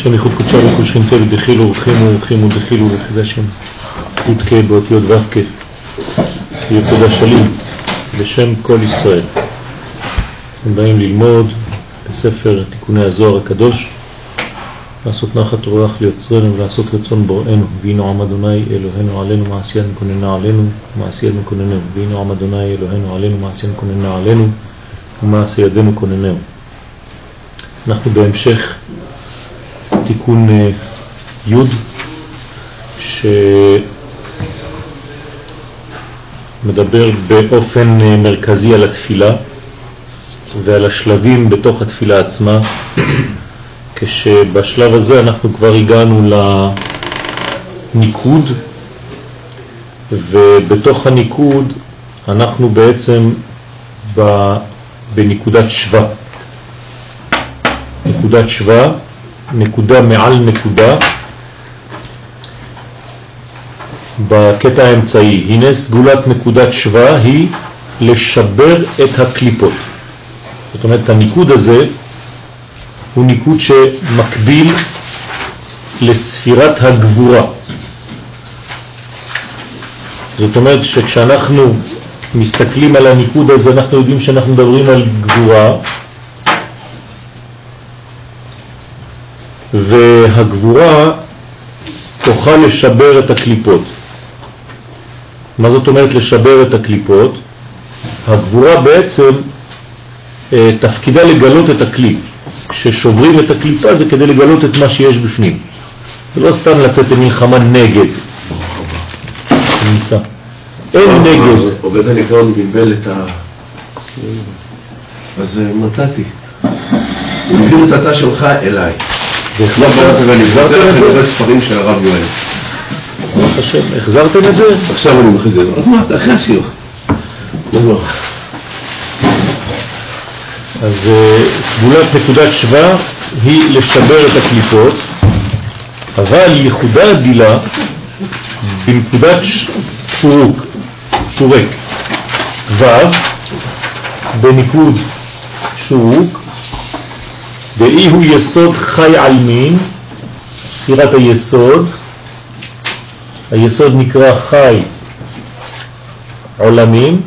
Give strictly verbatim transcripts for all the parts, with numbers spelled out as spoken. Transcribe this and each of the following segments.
השם ייחוד קודשה וכל שכינתו ודחילו ורחימו ורחימו ודחילו וחזה השם יודקה באותיות ופקה יוצא שלים בשם כל ישראל. הם באים ללמוד בספר תיקוני הזוהר הקדוש, לעשות נחת רוח ליוצרנו ולעשות רצון בוראנו. והנה עם אדוני אלוהינו עלינו מעשיין מקוננה עלינו מעשיין מקונננו. והנה עם אדוני אלוהינו עלינו מעשיין מקוננה עלינו ומעשי ידינו קונננו. אנחנו בהמשך תיקון י' שמדבר באופן מרכזי על התפילה ועל השלבים בתוך התפילה עצמה, כשבשלב הזה אנחנו כבר הגענו לניקוד, ובתוך הניקוד אנחנו בעצם בנקודת שווה. נקודת שווה, נקודה מעל נקודה, בקטע האמצעי. הנה סגולת נקודת שווה היא לשבר את הקליפות. זאת אומרת, הניקוד הזה הוא ניקוד שמקביל לספירת הגבורה. זאת אומרת שכשאנחנו מסתכלים על הניקוד הזה אנחנו יודעים שאנחנו מדברים על גבורה, והגבורה תוכל לשבר את הקליפות. מה זאת אומרת לשבר את הקליפות? הגבורה בעצם תפקידה לגלות את הקליפ. כששוברים את הקליפה זה כדי לגלות את מה שיש בפנים. זה לא סתם לצאת למלחמה נגד. אין נגד. עובד הניקיון בלבל את ה... אז מצאתי. הוא מביא את התא שלך אליי. ואני עובד ספרים של הרב יואל. ברוך השם, החזרתם את זה? עכשיו אני מחזיר. אז מה, אחרי השיר. לא. אז סגולת נקודת שווה היא לשבר את הקליפות, אבל ייחודה הדילה בנקודת שורוק, שורק. כבר בניקוד שורוק, דאי הוא יסוד חי על מין, ספירת היסוד, היסוד נקרא חי עולמים,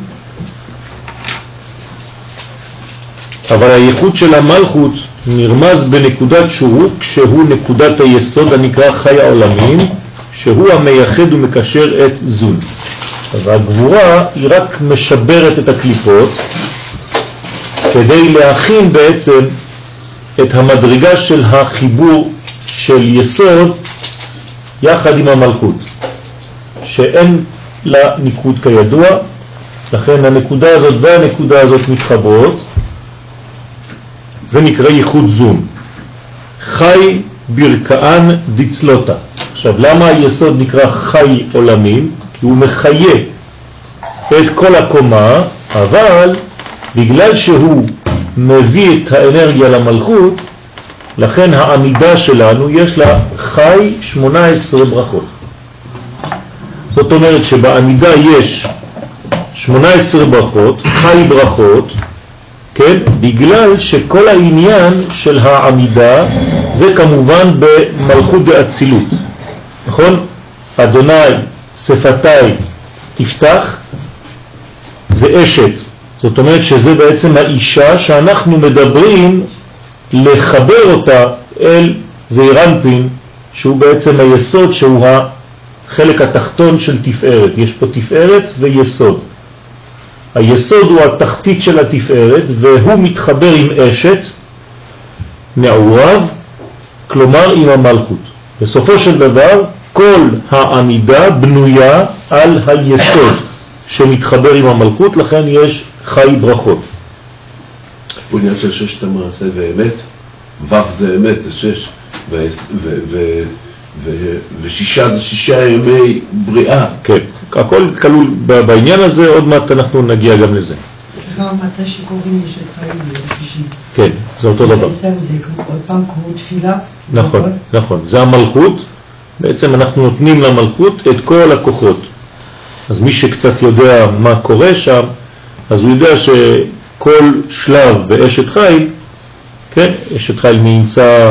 אבל הייחוד של המלכות נרמז בנקודת שורוק, שהוא נקודת היסוד הנקרא חי העולמים, שהוא המייחד ומקשר את זון. והגבורה היא רק משברת את הקליפות כדי להכין בעצם את המדרגה של החיבור של יסוד יחד עם המלכות, שאין לה ניקוד כידוע, לכן הנקודה הזאת והנקודה הזאת מתחברות, זה נקרא ייחוד זון. חי ברכאן דצלותה. עכשיו, למה היסוד נקרא חי עולמים? כי הוא מחיה את כל הקומה, אבל בגלל שהוא מביא את האנרגיה למלכות, לכן העמידה שלנו יש לה חי שמונה עשרה ברכות. זאת אומרת שבעמידה יש שמונה עשרה ברכות, חי ברכות, כן? בגלל שכל העניין של העמידה זה כמובן במלכות דאצילות. נכון? אדוני שפתיי תפתח, זה אשת. זאת אומרת שזה בעצם האישה שאנחנו מדברים לחבר אותה אל זעיר אנפין, שהוא בעצם היסוד, שהוא החלק התחתון של תפארת. יש פה תפארת ויסוד. היסוד הוא התחתית של התפארת, והוא מתחבר עם אשת מעורב, כלומר עם המלכות. בסופו של דבר כל העמידה בנויה על היסוד שמתחבר עם המלכות, לכן יש חי ברכות. הוא עניין של ששת המעשה ואמת, ו' זה אמת, זה שש, ו- ו- ו- ו- ושישה זה שישה ימי בריאה. כן, הכל כלול בעניין הזה, עוד מעט אנחנו נגיע גם לזה. סליחה, מתי שקוראים יש את חיים בשישי. כן, זה אותו דבר. בעצם זה עוד פעם כמו תפילה. נכון, נכון, זה המלכות. בעצם אנחנו נותנים למלכות את כל הכוחות. אז מי שקצת יודע מה קורה שם, אז הוא יודע שכל שלב באשת חיל, כן, אשת חיל נמצא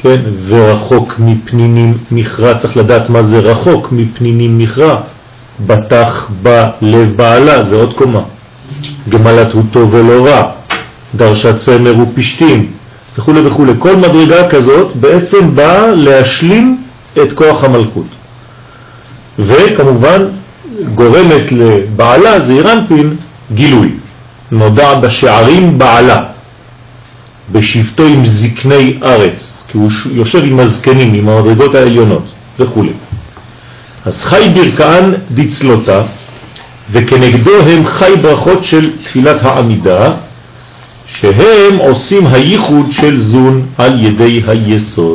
כן, ורחוק מפנינים מכרה, צריך לדעת מה זה רחוק מפנינים מכרה. בטח בא לבעלה, זה עוד קומה. גמלת הוא טוב ולא רע, דרשת צמר ופשטים, וכו' וכו'. כל מדרגה כזאת בעצם באה להשלים את כוח המלכות. וכמובן גורמת לבעלה, זעירנפין, גילוי. נודע בשערים בעלה, בשבטו עם זקני ארץ, כי הוא יושב עם הזקנים, עם המדרגות העליונות וכו'. אז חי ברכאן דצלותה, וכנגדו הם חי ברכות של תפילת העמידה, שהם עושים הייחוד של זון על ידי היסוד.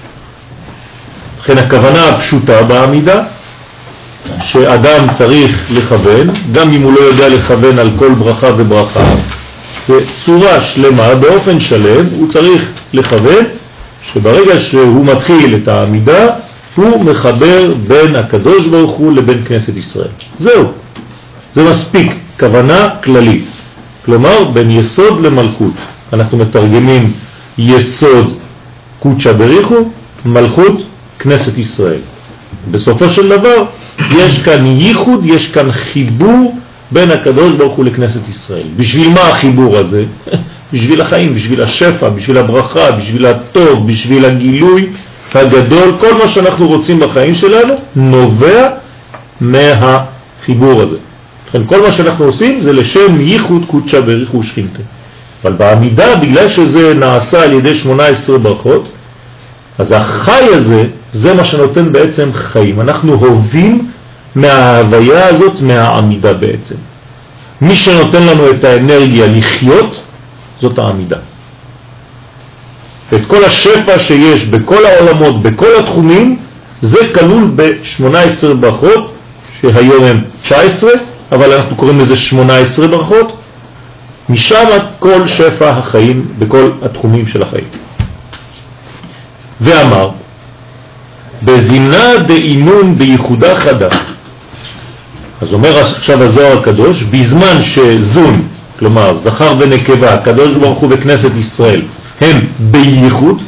לכן הכוונה הפשוטה בעמידה, שאדם צריך לכוון, גם אם הוא לא יודע לכוון על כל ברכה וברכה, בצורה שלמה, באופן שלם, הוא צריך לכוון, שברגע שהוא מתחיל את העמידה, הוא מחבר בין הקדוש ברוך הוא לבין כנסת ישראל. זהו. זה מספיק, כוונה כללית. כלומר, בין יסוד למלכות. אנחנו מתרגמים יסוד קודשא בריחו, מלכות כנסת ישראל. בסופו של דבר, יש כאן ייחוד, יש כאן חיבור בין הקדוש ברוך הוא לכנסת ישראל. בשביל מה החיבור הזה? בשביל החיים, בשביל השפע, בשביל הברכה, בשביל הטוב, בשביל הגילוי הגדול. כל מה שאנחנו רוצים בחיים שלנו נובע מהחיבור הזה. לכן כל מה שאנחנו עושים זה לשם ייחוד קודשא בריחו ושכינתה. אבל בעמידה, בגלל שזה נעשה על ידי שמונה עשרה ברכות, אז החי הזה, זה מה שנותן בעצם חיים. אנחנו הובים מההוויה הזאת, מהעמידה בעצם. מי שנותן לנו את האנרגיה לחיות, זאת העמידה. ואת כל השפע שיש בכל העולמות, בכל התחומים, זה כלול ב-שמונה עשרה ברכות, שהיום הם תשע עשרה, אבל אנחנו קוראים לזה שמונה עשרה ברכות, משם כל שפע החיים בכל התחומים של החיים. ואמר, בזינה דאינון בייחודה חדה. אז אומר עכשיו הזוהר הקדוש, בזמן שזון, כלומר זכר ונקבה, הקדוש ברוך הוא בכנסת ישראל, הם בייחוד,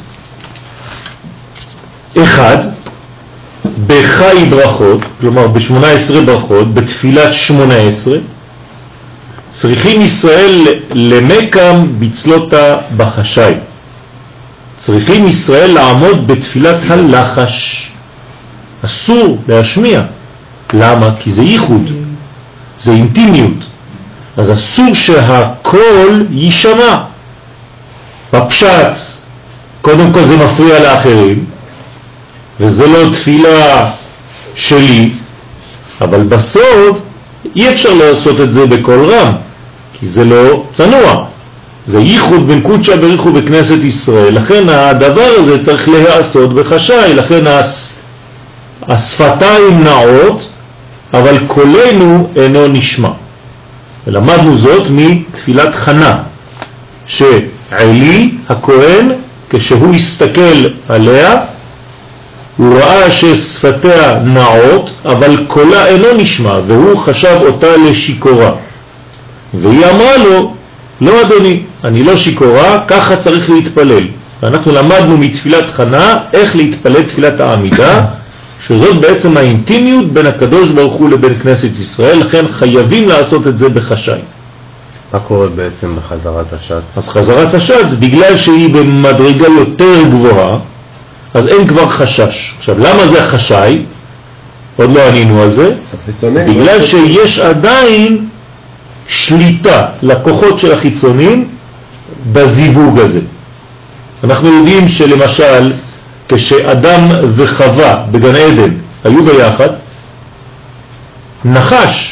אחד, בחי ברכות, כלומר ב-שמונה עשרה ברכות, בתפילת שמונה עשרה, צריכים ישראל למקם בצלותה בחשי. צריכים ישראל לעמוד בתפילת הלחש. אסור להשמיע. למה? כי זה ייחוד, זה אינטימיות. אז אסור שהקול יישמע. בפשט, קודם כל זה מפריע לאחרים, וזה לא תפילה שלי, אבל בסוף אי אפשר לעשות את זה בכל רם, כי זה לא צנוע. זה ייחוד בין קודשא בריחו בכנסת ישראל, לכן הדבר הזה צריך להיעשות בחשאי, לכן השפתיים נעות, אבל קולנו אינו נשמע. ולמדנו זאת מתפילת חנה, שעלי הכהן, כשהוא הסתכל עליה, הוא ראה ששפתיה נעות, אבל קולה אינו נשמע, והוא חשב אותה לשיקורה. והיא אמרה לו, לא אדוני, אני לא שיקורה, ככה צריך להתפלל. ואנחנו למדנו מתפילת חנה איך להתפלל תפילת העמידה, שזאת בעצם האינטימיות בין הקדוש ברוך הוא לבין כנסת ישראל, לכן חייבים לעשות את זה בחשאי. מה קורה בעצם בחזרת השד? אז חזרת השד זה בגלל שהיא במדרגה יותר גבוהה, אז אין כבר חשש. עכשיו, למה זה חשאי? עוד לא ענינו על זה. בגלל שיש עדיין שליטה לכוחות של החיצונים בזיווג הזה. אנחנו יודעים שלמשל, כשאדם וחווה בגן עדן היו ביחד, נחש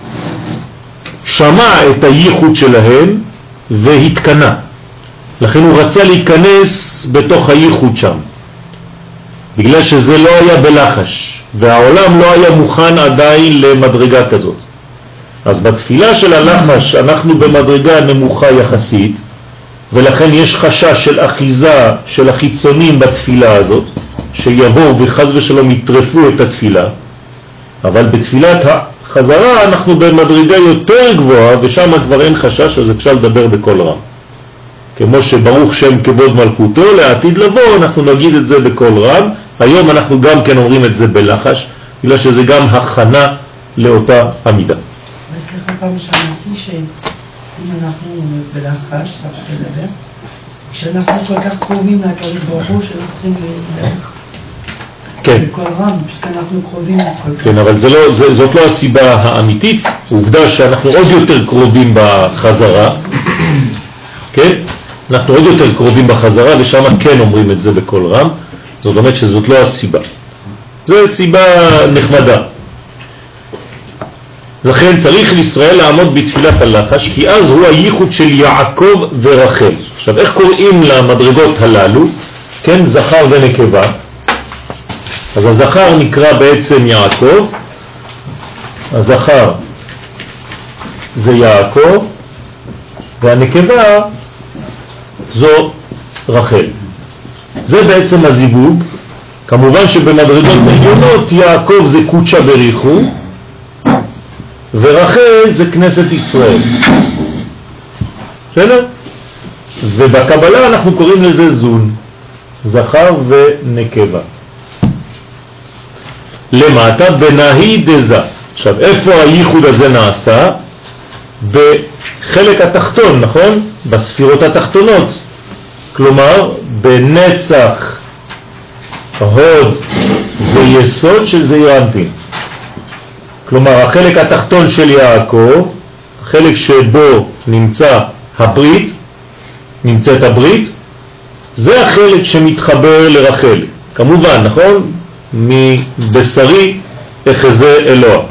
שמע את הייחוד שלהם והתקנה. לכן הוא רצה להיכנס בתוך הייחוד שם. בגלל שזה לא היה בלחש, והעולם לא היה מוכן עדיין למדרגה כזאת. אז בתפילה של הלחש אנחנו במדרגה נמוכה יחסית, ולכן יש חשש של אחיזה של החיצונים בתפילה הזאת, שיבואו וחז ושלום יטרפו את התפילה. אבל בתפילת החזרה אנחנו במדרגה יותר גבוהה, ושם כבר אין חשש, אז אפשר לדבר בכל רם. כמו שברוך שם כבוד מלכותו, לעתיד לבוא אנחנו נגיד את זה בכל רב. היום אנחנו גם כן אומרים את זה בלחש, בגלל שזה גם הכנה לאותה עמידה. וסליחה פעם שאמרתי שאם אנחנו בלחש, צריך לדבר, כשאנחנו כל כך קרובים לקדוש ברוך הוא שלא צריכים לדבר. כן. בכל רם, פשוט אנחנו קרובים כל כך. כן, אבל זה לא, זה, זאת לא הסיבה האמיתית, העובדה שאנחנו עוד יותר קרובים בחזרה, כן? אנחנו עוד יותר קרובים בחזרה ושם כן אומרים את זה בכל רם, זאת אומרת שזאת לא הסיבה. זו סיבה נחמדה. לכן צריך לישראל לעמוד בתפילת הלחש, כי אז הוא הייחוד של יעקב ורחל. עכשיו, איך קוראים למדרגות הללו? כן, זכר ונקבה. אז הזכר נקרא בעצם יעקב, הזכר זה יעקב, והנקבה זו רחל. זה בעצם הזיווג. כמובן שבמדרגות עליונות יעקב זה קודשא בריחו, ורחל זה כנסת ישראל. בסדר? ובקבלה אנחנו קוראים לזה זון, זכר ונקבה. למטה בנהי דזה. עכשיו, איפה הייחוד הזה נעשה? בחלק התחתון, נכון? בספירות התחתונות. כלומר, בנצח, הוד ויסוד של זעיר אנפין. כלומר, החלק התחתון של יעקב, החלק שבו נמצא הברית, נמצאת הברית, זה החלק שמתחבר לרחל. כמובן, נכון? מבשרי אחזה אלוה.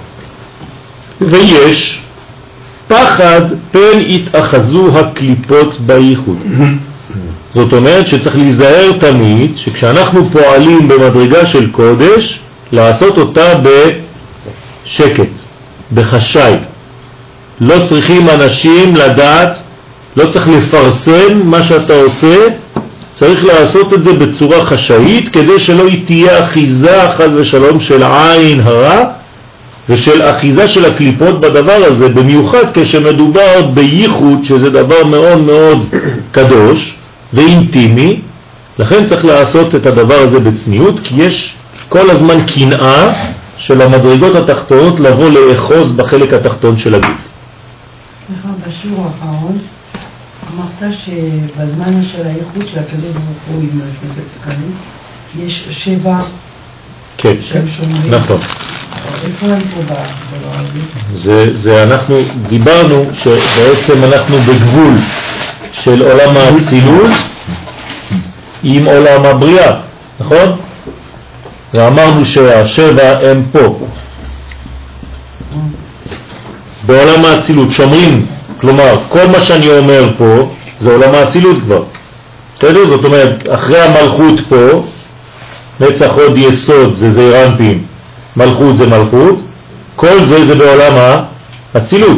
ויש פחד פן יתאחזו הקליפות בייחוד. זאת אומרת שצריך להיזהר תמיד שכשאנחנו פועלים במדרגה של קודש, לעשות אותה בשקט, בחשאי. לא צריכים אנשים לדעת, לא צריך לפרסם מה שאתה עושה, צריך לעשות את זה בצורה חשאית כדי שלא תהיה אחיזה חס ושלום של עין הרע ושל אחיזה של הקליפות בדבר הזה, במיוחד כשמדובר בייחוד שזה דבר מאוד מאוד קדוש ואינטימי. לכן צריך לעשות את הדבר הזה בצניעות, כי יש כל הזמן קנאה של המדרגות התחתונות לבוא לאחוז בחלק התחתון של הגוף. סליחה, בשיעור האחרון אמרת שבזמן של הייחוד של הקדוש ברוך הוא עם כנסת סקלים יש שבע כן, שהם שומרים. נכון. איפה הם פה בדבר הזה? זה, זה אנחנו דיברנו שבעצם אנחנו בגבול של עולם האצילות עם עולם הבריאה, נכון? ואמרנו שהשבע הם פה. בעולם האצילות שומרים, כלומר כל מה שאני אומר פה זה עולם האצילות כבר. בסדר? זאת אומרת, אחרי המלכות פה, נצח עוד יסוד זה זעיר אנפין, מלכות זה מלכות, כל זה זה בעולם האצילות.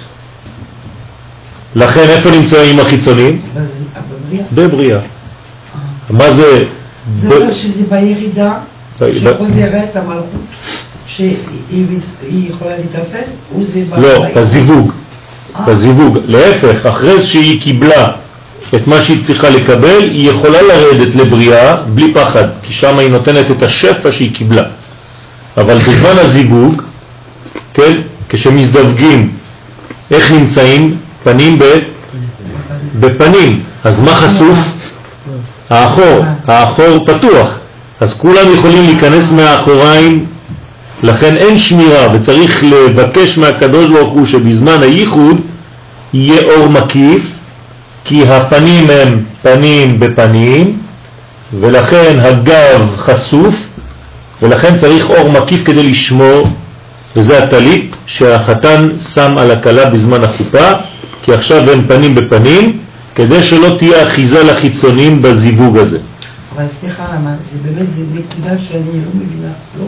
לכן איפה נמצאים החיצונים? בבריאה. מה זה? זה אומר שזה בירידה שחוזרת המלכות שהיא יכולה להתאפס, או זה לא, בזיווג. בזיווג. להפך, אחרי שהיא קיבלה את מה שהיא צריכה לקבל, היא יכולה לרדת לבריאה בלי פחד, כי שם היא נותנת את השפע שהיא קיבלה. אבל בזמן הזיווג, כן, כשמזדווגים, איך נמצאים? פנים ב... בפנים. אז מה חשוף? האחור. האחור פתוח. אז כולם יכולים להיכנס מהאחוריים, לכן אין שמירה, וצריך לבקש מהקדוש ברוך הוא שבזמן הייחוד יהיה אור מקיף, כי הפנים הם פנים בפנים, ולכן הגב חשוף, ולכן צריך אור מקיף כדי לשמור, וזה הטלית שהחתן שם על הכלה בזמן החופה, כי עכשיו הם פנים בפנים, כדי שלא תהיה אחיזה לחיצונים בזיווג הזה. אבל סליחה, זה באמת, זה נקודה שאני לא מבינה, לא?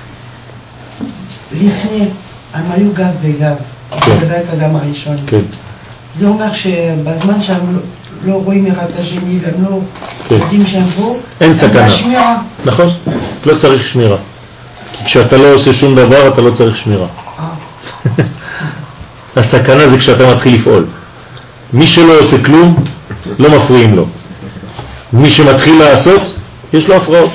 לפני, הם היו גב בגב, זה את האדם הראשון. כן. זה אומר שבזמן שהם לא רואים אחד את השני והם לא יודעים שהם פה, אין סכנה. שמירה. נכון, לא צריך שמירה. כי כשאתה לא עושה שום דבר, אתה לא צריך שמירה. הסכנה זה כשאתה מתחיל לפעול. מי שלא עושה כלום, לא מפריעים לו. מי שמתחיל לעשות, יש לו הפרעות.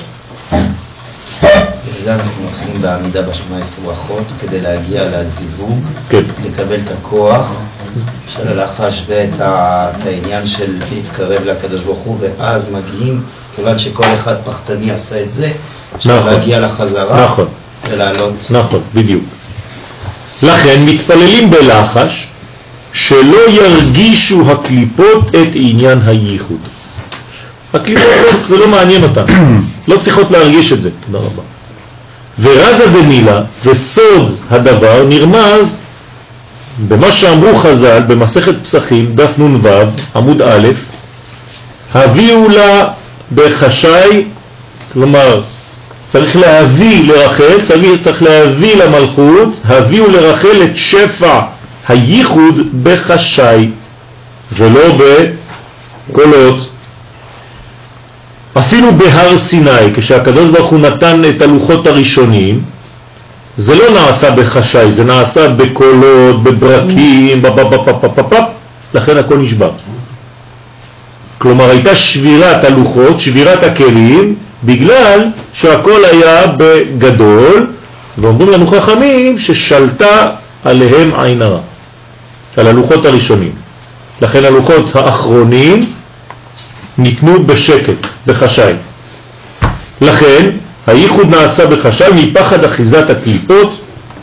בזה אנחנו מתחילים בעמידה בשמע ברכות כדי להגיע לזיווג, כן. לקבל את הכוח של הלחש ואת העניין של להתקרב לקדוש ברוך הוא, ואז מגיעים, כיוון שכל אחד פחתני עשה את זה, אפשר להגיע לחזרה נכון. ולעלות. נכון, בדיוק. לכן מתפללים בלחש שלא ירגישו הקליפות את עניין הייחוד. הקליפות זה לא מעניין אותן, לא צריכות להרגיש את זה. תודה רבה. ורזה דמילה וסוד הדבר נרמז במה שאמרו חז"ל במסכת פסחים דף נ"ו עמוד א', הביאו לה בחשאי, כלומר צריך להביא לרחל, צריך, צריך להביא למלכות, הביאו לרחל את שפע הייחוד בחשאי ולא בקולות. אפילו בהר סיני, כשהקדוש ברוך הוא נתן את הלוחות הראשונים, זה לא נעשה בחשאי, זה נעשה בקולות, בברקים, בפפפפפפפ, לכן הכל נשבר. כלומר הייתה שבירת הלוחות, שבירת הכלים, בגלל שהכל היה בגדול, ואומרים לנו חכמים ששלטה עליהם עין הרע, על הלוחות הראשונים. לכן הלוחות האחרונים ניתנו בשקט, בחשאי. לכן הייחוד נעשה בחשאי מפחד אחיזת הקליפות.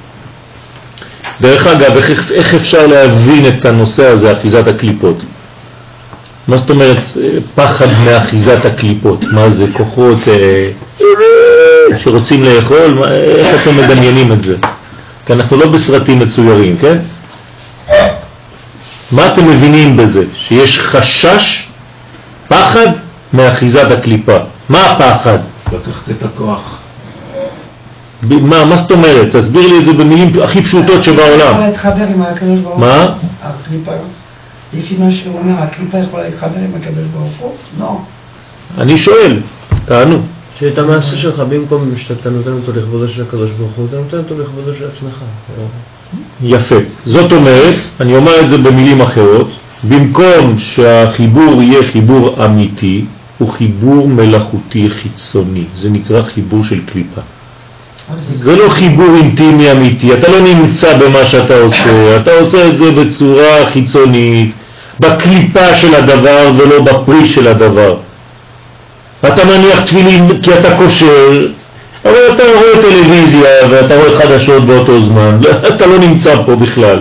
דרך אגב, איך, איך אפשר להבין את הנושא הזה, אחיזת הקליפות? מה זאת אומרת פחד מאחיזת הקליפות? מה זה, כוחות אה, שרוצים לאכול? מה, איך אתם מדמיינים את זה? כי אנחנו לא בסרטים מצוירים, כן? מה אתם מבינים בזה? שיש חשש, פחד מאחיזת הקליפה. מה הפחד? לקחת את הכוח. מה, מה זאת אומרת? תסביר לי את זה במילים הכי פשוטות שבעולם. יכולה להתחבר עם הקדוש ברוך הוא? מה? הקליפה, לפי מה שהוא אומר, הקליפה יכולה להתחבר עם הקדוש ברוך הוא? לא. אני שואל, תענו. שאת המעשה שלך, במקום שאתה נותן אותו לכבודו של הקדוש ברוך הוא, אתה נותן אותו לכבודו של עצמך. יפה. זאת אומרת, אני אומר את זה במילים אחרות, במקום שהחיבור יהיה חיבור אמיתי, הוא חיבור מלאכותי חיצוני. זה נקרא חיבור של קליפה. זה לא חיבור אינטימי אמיתי, אתה לא נמצא במה שאתה עושה, אתה עושה את זה בצורה חיצונית, בקליפה של הדבר ולא בפרי של הדבר. אתה מניח תפילין כי אתה כושר, אבל אתה רואה טלוויזיה ואתה רואה חדשות באותו זמן, אתה לא נמצא פה בכלל.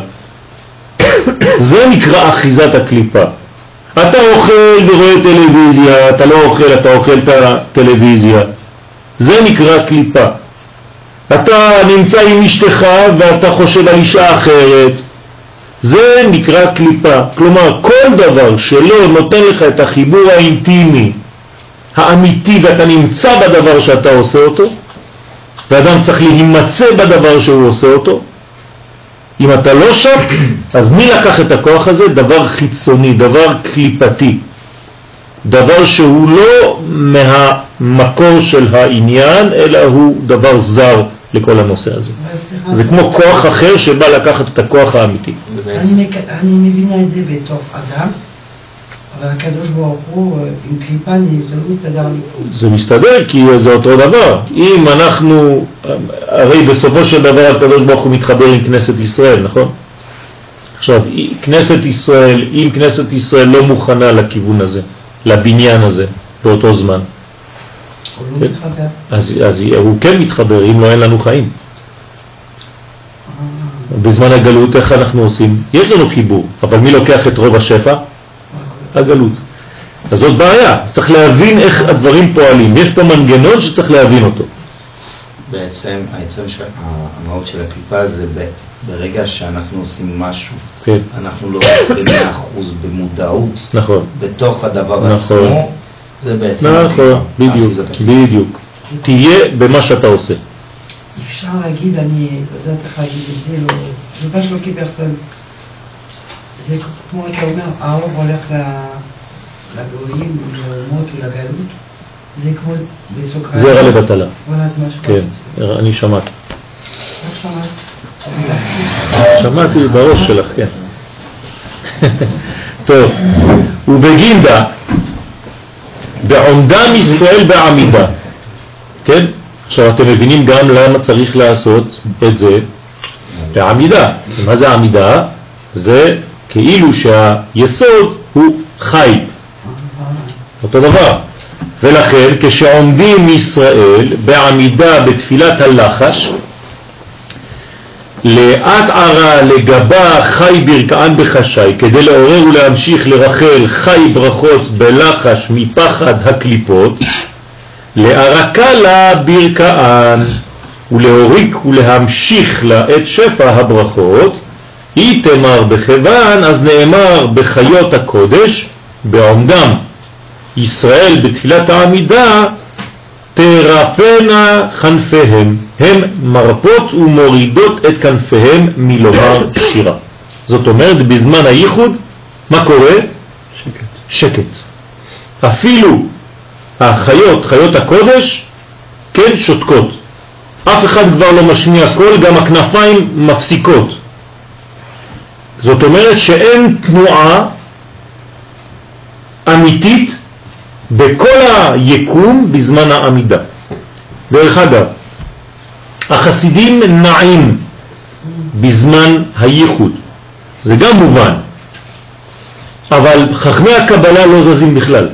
זה נקרא אחיזת הקליפה. אתה אוכל ורואה טלוויזיה, אתה לא אוכל, אתה אוכל את הטלוויזיה. זה נקרא קליפה. אתה נמצא עם אשתך ואתה חושב על אישה אחרת. זה נקרא קליפה. כלומר, כל דבר שלא נותן לך את החיבור האינטימי, האמיתי, ואתה נמצא בדבר שאתה עושה אותו, ואדם צריך להימצא בדבר שהוא עושה אותו, אם אתה לא שם, אז מי לקח את הכוח הזה? דבר חיצוני, דבר קליפתי. דבר שהוא לא מהמקור של העניין, אלא הוא דבר זר לכל הנושא הזה. זה כמו כוח אחר שבא לקחת את הכוח האמיתי. אני מבינה את זה בתוך אדם, אבל הקדוש ברוך הוא עם קליפה זה לא מסתדר לי. זה מסתדר כי זה אותו דבר. אם אנחנו, הרי בסופו של דבר הקדוש ברוך הוא מתחבר עם כנסת ישראל, נכון? עכשיו, כנסת ישראל, אם כנסת ישראל לא מוכנה לכיוון הזה, לבניין הזה, באותו זמן, הוא לא מתחבר. אז, אז הוא כן מתחבר, אם לא אין לנו חיים. בזמן הגלות איך אנחנו עושים? יש לנו חיבור, אבל מי לוקח את רוב השפע? הגלות. אז זאת בעיה, צריך להבין איך הדברים פועלים. יש פה מנגנון שצריך להבין אותו. בעצם, העצם של המהות של הקליפה זה ברגע שאנחנו עושים משהו, כן. אנחנו לא במאה אחוז במודעות, נכון. בתוך הדבר נכון. עצמו, זה בעצם נכון, בדיוק, בדיוק. תהיה במה שאתה עושה. אפשר להגיד, אני לא יודעת איך להגיד את זה, לא, זה פשוט לא כפרסון. זה כמו אתה אומר, האור הולך לגויים, לאומות ולגלות, זה כמו בסוקרטיה. זרע לבטלה. וואלה, זה משהו. כן, אני שמעתי. איך שמעת? שמעתי בראש שלך, כן. טוב. ובגינדה, בעומדם ישראל בעמידה. כן? עכשיו אתם מבינים גם למה צריך לעשות את זה בעמידה. מה זה עמידה? זה כאילו שהיסוד הוא חי. אותו דבר. ולכן כשעומדים ישראל בעמידה בתפילת הלחש, לאט ערה לגבה חי ברכען בחשי, כדי לעורר ולהמשיך לרחל חי ברכות בלחש מפחד הקליפות, לערקה לה ברכען ולהוריק ולהמשיך לה את שפע הברכות, היא תמר בכיוון, אז נאמר בחיות הקודש בעומדם ישראל בתפילת העמידה תרפנה כנפיהם, הם מרפות ומורידות את כנפיהם מלומר שירה. זאת אומרת בזמן הייחוד מה קורה? שקט. שקט. אפילו החיות, חיות הקודש, כן, שותקות. אף אחד כבר לא משמיע קול, גם הכנפיים מפסיקות. זאת אומרת שאין תנועה אמיתית בכל היקום בזמן העמידה. דרך אגב, החסידים נעים בזמן הייחוד, זה גם מובן, אבל חכמי הקבלה לא זזים בכלל.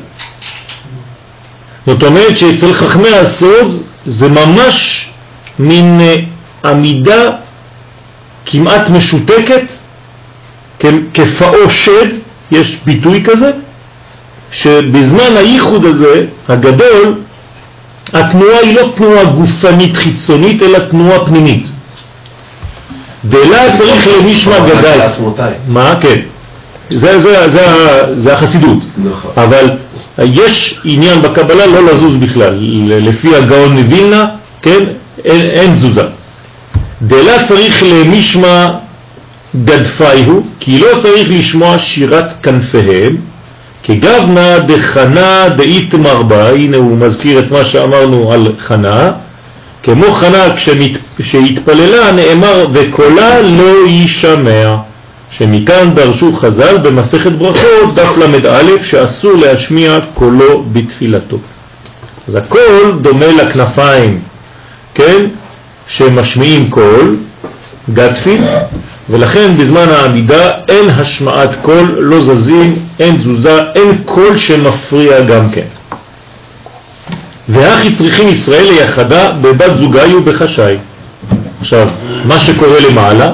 זאת אומרת שאצל חכמי הסוד זה ממש מין עמידה כמעט משותקת, כפאו שד, יש ביטוי כזה, שבזמן הייחוד הזה, הגדול, התנועה היא לא תנועה גופנית חיצונית, אלא תנועה פנימית. דלה צריך למשמע גדל. מה? כן. זה, זה, זה, זה החסידות. נכון. אבל יש עניין בקבלה לא לזוז בכלל. לפי הגאון מווילנה, כן, אין, אין זוזה. דלה צריך למשמע גדפייהו, כי לא צריך לשמוע שירת כנפיהם, כגבנה דחנה דאית מרבה, הנה הוא מזכיר את מה שאמרנו על חנה, כמו חנה כשהתפללה נאמר וקולה לא יישמע, שמכאן דרשו חז"ל במסכת ברכות דף למד א' שאסור להשמיע קולו בתפילתו. אז הקול דומה לכנפיים, כן, שמשמיעים קול, גדפית, ולכן בזמן העמידה אין השמעת קול, לא זזים, אין תזוזה, אין קול שמפריע גם כן. והכי צריכים ישראל ליחדה בבת זוגי ובחשי. עכשיו, מה שקורה למעלה,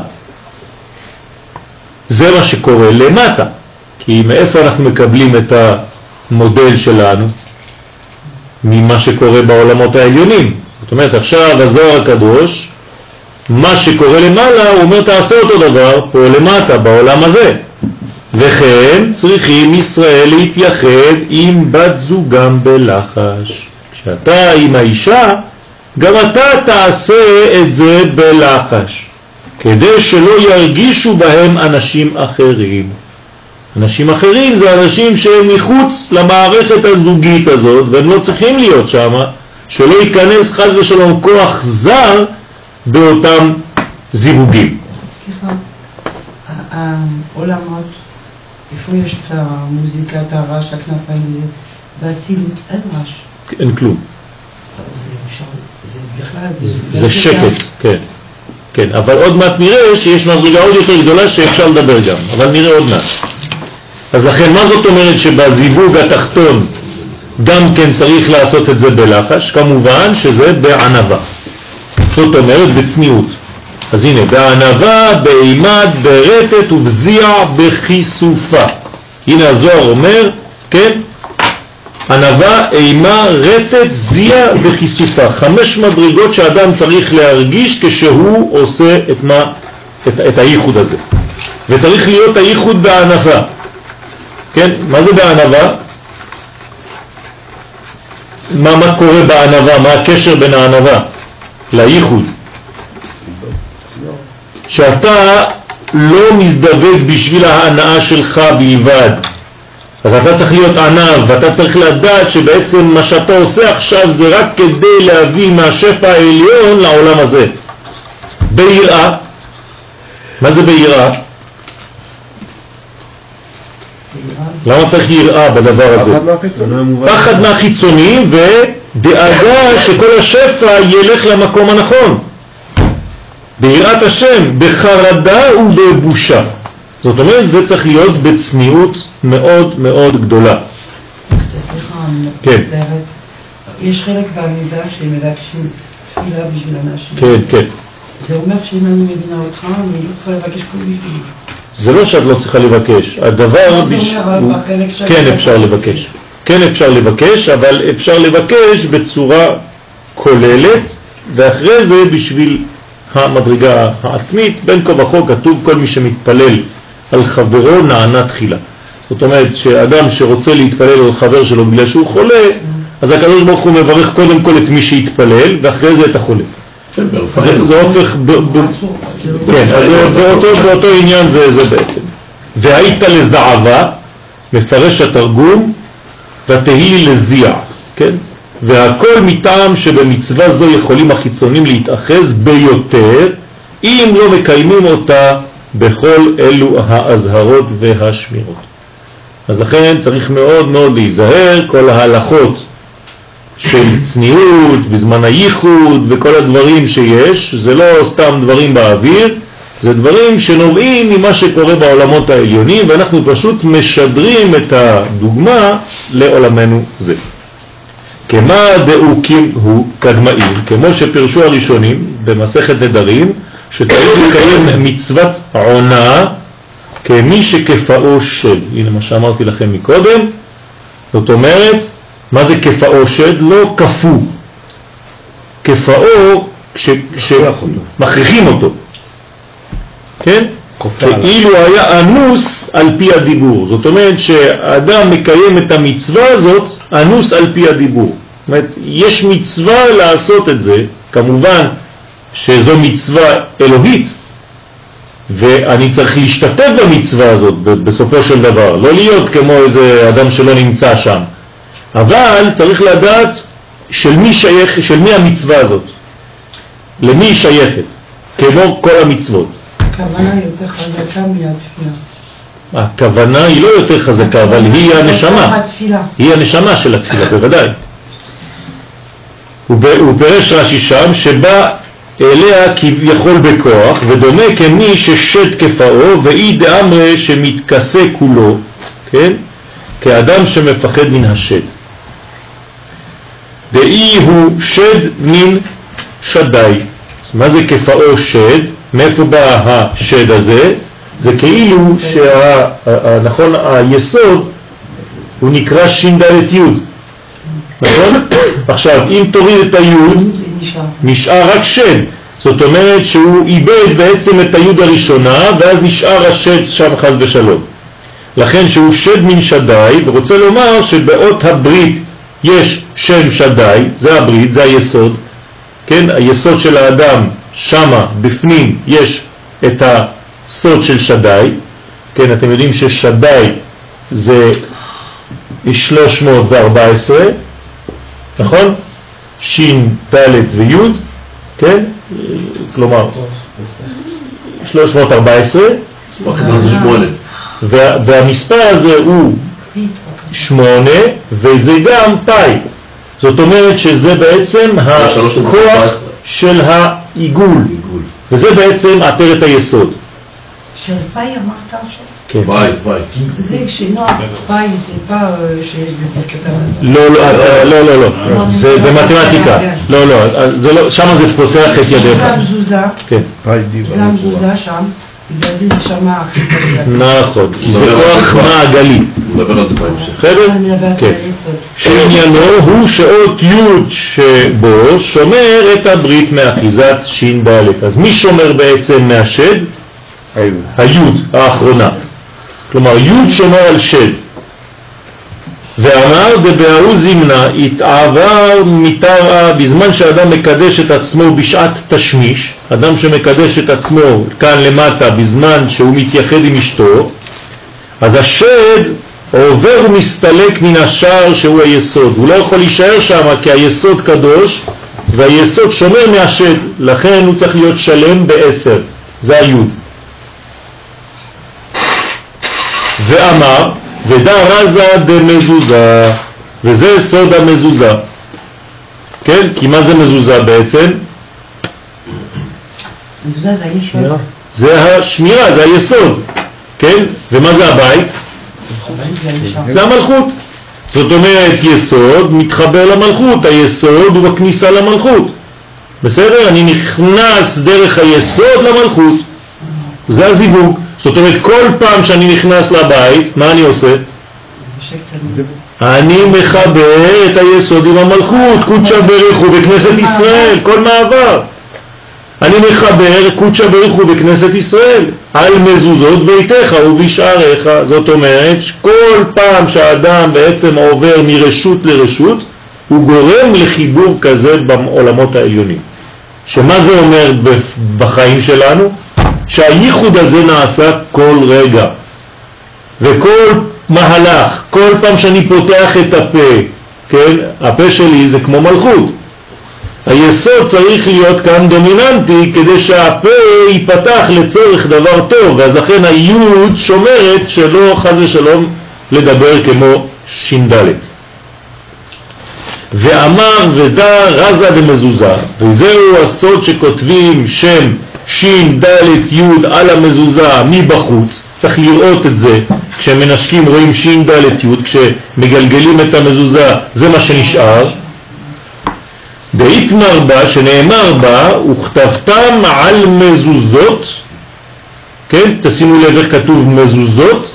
זה מה שקורה למטה. כי מאיפה אנחנו מקבלים את המודל שלנו? ממה שקורה בעולמות העליונים. זאת אומרת, עכשיו הזוהר הקדוש, מה שקורה למעלה, הוא אומר תעשה אותו דבר פה למטה, בעולם הזה. וכן צריכים ישראל להתייחד עם בת זוגם בלחש. כשאתה עם האישה, גם אתה תעשה את זה בלחש, כדי שלא ירגישו בהם אנשים אחרים. אנשים אחרים זה אנשים שהם מחוץ למערכת הזוגית הזאת, והם לא צריכים להיות שם, שלא ייכנס חס ושלום כוח זר באותם זיווגים. סליחה, העולמות, איפה יש את המוזיקה, את הרעש, הכנפיים, והצילות, אין רעש. אין כלום. זה שקט, כן. כן, אבל עוד מעט נראה שיש מדרגה עוד יותר גדולה שאפשר לדבר גם, אבל נראה עוד מעט. אז לכן, מה זאת אומרת שבזיווג התחתון גם כן צריך לעשות את זה בלחש? כמובן שזה בענבה. זאת אומרת בצניעות. אז הנה, בענבה, באימת, ברטט ובזיע בחיסופה. הנה הזוהר אומר, כן? ענבה, אימה, רטט, זיע וחיסופה. חמש מדרגות שאדם צריך להרגיש כשהוא עושה את, מה, את, את הייחוד הזה. וצריך להיות הייחוד בענבה. כן? מה זה בענבה? מה, מה קורה בענבה? מה הקשר בין הענבה לייחוד? שאתה לא מזדווג בשביל ההנאה שלך בלבד. אז אתה צריך להיות ענב, ואתה צריך לדעת שבעצם מה שאתה עושה עכשיו זה רק כדי להביא מהשפע העליון לעולם הזה. ביראה. מה זה ביראה? למה צריך יראה בדבר הזה? פחד מהחיצונים ודאגה שכל השפע ילך למקום הנכון. ביראת השם, בחרדה ובבושה. זאת אומרת, זה צריך להיות בצניעות מאוד מאוד גדולה. סליחה, אני כן. מצטערת. יש חלק בעמידה שהם מבקשים תפילה בשביל אנשים. כן, כן. זה אומר שאם אני מבינה אותך, אני לא צריכה לבקש כל בשבילי. זה לא שאת לא צריכה לבקש. הדבר... זה בש... אומר הוא... בחלק שאני... כן אפשר לבקש. כן אפשר לבקש, אבל אפשר לבקש בצורה כוללת, ואחרי זה בשביל המדרגה העצמית, בין כה וכה כתוב כל מי שמתפלל על חברו נענה תחילה. זאת אומרת שאדם שרוצה להתפלל על חבר שלו בגלל שהוא חולה, אז הקדוש ברוך הוא מברך קודם כל את מי שהתפלל ואחרי זה את החולה. זה, זה הופך, ב, ב, כן, אז באותו, באותו עניין זה, זה בעצם. והיית לזעבה, מפרש התרגום, ותהי לזיע, כן? והכל מטעם שבמצווה זו יכולים החיצונים להתאחז ביותר, אם לא מקיימים אותה בכל אלו ההזהרות והשמירות. אז לכן צריך מאוד מאוד להיזהר, כל ההלכות של צניעות, בזמן הייחוד וכל הדברים שיש, זה לא סתם דברים באוויר, זה דברים שנובעים ממה שקורה בעולמות העליונים, ואנחנו פשוט משדרים את הדוגמה לעולמנו זה. כמה דאוקים הוא קדמאים, כמו שפרשו הראשונים במסכת נדרים, שתריך לקיים מצוות עונה כמי שכפאו שד. הנה מה שאמרתי לכם מקודם, זאת אומרת, מה זה כפאו שד? לא כפו. כפאו כשמכריחים אותו. כן? כאילו היה אנוס על פי הדיבור. זאת אומרת שהאדם מקיים את המצווה הזאת אנוס על פי הדיבור. זאת אומרת, יש מצווה לעשות את זה, כמובן שזו מצווה אלוהית, ואני צריך להשתתף במצווה הזאת בסופו של דבר, לא להיות כמו איזה אדם שלא נמצא שם. אבל צריך לדעת של מי שייך, של מי המצווה הזאת, למי היא שייכת, כמו כל המצוות. הכוונה היא יותר חזקה מהתפילה. הכוונה היא לא יותר חזקה, אבל היא הנשמה. היא הנשמה של התפילה, בוודאי. הוא פרש רש"י שם שבא אליה כביכול בכוח, ודומה כמי ששד כפאו, ואי דאמרי שמתכסה כולו, כן? כאדם שמפחד מן השד. דאי הוא שד מן שדי. מה זה כפאו שד? מאיפה בא השד הזה? זה כאילו שנכון, היסוד הוא נקרא שינדלת יוד. נכון? עכשיו, אם תוריד את היוד, נשאר רק שד. זאת אומרת שהוא איבד בעצם את היוד הראשונה, ואז נשאר השד שם חס ושלום. לכן שהוא שד מן שדי, ורוצה לומר שבאות הברית יש שם שדי, זה הברית, זה היסוד. כן? היסוד של האדם שמה בפנים יש את הסוד של שדי. כן, אתם יודעים ששדי זה שלוש מאות וארבע עשרה, נכון? שין, דלת ויוד, כן? כלומר שלוש מאות וארבע עשרה, וה, והמספר הזה הוא שמונה, וזה גם פאי. זאת אומרת שזה בעצם הכוח של העיגול, וזה בעצם עטרת היסוד. של פאי אמרת עכשיו? כן. פאי, פאי. זה כשנוע, פאי זה פאי שיש בברכת המזל. לא, לא, לא, לא, זה במתמטיקה. לא, לא, שם זה פותח את ידיך. זה המזוזה, כן. זה המזוזה שם, בגלל זה זה שמה הכי נכון, זה כוח מעגלי. נדבר על זה בהמשך. חבר? כן. שעניינו הוא שאות י' שבו שומר את הברית מאחיזת שין ד'. אז מי שומר בעצם מהשד? היוד האחרונה. כלומר יוד שומר על שד. ואמר דבהוא זימנה התעבר מתראה, בזמן שאדם מקדש את עצמו בשעת תשמיש, אדם שמקדש את עצמו כאן למטה בזמן שהוא מתייחד עם אשתו, אז השד עובר ומסתלק מן השער שהוא היסוד. הוא לא יכול להישאר שם כי היסוד קדוש והיסוד שומר מהשד, לכן הוא צריך להיות שלם בעשר. זה היוד. ואמר ודה רזה דמזוזה, וזה סוד המזוזה. כן? כי מה זה מזוזה בעצם? מזוזה זה היסוד. זה השמירה, זה היסוד. כן? ומה זה הבית? זה המלכות. זאת אומרת, יסוד מתחבר למלכות, היסוד הוא בכניסה למלכות. בסדר? אני נכנס דרך היסוד למלכות. זה הזיווג. זאת אומרת, כל פעם שאני נכנס לבית, מה אני עושה? אני מחבר את היסוד עם המלכות, קודשא בריך הוא בכנסת ישראל, כל מעבר. אני מחבר קודשא בריך הוא בכנסת ישראל, על מזוזות ביתך ובשעריך. זאת אומרת, כל פעם שהאדם בעצם עובר מרשות לרשות, הוא גורם לחיבור כזה בעולמות העליונים. שמה זה אומר בחיים שלנו? שהייחוד הזה נעשה כל רגע. וכל מהלך, כל פעם שאני פותח את הפה, כן? הפה שלי זה כמו מלכות. היסוד צריך להיות כאן דומיננטי כדי שהפה ייפתח לצורך דבר טוב, ואז לכן היוד שומרת שלא חס ושלום לדבר כמו שינדלת. ואמר ודה רזה דמזוזה, וזהו הסוד שכותבים שם שין דלת יוד על המזוזה מבחוץ. צריך לראות את זה, כשמנשקים רואים שין דלת יוד, כשמגלגלים את המזוזה זה מה שנשאר. דאיתמר בה, שנאמר בה, וכתבתם על מזוזות, כן? תשימו לב איך כתוב מזוזות,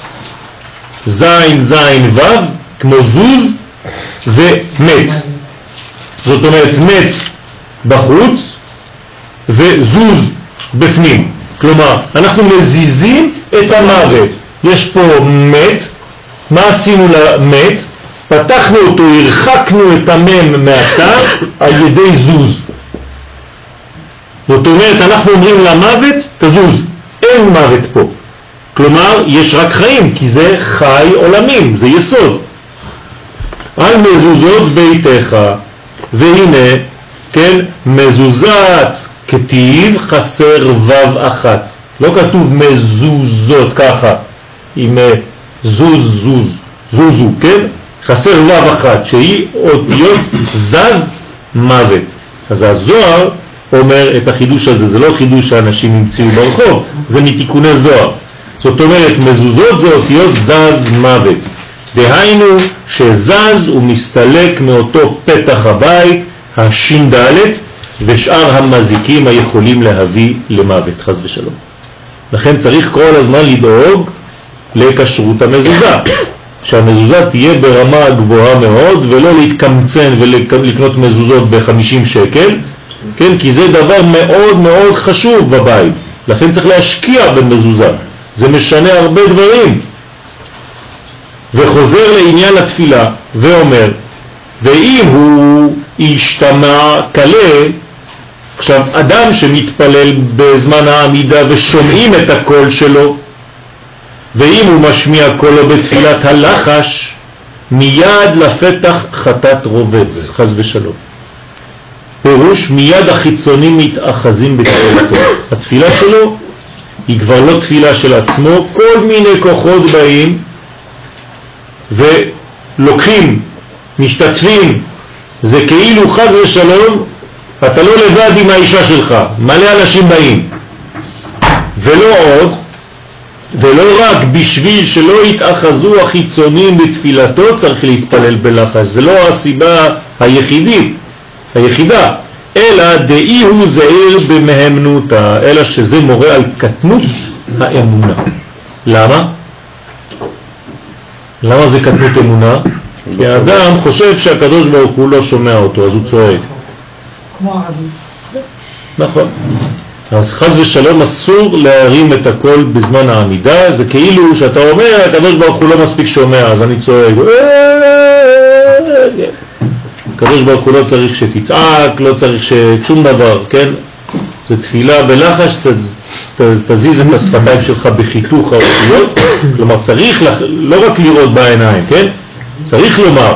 זין זין וו, כמו זוז ומת. זאת אומרת מת בחוץ וזוז בפנים. כלומר, אנחנו מזיזים את המוות. יש פה מת, מה עשינו למת? פתחנו אותו, הרחקנו את המם מהתא על ידי זוז. זאת אומרת, אנחנו אומרים למוות, תזוז, אין מוות פה. כלומר, יש רק חיים, כי זה חי עולמים, זה יסוד. על מזוזות ביתך, והנה, כן, מזוזת כתיב חסר וו אחת. לא כתוב מזוזות ככה, עם זוז זוז, זוזו, כן? חסר וו אחת, שהיא אותיות זז מוות. אז הזוהר אומר את החידוש הזה, זה לא חידוש שאנשים המציאו ברחוב, זה מתיקוני זוהר. זאת אומרת, מזוזות זה אותיות זז מוות. דהיינו שזז ומסתלק מאותו פתח הבית, השינדלת, ושאר המזיקים היכולים להביא למוות, חס ושלום. לכן צריך כל הזמן לדאוג לקשרות המזוזה. שהמזוזה תהיה ברמה גבוהה מאוד, ולא להתקמצן ולקנות מזוזות ב-חמישים שקל, כן? כי זה דבר מאוד מאוד חשוב בבית. לכן צריך להשקיע במזוזה. זה משנה הרבה דברים. וחוזר לעניין התפילה ואומר, ואם הוא ישתמע קלה, עכשיו אדם שמתפלל בזמן העמידה ושומעים את הקול שלו, ואם הוא משמיע קולו בתפילת הלחש, מיד לפתח חטאת רובץ, חס ושלום. פירוש, מיד החיצונים מתאחזים בתפילתו. התפילה שלו היא כבר לא תפילה של עצמו, כל מיני כוחות באים ולוקחים, משתתפים. זה כאילו חס ושלום, אתה לא לבד עם האישה שלך, מלא אנשים באים. ולא עוד, ולא רק בשביל שלא יתאחזו החיצונים בתפילתו צריך להתפלל בלחש. זה לא הסיבה היחידית, היחידה, אלא דאי הוא זהיר במהמנותה, אלא שזה מורה על קטנות האמונה. למה? למה זה קטנות אמונה? כי האדם חושב שהקדוש ברוך הוא לא שומע אותו, אז הוא צועק. כמו ערבים. נכון. אז חס ושלום אסור להרים את הכל בזמן העמידה, זה כאילו שאתה אומר, הקדוש ברוך הוא לא מספיק שומע, אז אני צועק. הקדוש ברוך הוא לא צריך שתצעק, לא צריך שום דבר, כן? זה תפילה בלחש, תזיז את השפתיים שלך בחיתוך האותיות, כלומר צריך לא רק לראות בעיניים, כן? צריך לומר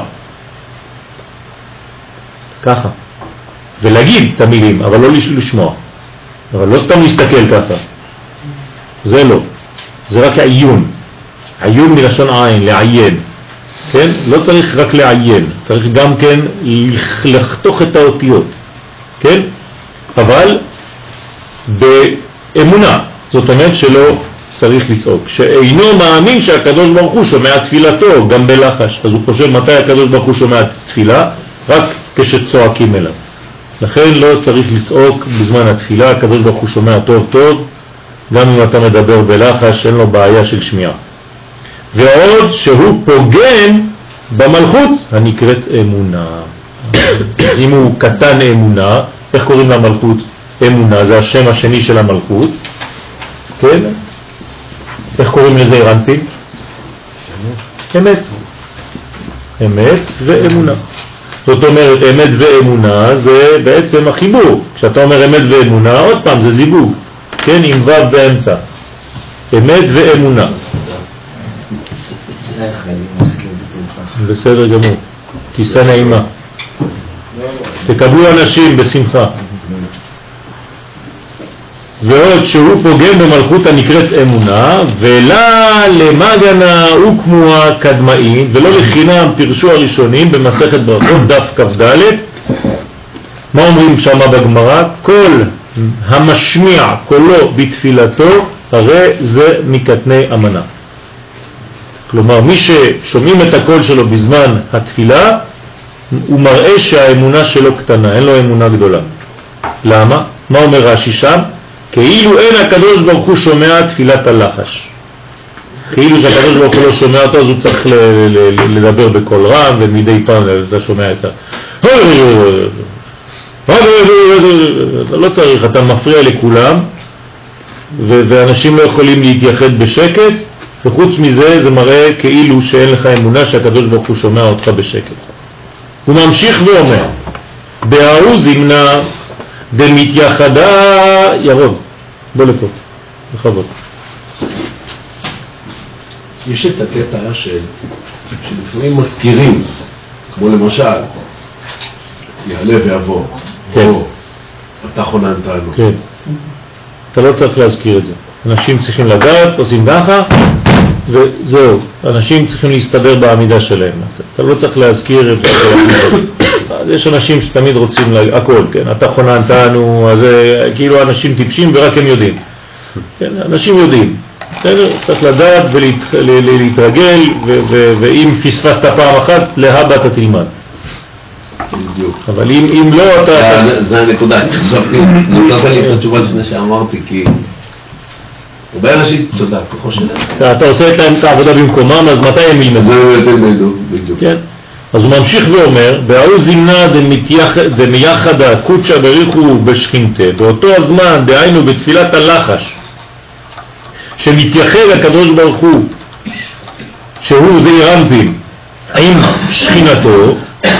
ככה, ולהגיד את המילים, אבל לא לשמוע. אבל לא סתם להסתכל ככה, זה לא, זה רק העיון. עיון מלשון עין, לעיין. כן? לא צריך רק לעיין, צריך גם כן לחתוך את האותיות. כן? אבל באמונה, זאת אומרת שלא צריך לצעוק. שאינו מאמין שהקדוש ברוך הוא שומע תפילתו, גם בלחש. אז הוא חושב מתי הקדוש ברוך הוא שומע תפילה? רק כשצועקים אליו. לכן לא צריך לצעוק בזמן התפילה, הקדוש ברוך הוא שומע טוב טוב, גם אם אתה מדבר בלחש, אין לו בעיה של שמיעה. ועוד שהוא פוגן במלכות הנקראת אמונה. אז אם הוא קטן אמונה, איך קוראים למלכות? אמונה, זה השם השני של המלכות. כן? איך קוראים לזה רנפי? אמת. אמת ואמונה. זאת אומרת, אמת ואמונה זה בעצם החיבור. כשאתה אומר אמת ואמונה, עוד פעם, זה זיווג. כן, עם ו' באמצע. אמת ואמונה. בסדר גמור. כיסה נעימה. תקבלו אנשים בשמחה. ועוד שהוא פוגם במלכות הנקראת אמונה, ולה למגנה וכמוה קדמאית, ולא לחינם פרשו הראשונים במסכת ברכות דף כ"ד. מה אומרים שם בגמרא? כל המשמיע קולו בתפילתו, הרי זה מקטני אמנה. כלומר, מי ששומעים את הקול שלו בזמן התפילה, הוא מראה שהאמונה שלו קטנה, אין לו אמונה גדולה. למה? מה אומר רש"י שם? כאילו אין הקדוש ברוך הוא שומע תפילת הלחש. כאילו שהקדוש ברוך הוא לא שומע אותו, אז הוא צריך לדבר בקול רם, ומדי פעם אתה שומע את ה... אתה לא צריך, אתה מפריע לכולם, ואנשים לא יכולים להתייחד בשקט, וחוץ מזה זה מראה כאילו שאין לך אמונה שהקדוש ברוך הוא שומע אותך בשקט. הוא ממשיך ואומר, בהאו זימנה דמתייחדה, ירון, בוא לפה, בכבוד. יש את הקטע של, שלפעמים מזכירים, כמו למשל, יעלה ויבוא, כן. או אתה חוננת לנו. כן. אתה לא צריך להזכיר את זה. אנשים צריכים לדעת, עושים ככה, וזהו. אנשים צריכים להסתדר בעמידה שלהם. אתה לא צריך להזכיר את זה. יש אנשים שתמיד רוצים לה... הכל, כן. אתה חוננת לנו, אז כאילו אנשים טיפשים ורק הם יודעים. כן, אנשים יודעים. צריך לדעת ולהתרגל, ואם פספסת פעם אחת, להבא אתה תלמד. בדיוק. אבל אם, אם לא, אתה... זה הנקודה, אני חשבתי, נתת לי את התשובה לפני שאמרתי, כי הרבה אנשים, תודה, כוחו שלהם. אתה עושה את להם את העבודה במקומם, אז מתי הם ילמדו? בדיוק. כן. אז הוא ממשיך ואומר, בהאו זימנה דמייחדה קודשא בריחו בשכינתה, באותו הזמן, דהיינו בתפילת הלחש, שמתייחד הקדוש ברוך הוא, שהוא זעיר אנפין, עם שכינתו,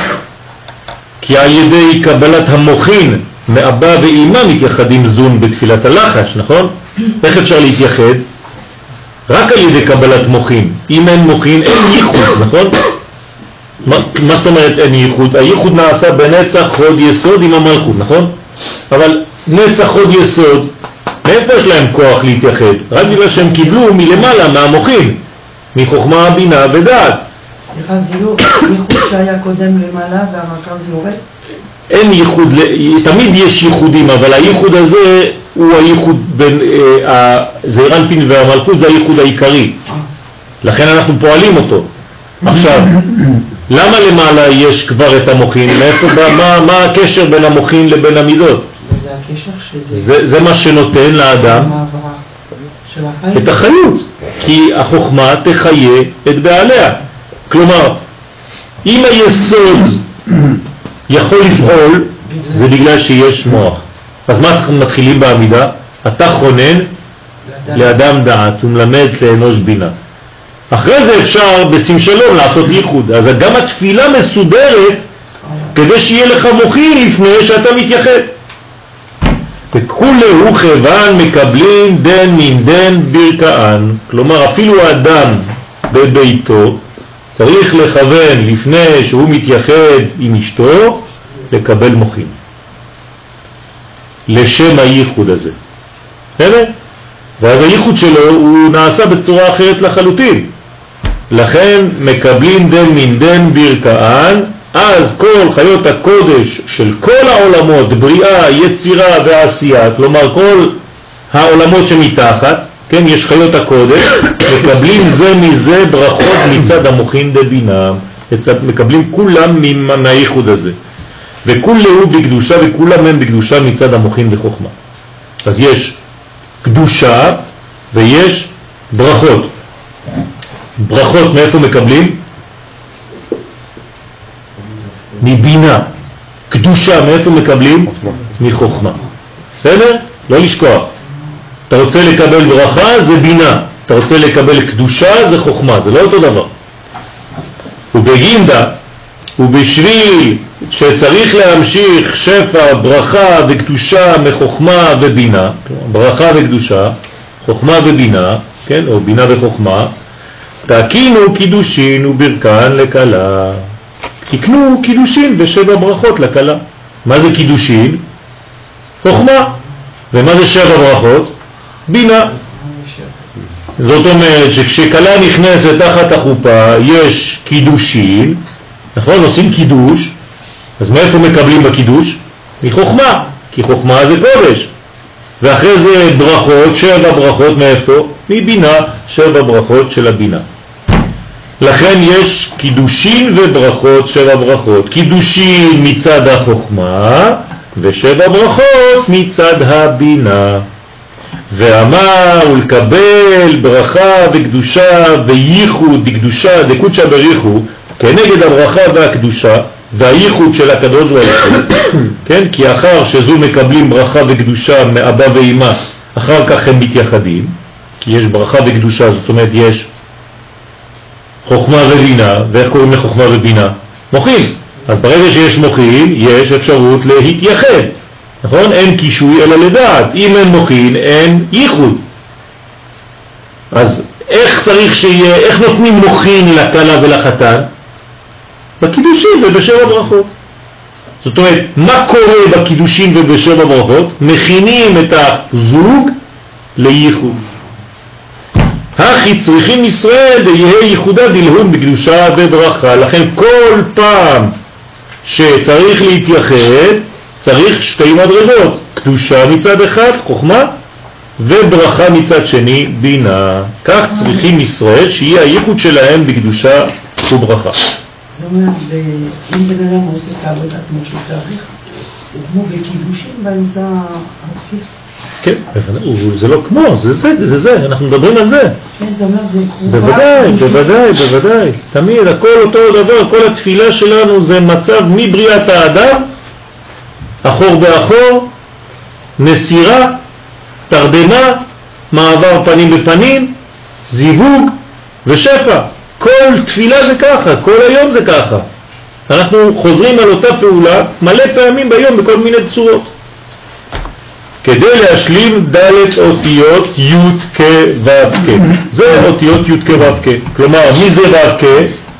כי על ידי קבלת המוחין מאבא ואימא מתייחדים זון בתפילת הלחש, נכון? איך אפשר להתייחד? רק על ידי קבלת מוחין. אם אין מוחין, אין ייחוד, נכון? מה, מה זאת אומרת אין ייחוד? הייחוד נעשה בנצח חוד יסוד עם המלכות, נכון? אבל נצח חוד יסוד, מאיפה יש להם כוח להתייחד? רק בגלל שהם קיבלו מלמעלה, מהמוחין, מחוכמה, בינה ודעת. סליחה, זה לא ייחוד שהיה קודם למעלה והמקר זה יורד? אין ייחוד, תמיד יש ייחודים, אבל הייחוד הזה הוא הייחוד בין אה, זעיר אנפין והמלכות, זה הייחוד העיקרי. לכן אנחנו פועלים אותו. עכשיו, למה למעלה יש כבר את המוחין? מאיפה, מה, מה הקשר בין המוחין לבין המידות? זה הקשר שזה... זה, זה מה שנותן לאדם של החיים. את החיות, כי החוכמה תחיה את בעליה. כלומר, אם היסוד יכול לפעול, זה בגלל שיש מוח. אז מה אנחנו מתחילים בעמידה? אתה חונן לאדם דעת ומלמד לאנוש בינה. אחרי זה אפשר בשים שלום לעשות ייחוד. אז גם התפילה מסודרת כדי שיהיה לך מוחין לפני שאתה מתייחד. וכולו כיוון מקבלים דן מן דן ברכאן. כלומר אפילו האדם בביתו צריך לכוון לפני שהוא מתייחד עם אשתו לקבל מוחין לשם הייחוד הזה. בסדר? ואז הייחוד שלו הוא נעשה בצורה אחרת לחלוטין. לכן מקבלים דן מן דן ברכאן, אז כל חיות הקודש של כל העולמות, בריאה, יצירה ועשייה, כלומר כל העולמות שמתחת, כן, יש חיות הקודש, מקבלים זה מזה ברכות מצד המוחין דבינם, מקבלים כולם מהייחוד הזה. וכולהו בקדושה וכולם הם בקדושה מצד המוחין וחוכמה. אז יש קדושה ויש ברכות. ברכות מאיפה מקבלים? מבינה. קדושה מאיפה מקבלים? מחוכמה. בסדר? לא לשכוח. אתה רוצה לקבל ברכה זה בינה, אתה רוצה לקבל קדושה זה חוכמה, זה לא אותו דבר. ובגינדה, ובשביל שצריך להמשיך שפע, ברכה וקדושה מחוכמה ובינה, ברכה וקדושה, חוכמה ובינה, כן, או בינה וחוכמה, תקינו קידושין וברכן לקלה. תקנו קידושין ושבע ברכות לקלה. מה זה קידושין? חוכמה. ומה זה שבע ברכות? בינה. זאת אומרת שכשקלה נכנסת תחת החופה יש קידושין, נכון? עושים קידוש, אז מאיפה מקבלים בקידוש? מחוכמה, כי חוכמה זה קודש. ואחרי זה ברכות, שבע ברכות מאיפה? מבינה, שבע ברכות של הבינה. לכן יש קידושין וברכות, שבע ברכות. קידושין מצד החוכמה ושבע ברכות מצד הבינה. ואמר ולקבל ברכה וקדושה וייחוד דקדושה דקודשה בריחו כנגד הברכה והקדושה והייחוד של הקדוש ברוך הוא, כן? כי אחר שזו מקבלים ברכה וקדושה מאבא ואמא, אחר כך הם מתייחדים, כי יש ברכה וקדושה, זאת אומרת יש חוכמה ובינה. ואיך קוראים לחוכמה ובינה? מוחין. אז ברגע שיש מוחין יש אפשרות להתייחד, נכון? אין קישוי אלא לדעת. אם אין מוחין אין ייחוד. אז איך צריך שיהיה, איך נותנים מוחין לקלה ולחתן? בקידושים ובשבע ברכות. זאת אומרת, מה קורה בקידושים ובשבע ברכות? מכינים את הזוג לייחוד. הכי צריכים ישראל יהיה ייחודה דלהון בקדושה וברכה. לכן כל פעם שצריך להתייחד צריך שתי מדרגות, קדושה מצד אחד, חוכמה, וברכה מצד שני, בינה. כך צריכים ישראל שיהיה הייחוד שלהם בקדושה וברכה. זאת אומרת, אם בן אדם עושה את העבודה כמו שצריך, הוא כמו בקידושים באמצע התפילה. כן, זה לא כמו, זה זה, זה זה, אנחנו מדברים על זה. כן, זה אומר, זה בוודאי, בוודאי, בוודאי. תמיד, הכל אותו דבר, כל התפילה שלנו זה מצב מבריאת האדם, אחור באחור, נסירה, תרדמה, מעבר פנים בפנים, זיווג ושפע. כל תפילה זה ככה, כל היום זה ככה. אנחנו חוזרים על אותה פעולה מלא פעמים ביום בכל מיני צורות. כדי להשלים ד' אותיות י' כ' ו' כ'. זה אותיות י' כ' ו' כ'. כלומר, מי זה ו' כ'?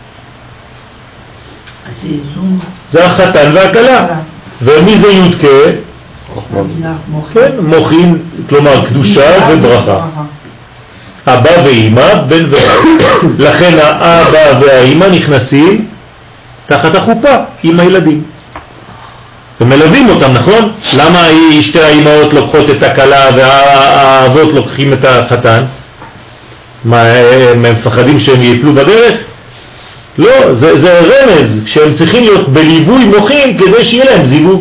זה החתן והכלה. ומי זה י' כ'? כן, מוחין, כלומר קדושה וברכה. אבא ואמא, בן ואב. לכן האבא והאמא נכנסים תחת החופה עם הילדים. ומלווים אותם, נכון? למה שתי האמהות לוקחות את הכלה והאבות לוקחים את החתן? מה, הם מפחדים שהם ייפלו בדרך? לא, זה, זה רמז שהם צריכים להיות בליווי מוחין כדי שיהיה להם זיווג.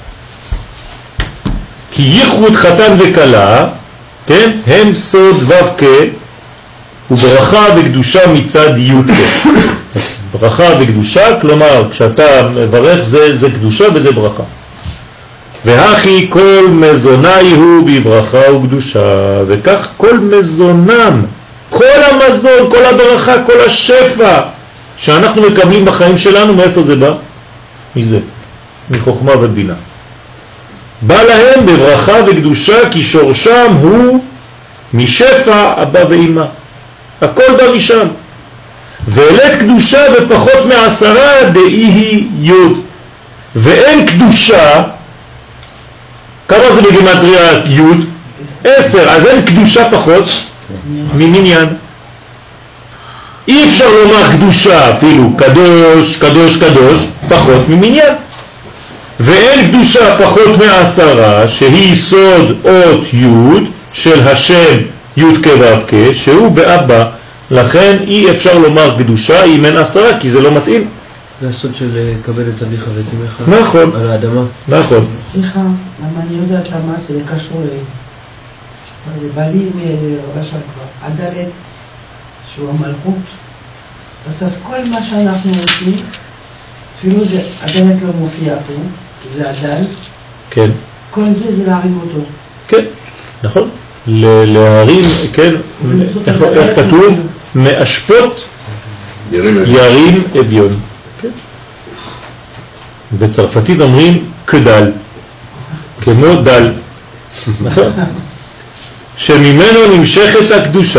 כי ייחוד חתן וכלה, כן, הם סוד ו' כ' וברכה וקדושה מצד י' כ'. ברכה וקדושה, כלומר כשאתה מברך זה, זה קדושה וזה ברכה. והכי כל מזוני הוא בברכה וקדושה, וכך כל מזונם, כל המזון, כל הברכה, כל השפע שאנחנו מקבלים בחיים שלנו, מאיפה זה בא? מזה, מחוכמה ובינה. בא להם בברכה וקדושה כי שורשם הוא משפע אבא ואמא. הכל בא משם. ואלת קדושה ופחות מעשרה דאי היא יוד. ואין קדושה, כמה זה בגימטריה יוד? עשר. אז אין קדושה פחות ממניין. אי אפשר לומר קדושה אפילו קדוש, קדוש, קדוש, פחות ממניין. ואין קדושה פחות מעשרה, שהיא סוד אות י' של השם י' כו' כ', שהוא באבא. לכן אי אפשר לומר קדושה אם אין עשרה, כי זה לא מתאים. זה הסוד של קבל את אביך ואת אמך נכון. על האדמה. נכון. סליחה, למה אני יודעת למה זה קשור ל... זה בא לי מרבש כבר, הדלת, שהוא המלכות. בסוף כל מה שאנחנו עושים, אפילו זה, הדלת לא מופיע פה, זה הדל. כן. כל זה זה להרים אותו. כן, נכון. להרים, כן, איך כתוב? מאשפות ירים אביון. בצרפתית אומרים כדל, כמו דל, שממנו נמשכת הקדושה.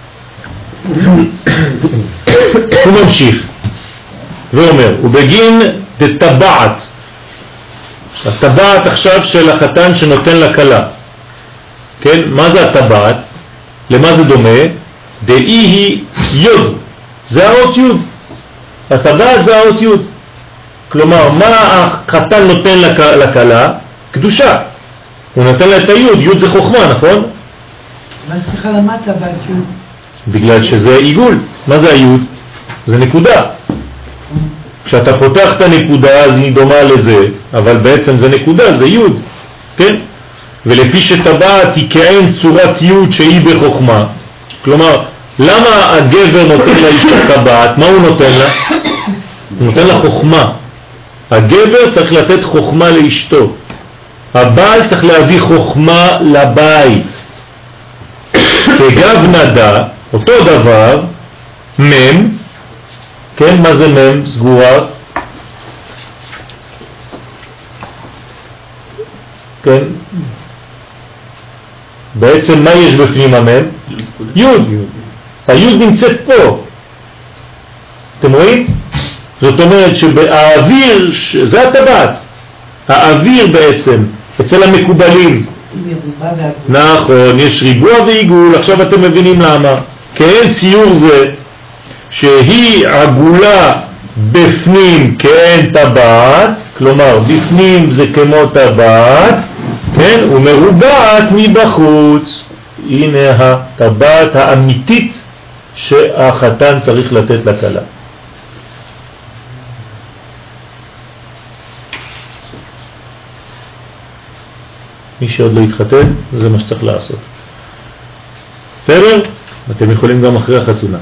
הוא ממשיך ואומר, ובגין דטבעת, הטבעת עכשיו של החתן שנותן לכלה, כן, מה זה הטבעת? למה זה דומה? דאי היא יוד, זה האות יוד, הטבעת זה האות יוד. כלומר, מה החתן נותן לכלה? קדושה. הוא נותן לה את היוד, יוד זה חוכמה, נכון? מה סליחה למה טבעת יוד? בגלל שזה עיגול. מה זה היוד? זה נקודה. כשאתה פותח את הנקודה אז היא דומה לזה, אבל בעצם זה נקודה, זה יוד, כן? ולפי שטבעת היא כאין צורת יוד שהיא בחוכמה. כלומר, למה הגבר נותן לה אישה טבעת? מה הוא נותן לה? הוא נותן לה חוכמה. הגבר צריך לתת חוכמה לאשתו. הבעל צריך להביא חוכמה לבית. כגב נדה, אותו דבר, מם, כן, מה זה מם? סגורה. כן. בעצם מה יש בפנים המם? יוד. היוד נמצאת פה. אתם רואים? זאת אומרת שהאוויר, זה הטבעת, האוויר בעצם, אצל המקובלים. נכון, יש ריבוע ועיגול, עכשיו אתם מבינים למה. כאין ציור זה שהיא עגולה בפנים כאין טבעת, כלומר בפנים זה כמו טבעת, כן, ומרובעת מבחוץ. הנה הטבעת האמיתית שהחתן צריך לתת לכלה. מי שעוד לא יתחתן, זה מה שצריך לעשות. בסדר? אתם יכולים גם אחרי החתונה.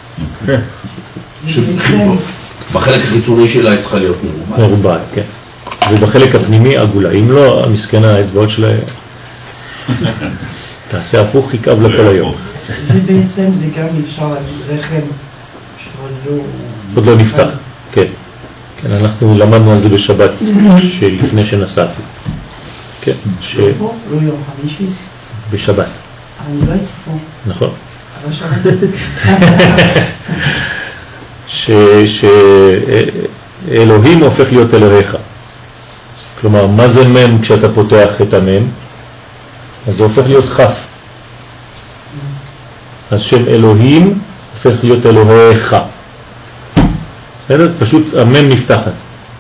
בחלק החיצוני שלה היא צריכה להיות מרובעת. מרובעת, כן. ובחלק הפנימי עגולה. אם לא, המסכנה, האצבעות שלה תעשה הפוך, יכאב לה כל היום. זה בעצם, זה גם אפשר להגיד רחם שעוד לא... עוד לא נפתח, כן. כן, אנחנו למדנו על זה בשבת, שלפני שנסעתי. כן, ש... לא יום חמישי. בשבת. אני לא הייתי פה. נכון. אבל שבת. שאלוהים הופך להיות אלוהיך. כלומר, מה זה מם כשאתה פותח את המם? אז זה הופך להיות חף. אז שם אלוהים הופך להיות אלוהיך. פשוט המם נפתחת.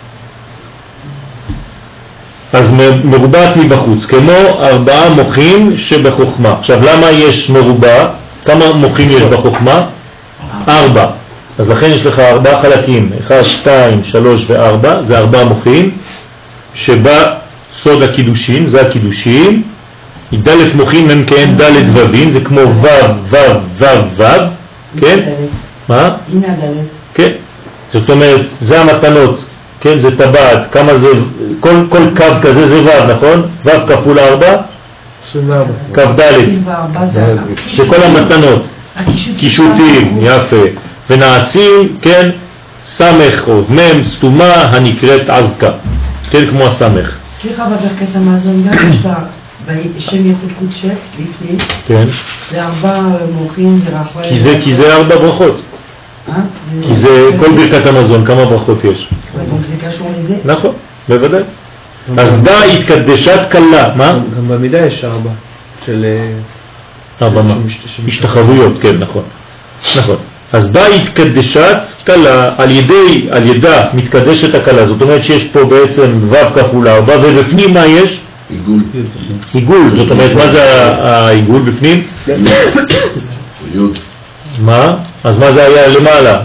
אז מרובעת מבחוץ, כמו ארבעה מוחים שבחוכמה. עכשיו, למה יש מרובע? כמה מוחים יש בחוכמה? ארבע. אז לכן יש לך ארבעה חלקים, אחד, שתיים, שלוש וארבע, זה ארבעה מוחים, שבה סוד הקידושים, זה הקידושים, דלת מוחים הם כאין דלת ובין, זה כמו וו, וו, וו, וו, כן? מה? הנה הדלת. כן. זאת אומרת, זה המתנות. כן, זה טבעת, כמה זה, כל, כל קו כזה זה ו', נכון? ו' כפול ארבע? עשרים וארבע. קו ד', זה כל המתנות, קישוטים, יפה, ונעשים, כן, סמך או מם, סתומה הנקראת עזקה, כן, כמו הסמך. סליחה, בברכת המזון גם יש לה שם ייחוד קודשך לפני, כן. זה ארבע מוחים ורחבה. כי זה, כי זה ארבע ברכות. כי זה כל ברכת המזון, כמה ברכות יש. זה קשור לזה? נכון, בוודאי. אז דה התקדשת קלה, מה? גם במידה יש ארבע של... ארבע מה? השתחוויות, כן, נכון. נכון. אז באה התקדשת קלה, על ידי, על ידה מתקדשת הקלה, זאת אומרת שיש פה בעצם ו' כפול ארבע, ובפנים מה יש? עיגול. עיגול, זאת אומרת מה זה העיגול בפנים? יוד. מה? אז מה זה היה למעלה?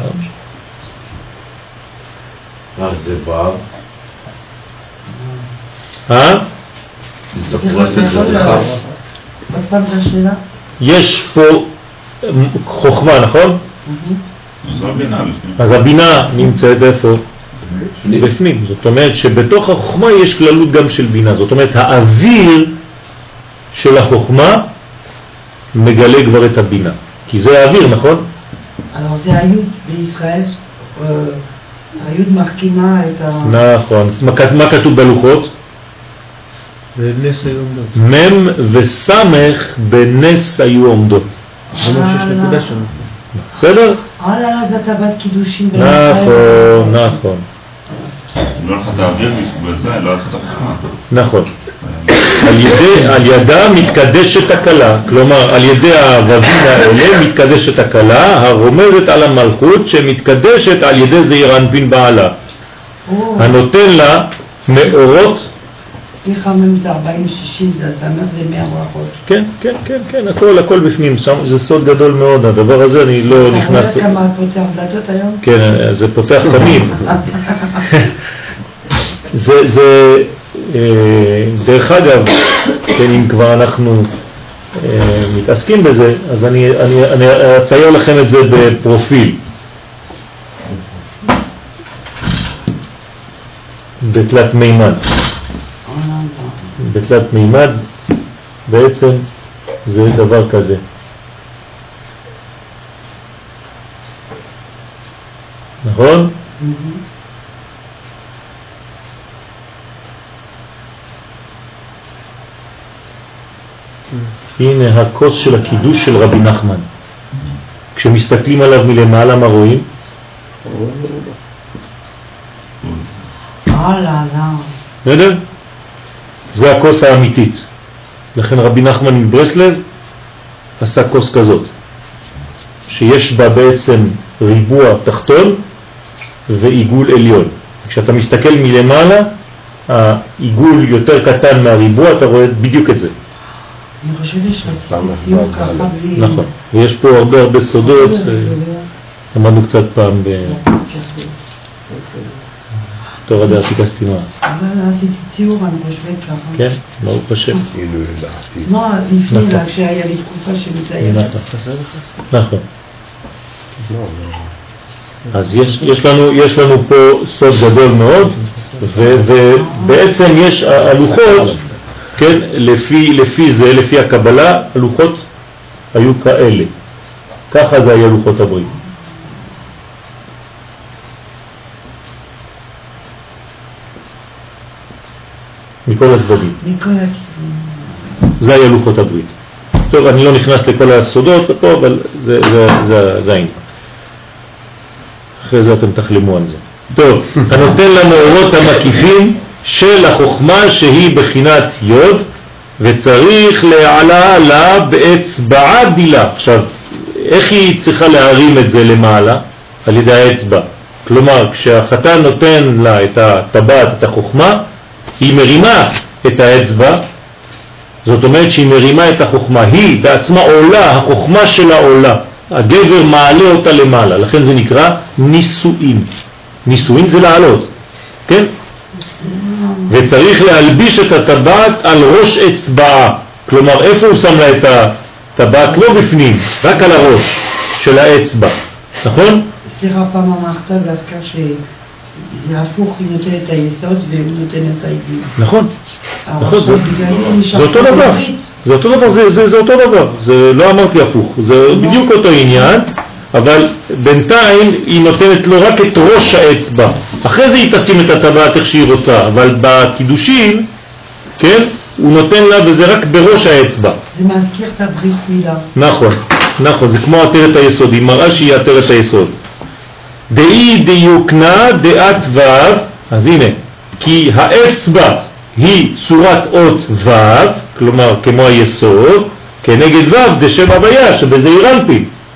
אה, זה ו'. אה? תפרסת זה חף. עוד פעם את השאלה? יש פה חוכמה, נכון? זו הבינה בפנים. אז הבינה נמצאת איפה? בפנים. בפנים. זאת אומרת שבתוך החוכמה יש כללות גם של בינה. זאת אומרת האוויר של החוכמה מגלה כבר את הבינה. כי זה האוויר, נכון? Alors זה היוד בישראל, אה, היוד מחכימה את ה... נכון. מה, מה כתוב בלוחות? בנס היו עומדות. מם וסמך בנס היו עומדות. זה מה שיש נקודה שם. בסדר? אה לא, לא, זה טבעת קידושים. נכון, נכון. אם לא לך את האוויר בזה, לא לך את החכמה. נכון. על ידי, על ידה מתקדשת הקלה, כלומר על ידי הוווים האלה מתקדשת הקלה הרומזת על המלכות שמתקדשת על ידי זעיר אנפין בעלה, הנותן לה מאורות. סליחה, מם זה ארבעים שישים, זה הסמך, זה מאה ברכות. כן, כן, כן, כן, הכל, הכל בפנים, שם, זה סוד גדול מאוד, הדבר הזה אני לא נכנס... אתה רואה כמה פותח דלתות היום? כן, זה פותח תמיד. זה, זה, דרך אגב, כן, אם כבר אנחנו מתעסקים בזה, אז אני, אני, אני אצייר לכם את זה בפרופיל. בתלת מימד. בתלת מימד בעצם זה דבר כזה. נכון? הנה הכוס של הקידוש של רבי נחמן. כשמסתכלים עליו מלמעלה מה רואים? אה לא, לא. בסדר? זה הכוס האמיתית. לכן רבי נחמן מברסלב עשה כוס כזאת, שיש בה בעצם ריבוע תחתון ועיגול עליון. כשאתה מסתכל מלמעלה, העיגול יותר קטן מהריבוע, אתה רואה בדיוק את זה. אני חושבת שרציתי ציור ככה בלי... נכון. ויש פה הרבה הרבה סודות. למדנו קצת פעם בתור הדעתיקה סתימה. אבל עשיתי ציור, אני חושבת ככה. כן, ברוך השם. לא, לפני לה, כשהיה לי תקופה שמתארת. נכון. אז יש, יש לנו, יש לנו פה סוד גדול מאוד, ו, ובעצם יש הלוחות, כן, לפי, לפי זה, לפי הקבלה, הלוחות היו כאלה. ככה זה היה לוחות הברית. מכל הצדדים. מכל הכיוון. זה היה לוחות הברית. טוב, אני לא נכנס לכל הסודות פה, אבל זה, זה, זה, זה העניין. אחרי זה אתם תחלמו על זה. טוב, הנותן לנו אורות המקיפים של החוכמה שהיא בחינת יוד, וצריך להעלה לה באצבעה דילה. עכשיו, איך היא צריכה להרים את זה למעלה? על ידי האצבע. כלומר, כשהחתן נותן לה את הטבעת, את החוכמה, היא מרימה את האצבע, זאת אומרת שהיא מרימה את החוכמה, היא בעצמה עולה, החוכמה שלה עולה, הגבר מעלה אותה למעלה, לכן זה נקרא נישואין. נישואין זה לעלות, כן? וצריך להלביש את הטבעת על ראש אצבעה, כלומר איפה הוא שם לה את הטבעת? לא בפנים, רק על הראש של האצבע, נכון? סליחה, פעם אמרת דווקא שזה הפוך, היא נותנת את היסוד והוא נותן את העיגול. נכון, נכון, זה זה אותו דבר, זה אותו דבר, זה, זה, זה אותו דבר, זה לא אמרתי הפוך, זה בדיוק אותו עניין, אבל בינתיים היא נותנת לו רק את ראש האצבע, אחרי זה היא תשים את הטבעת איך שהיא רוצה, אבל בקידושין, כן, הוא נותן לה וזה רק בראש האצבע. זה מזכיר את הברית מילה. נכון, נכון, זה כמו עטרת היסוד, היא מראה שהיא עטרת היסוד. דאי דיוקנה דעת ו', אז הנה, כי האצבע היא צורת אות ו', כלומר כמו היסוד, כנגד ו' דשם הוויה שבזעיר אנפין.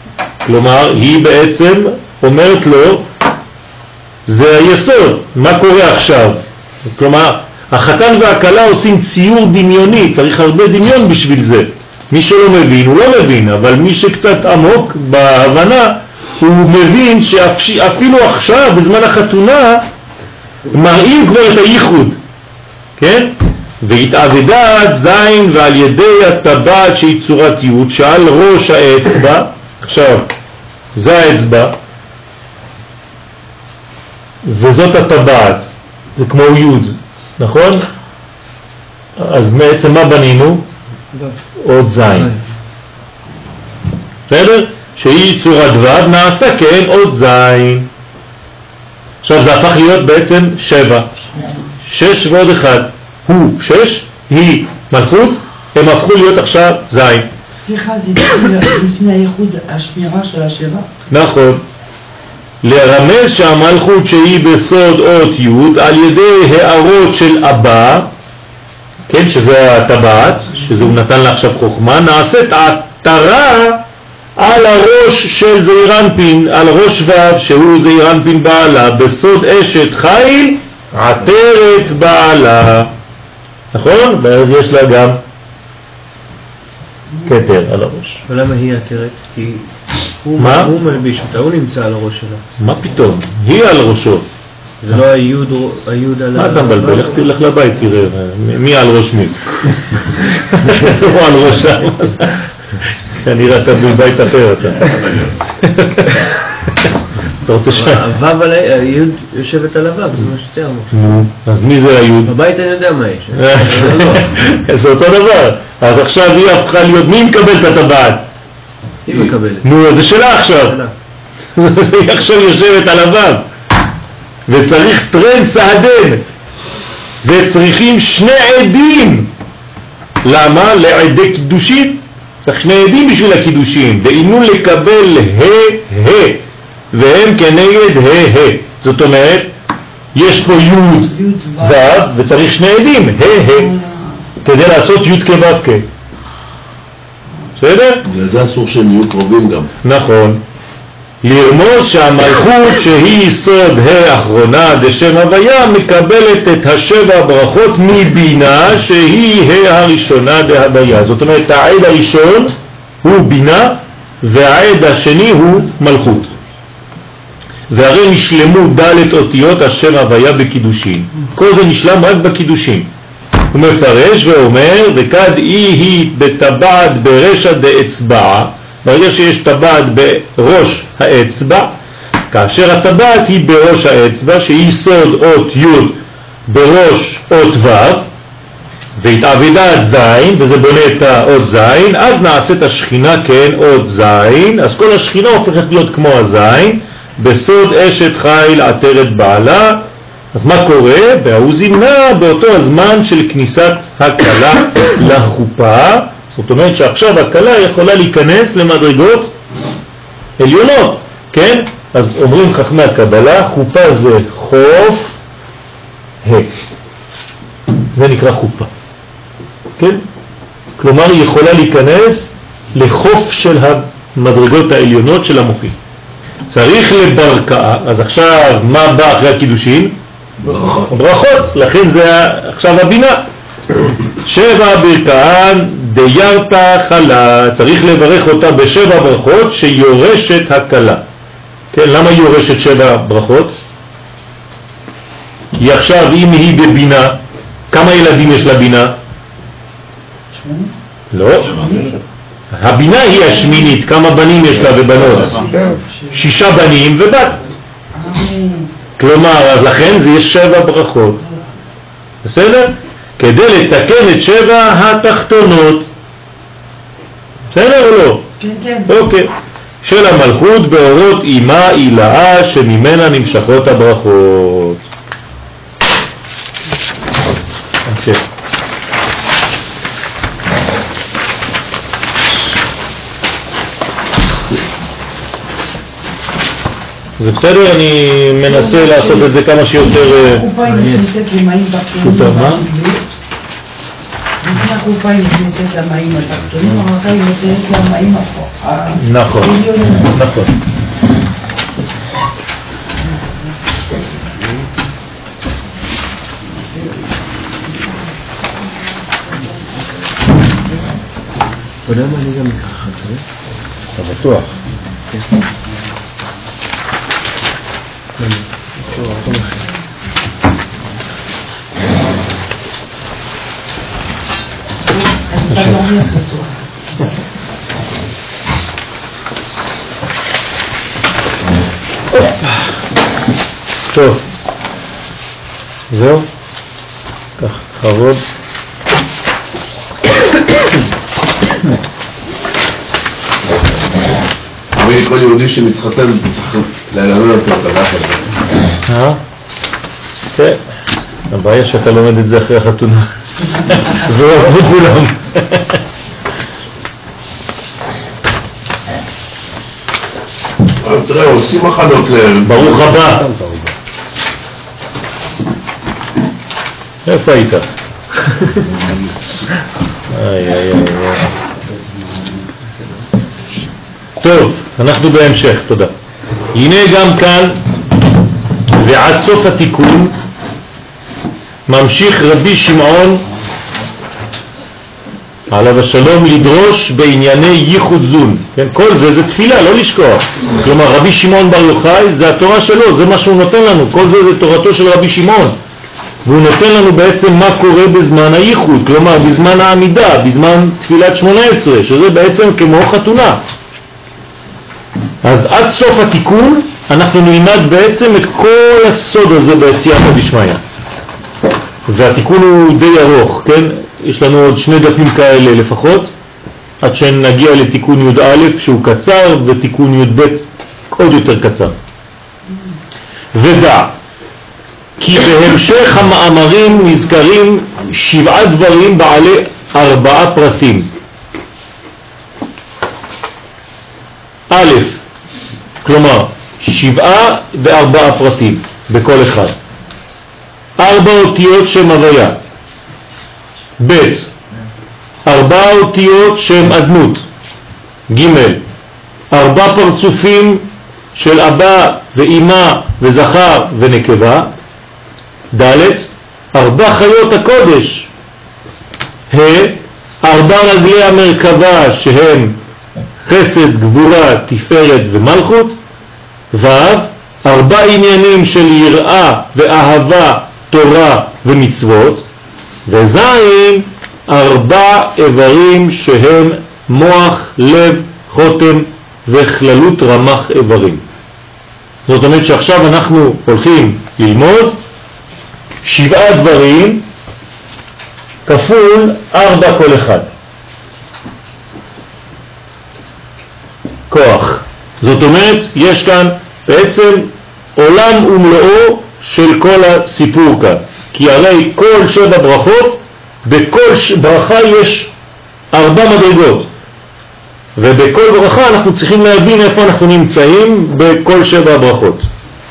כלומר, היא בעצם אומרת לו, זה היסוד, מה קורה עכשיו? כלומר, החתן והכלה עושים ציור דמיוני, צריך הרבה דמיון בשביל זה. מי שלא מבין, הוא לא מבין, אבל מי שקצת עמוק בהבנה, הוא מבין שאפילו עכשיו, בזמן החתונה, מראים כבר את הייחוד, כן? והתעבדה זין ועל ידי הטבעת שהיא צורת יוד, שעל ראש האצבע, עכשיו, זה האצבע, וזאת הטבעת, זה כמו יוד, נכון? אז בעצם מה בנינו? עוד זין. בסדר? שהיא צורת ו' נעשה כן עוד זין. עכשיו זה הפך להיות בעצם שבע. שש ועוד אחד. הוא שש, היא מלכות, הם הפכו להיות עכשיו זין. סליחה, זה לפני הייחוד השמירה של השבע? נכון. לרמז שהמלכות שהיא בסוד אות י' על ידי הערות של אבא, כן, שזה הטבעת, שזה הוא נתן לה עכשיו חוכמה, נעשית עטרה על הראש של זעיר אנפין, על ראש ו' שהוא זעיר אנפין בעלה, בסוד אשת חיל עטרת בעלה. נכון? ואז יש לה גם כתר על הראש. ולמה היא עטרת? כי הוא, מה? הוא מלביש אותה, הוא נמצא על הראש שלה. מה פתאום? היא על ראשו. זה לא היוד, היוד על... מה אתה מבלבל? לך תלך לבית, תראה, מי על ראש מי? הוא על ראשה. כנראה אתה בבית אחר אתה. אתה רוצה ש... הוו על היוד יושבת על הוו, זה מה שציירנו. אז מי זה היוד? בבית אני יודע מה יש. זה אותו דבר. אז עכשיו היא הפכה להיות, מי מקבל את הטבעת? היא מקבלת. נו, זה שלה עכשיו. היא עכשיו יושבת על הוו. וצריך טרן סעדן. וצריכים שני עדים. למה? לעדי קידושים. צריך שני עדים בשביל הקידושים. דהיינו לקבל ה, ה. והם כנגד ה, ה. זאת אומרת, יש פה י' ו' וצריך שני עדים, ה, ה. כדי לעשות י' כו' כ'. בסדר? וזה אסור שהם יהיו קרובים גם. נכון. לרמוז שהמלכות שהיא סוד ה' האחרונה דשם הוויה מקבלת את השבע ברכות מבינה שהיא ה' הראשונה דהוויה. זאת אומרת העד הראשון הוא בינה והעד השני הוא מלכות. והרי נשלמו ד' אותיות השם הוויה בקידושין. כל זה נשלם רק בקידושין. הוא מפרש ואומר וכד אי היא בטבעת ברשע דאצבע. ברגע שיש טבעת בראש האצבע, כאשר הטבעת היא בראש האצבע שהיא סוד אות י' בראש אות ו' והתעבדה את זין וזה בונה את האות זין, אז נעשית השכינה כן אות זין, אז כל השכינה הופכת להיות כמו הזין בסוד אשת חיל עטרת בעלה. אז מה קורה? והוא זימנה באותו הזמן של כניסת הכלה לחופה. זאת אומרת שעכשיו הכלה יכולה להיכנס למדרגות עליונות, כן? אז אומרים חכמי הקבלה, חופה זה חוף ה. זה נקרא חופה, כן? כלומר היא יכולה להיכנס לחוף של המדרגות העליונות של המוחים. צריך לברכה, אז עכשיו מה בא אחרי הקידושין? ברכות. ברכות, לכן זה עכשיו הבינה. שבע ברכהן דיירתא חלה, צריך לברך אותה בשבע ברכות שיורשת הכלה. כן, למה היא יורשת שבע ברכות? כי עכשיו אם היא בבינה, כמה ילדים יש לבינה? לא. הבינה היא השמינית, כמה בנים יש לה ובנות? שישה בנים ובת. כלומר, לכן זה יש שבע ברכות. בסדר? כדי לתקן את שבע התחתונות. בסדר או לא? כן, כן. אוקיי. של המלכות באורות אימה אילאה שממנה נמשכות הברכות. המשך. זה בסדר? אני מנסה לעשות את זה כמה שיותר החופה היא נכנסת למים תחתונים. פשוטה, מה? לפני הקופה היא נכנסת למים התחתונים, אחר כך היא נותנת למים העליונים. נכון, נכון. אתה יודע מה אני גם אקח את זה? אתה בטוח. אז אתה dormir ce soir. טוב, זהו, כך, חרוד. כל יהודי שמתחתן צריך ללמד אותו את הדף הזה. אה? כן, הבעיה שאתה לומד את זה אחרי החתונה. זהו, כולם. תראה, עושים מחנות להם. ברוך הבא. איפה היית? איי איי איי. טוב, אנחנו בהמשך, תודה. הנה גם כאן ועד סוף התיקון ממשיך רבי שמעון עליו השלום לדרוש בענייני ייחוד זון. כן, כל זה זה תפילה, לא לשכוח. כלומר רבי שמעון בר יוחאי זה התורה שלו, זה מה שהוא נותן לנו. כל זה זה תורתו של רבי שמעון. והוא נותן לנו בעצם מה קורה בזמן הייחוד, כלומר בזמן העמידה, בזמן תפילת שמונה עשרה, שזה בעצם כמו חתונה. אז עד סוף התיקון אנחנו נלמד בעצם את כל הסוד הזה בסייעתא דשמיא. והתיקון הוא די ארוך, כן? יש לנו עוד שני דפים כאלה לפחות, עד שנגיע לתיקון י' א' שהוא קצר, ותיקון י' ב' עוד יותר קצר. ודע, כי בהמשך המאמרים נזכרים שבעה דברים בעלי ארבעה פרטים. א', כלומר שבעה וארבעה פרטים בכל אחד. ארבע אותיות שם הוויה. ב', ארבע אותיות שם אדנות. ג', ארבע פרצופים של אבא ואמא וזכר ונקבה. ד', ארבע חיות הקודש. ה', ארבע רגלי המרכבה שהם חסד, גבורה, תפארת ומלכות. ו', ארבע עניינים של יראה ואהבה, תורה ומצוות. וז', ארבע איברים שהם מוח, לב, חותם וכללות רמ"ח איברים. זאת אומרת שעכשיו אנחנו הולכים ללמוד שבעה דברים כפול ארבע כל אחד. כוח. זאת אומרת, יש כאן בעצם עולם ומלואו של כל הסיפור כאן. כי הרי כל שבע ברכות, בכל ברכה יש ארבע מדרגות. ובכל ברכה אנחנו צריכים להבין איפה אנחנו נמצאים בכל שבע ברכות.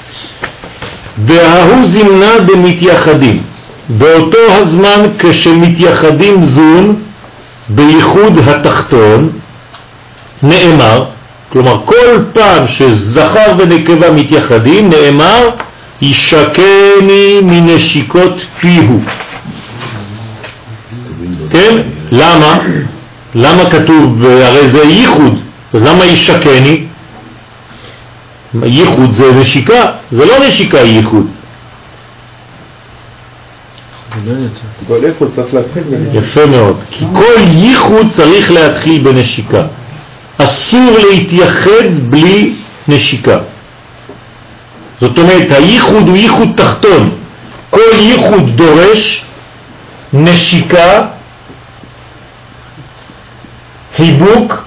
וההוא זמנה דמתייחדים. באותו הזמן כשמתייחדים זון בייחוד התחתון, נאמר, כלומר כל פעם שזכר ונקבה מתייחדים, נאמר, ישקני מנשיקות פיהו. כן? למה? למה כתוב, הרי זה ייחוד, למה ישקני? ייחוד זה נשיקה, זה לא נשיקה ייחוד. כל ייחוד צריך להתחיל בנשיקה. יפה מאוד, כי כל ייחוד צריך להתחיל בנשיקה. אסור להתייחד בלי נשיקה. זאת אומרת, הייחוד הוא ייחוד תחתון. כל ייחוד דורש נשיקה, חיבוק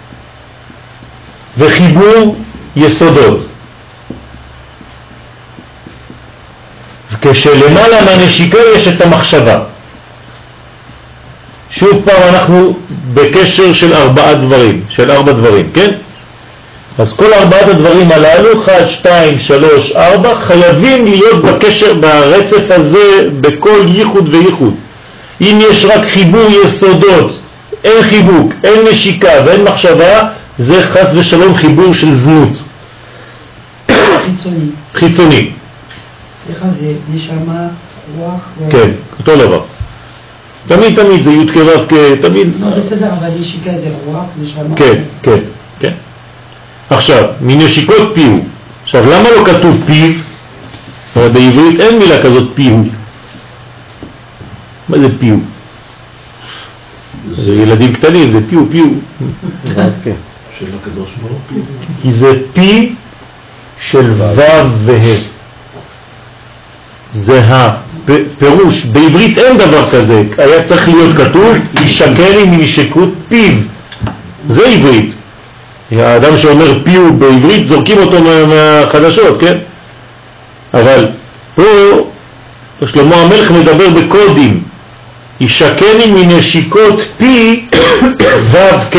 וחיבור יסודות. וכשלמעלה מהנשיקה יש את המחשבה. שוב פעם אנחנו בקשר של ארבעה דברים, של ארבע דברים, כן? אז כל ארבעת הדברים הללו, אחד, שתיים, שלוש, ארבע, חייבים להיות בקשר, ברצף הזה, בכל ייחוד וייחוד. אם יש רק חיבור יסודות, אין חיבוק, אין נשיקה ואין מחשבה, זה חס ושלום חיבור של זנות. חיצוני. חיצוני. סליחה, זה נשמה, רוח ו... כן, אותו דבר. תמיד תמיד זה י' כו' כ', תמיד... לא, בסדר, אבל נשיקה זה רוח, נשמה... כן, כן, כן. עכשיו, מנשיקות פיהו. עכשיו, למה לא כתוב פיו? זאת אומרת, בעברית אין מילה כזאת פיהו. מה זה פיהו? זה ילדים קטנים, זה פיהו, פיהו. של הקדוש ברוך הוא. כי זה פי של ו' וה'. זה הפירוש. בעברית אין דבר כזה. היה צריך להיות כתוב, ישקרי מנשקות פיו. זה עברית. האדם שאומר פיהו בעברית, זורקים אותו מהחדשות, כן? אבל פה שלמה המלך מדבר בקודים. ישקני מנשיקות פי ו' כ'.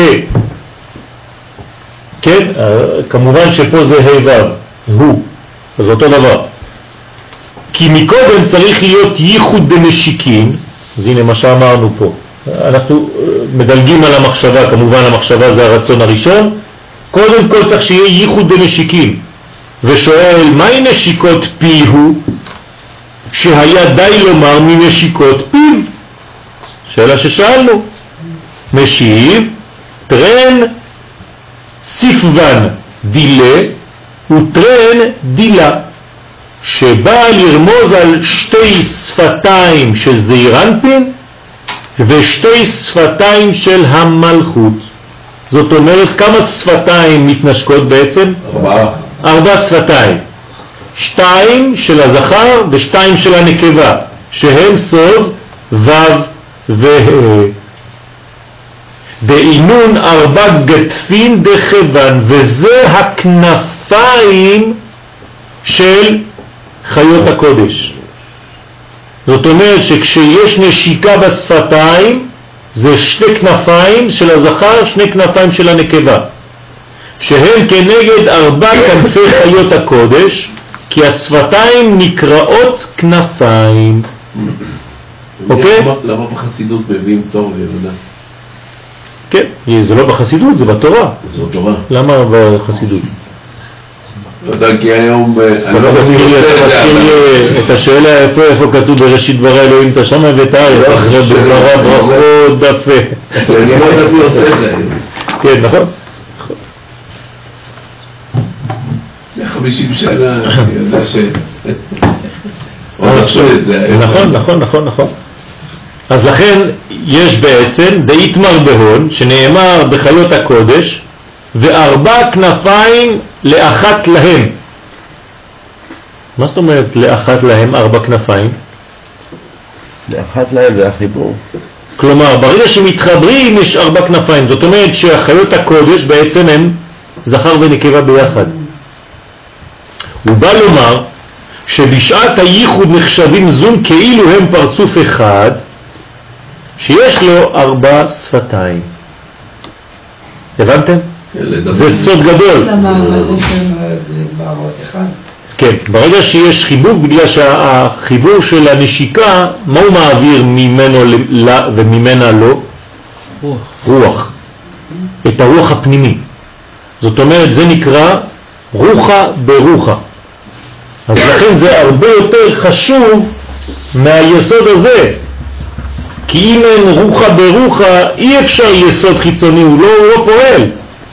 כן? כמובן שפה זה ה' ו', הוא. אז אותו דבר. כי מקודם צריך להיות ייחוד בנשיקים, אז הנה מה שאמרנו פה. אנחנו מדלגים על המחשבה, כמובן המחשבה זה הרצון הראשון. קודם כל צריך שיהיה ייחוד בנשיקים. ושואל, מהי נשיקות פיהו? שהיה די לומר מנשיקות פיו. שאלה ששאלנו. משיב, טרן סיפבן דילה וטרן דילה, שבא לרמוז על שתי שפתיים של זעירנפין ושתי שפתיים של המלכות. זאת אומרת, כמה שפתיים מתנשקות בעצם? ארבעה. ארבע שפתיים. שתיים של הזכר ושתיים של הנקבה, שהם סוד ו' וה'. דאינון ארבע גטפין דחבן, וזה הכנפיים של חיות הקודש. זאת אומרת שכשיש נשיקה בשפתיים, זה שני כנפיים של הזכר, שני כנפיים של הנקבה, שהם כנגד ארבע כנפי חיות הקודש, כי השפתיים נקראות כנפיים. אוקיי? למה בחסידות מביאים תור וירודה? כן, זה לא בחסידות, זה בתורה. זו תורה. למה בחסידות? לא יודע, כי היום... אתה לא מזכיר לי, אתה מזכיר לי את השאלה איפה איפה כתוב בראשית ברא אלוהים את השמיים ואת הארץ, אחרי בגמרא ברכות דף ה'. אני לא יודע מי עושה את זה היום. כן, נכון? חמישים שנה, אני יודע ש... עוד עשו את זה היום. נכון, נכון, נכון, נכון. אז לכן יש בעצם דאיתמר בהון, שנאמר בחיות הקודש, וארבע כנפיים לאחת להם. מה זאת אומרת לאחת להם ארבע כנפיים? לאחת להם זה החיבור. כלומר, ברגע שמתחברים יש ארבע כנפיים. זאת אומרת שהחיות הקודש בעצם הם זכר ונקבה ביחד. הוא בא לומר שבשעת הייחוד נחשבים זון כאילו הם פרצוף אחד, שיש לו ארבע שפתיים. הבנתם? זה סוד גדול. למה זה שם בערות אחד? כן, ברגע שיש חיבור, בגלל שהחיבור של הנשיקה, מה הוא מעביר ממנו לה וממנה לא? רוח. רוח. את הרוח הפנימי. זאת אומרת, זה נקרא רוחה ברוחה. אז לכן זה הרבה יותר חשוב מהיסוד הזה. כי אם אין רוחה ברוחה, אי אפשר יסוד חיצוני, הוא לא, הוא לא פועל.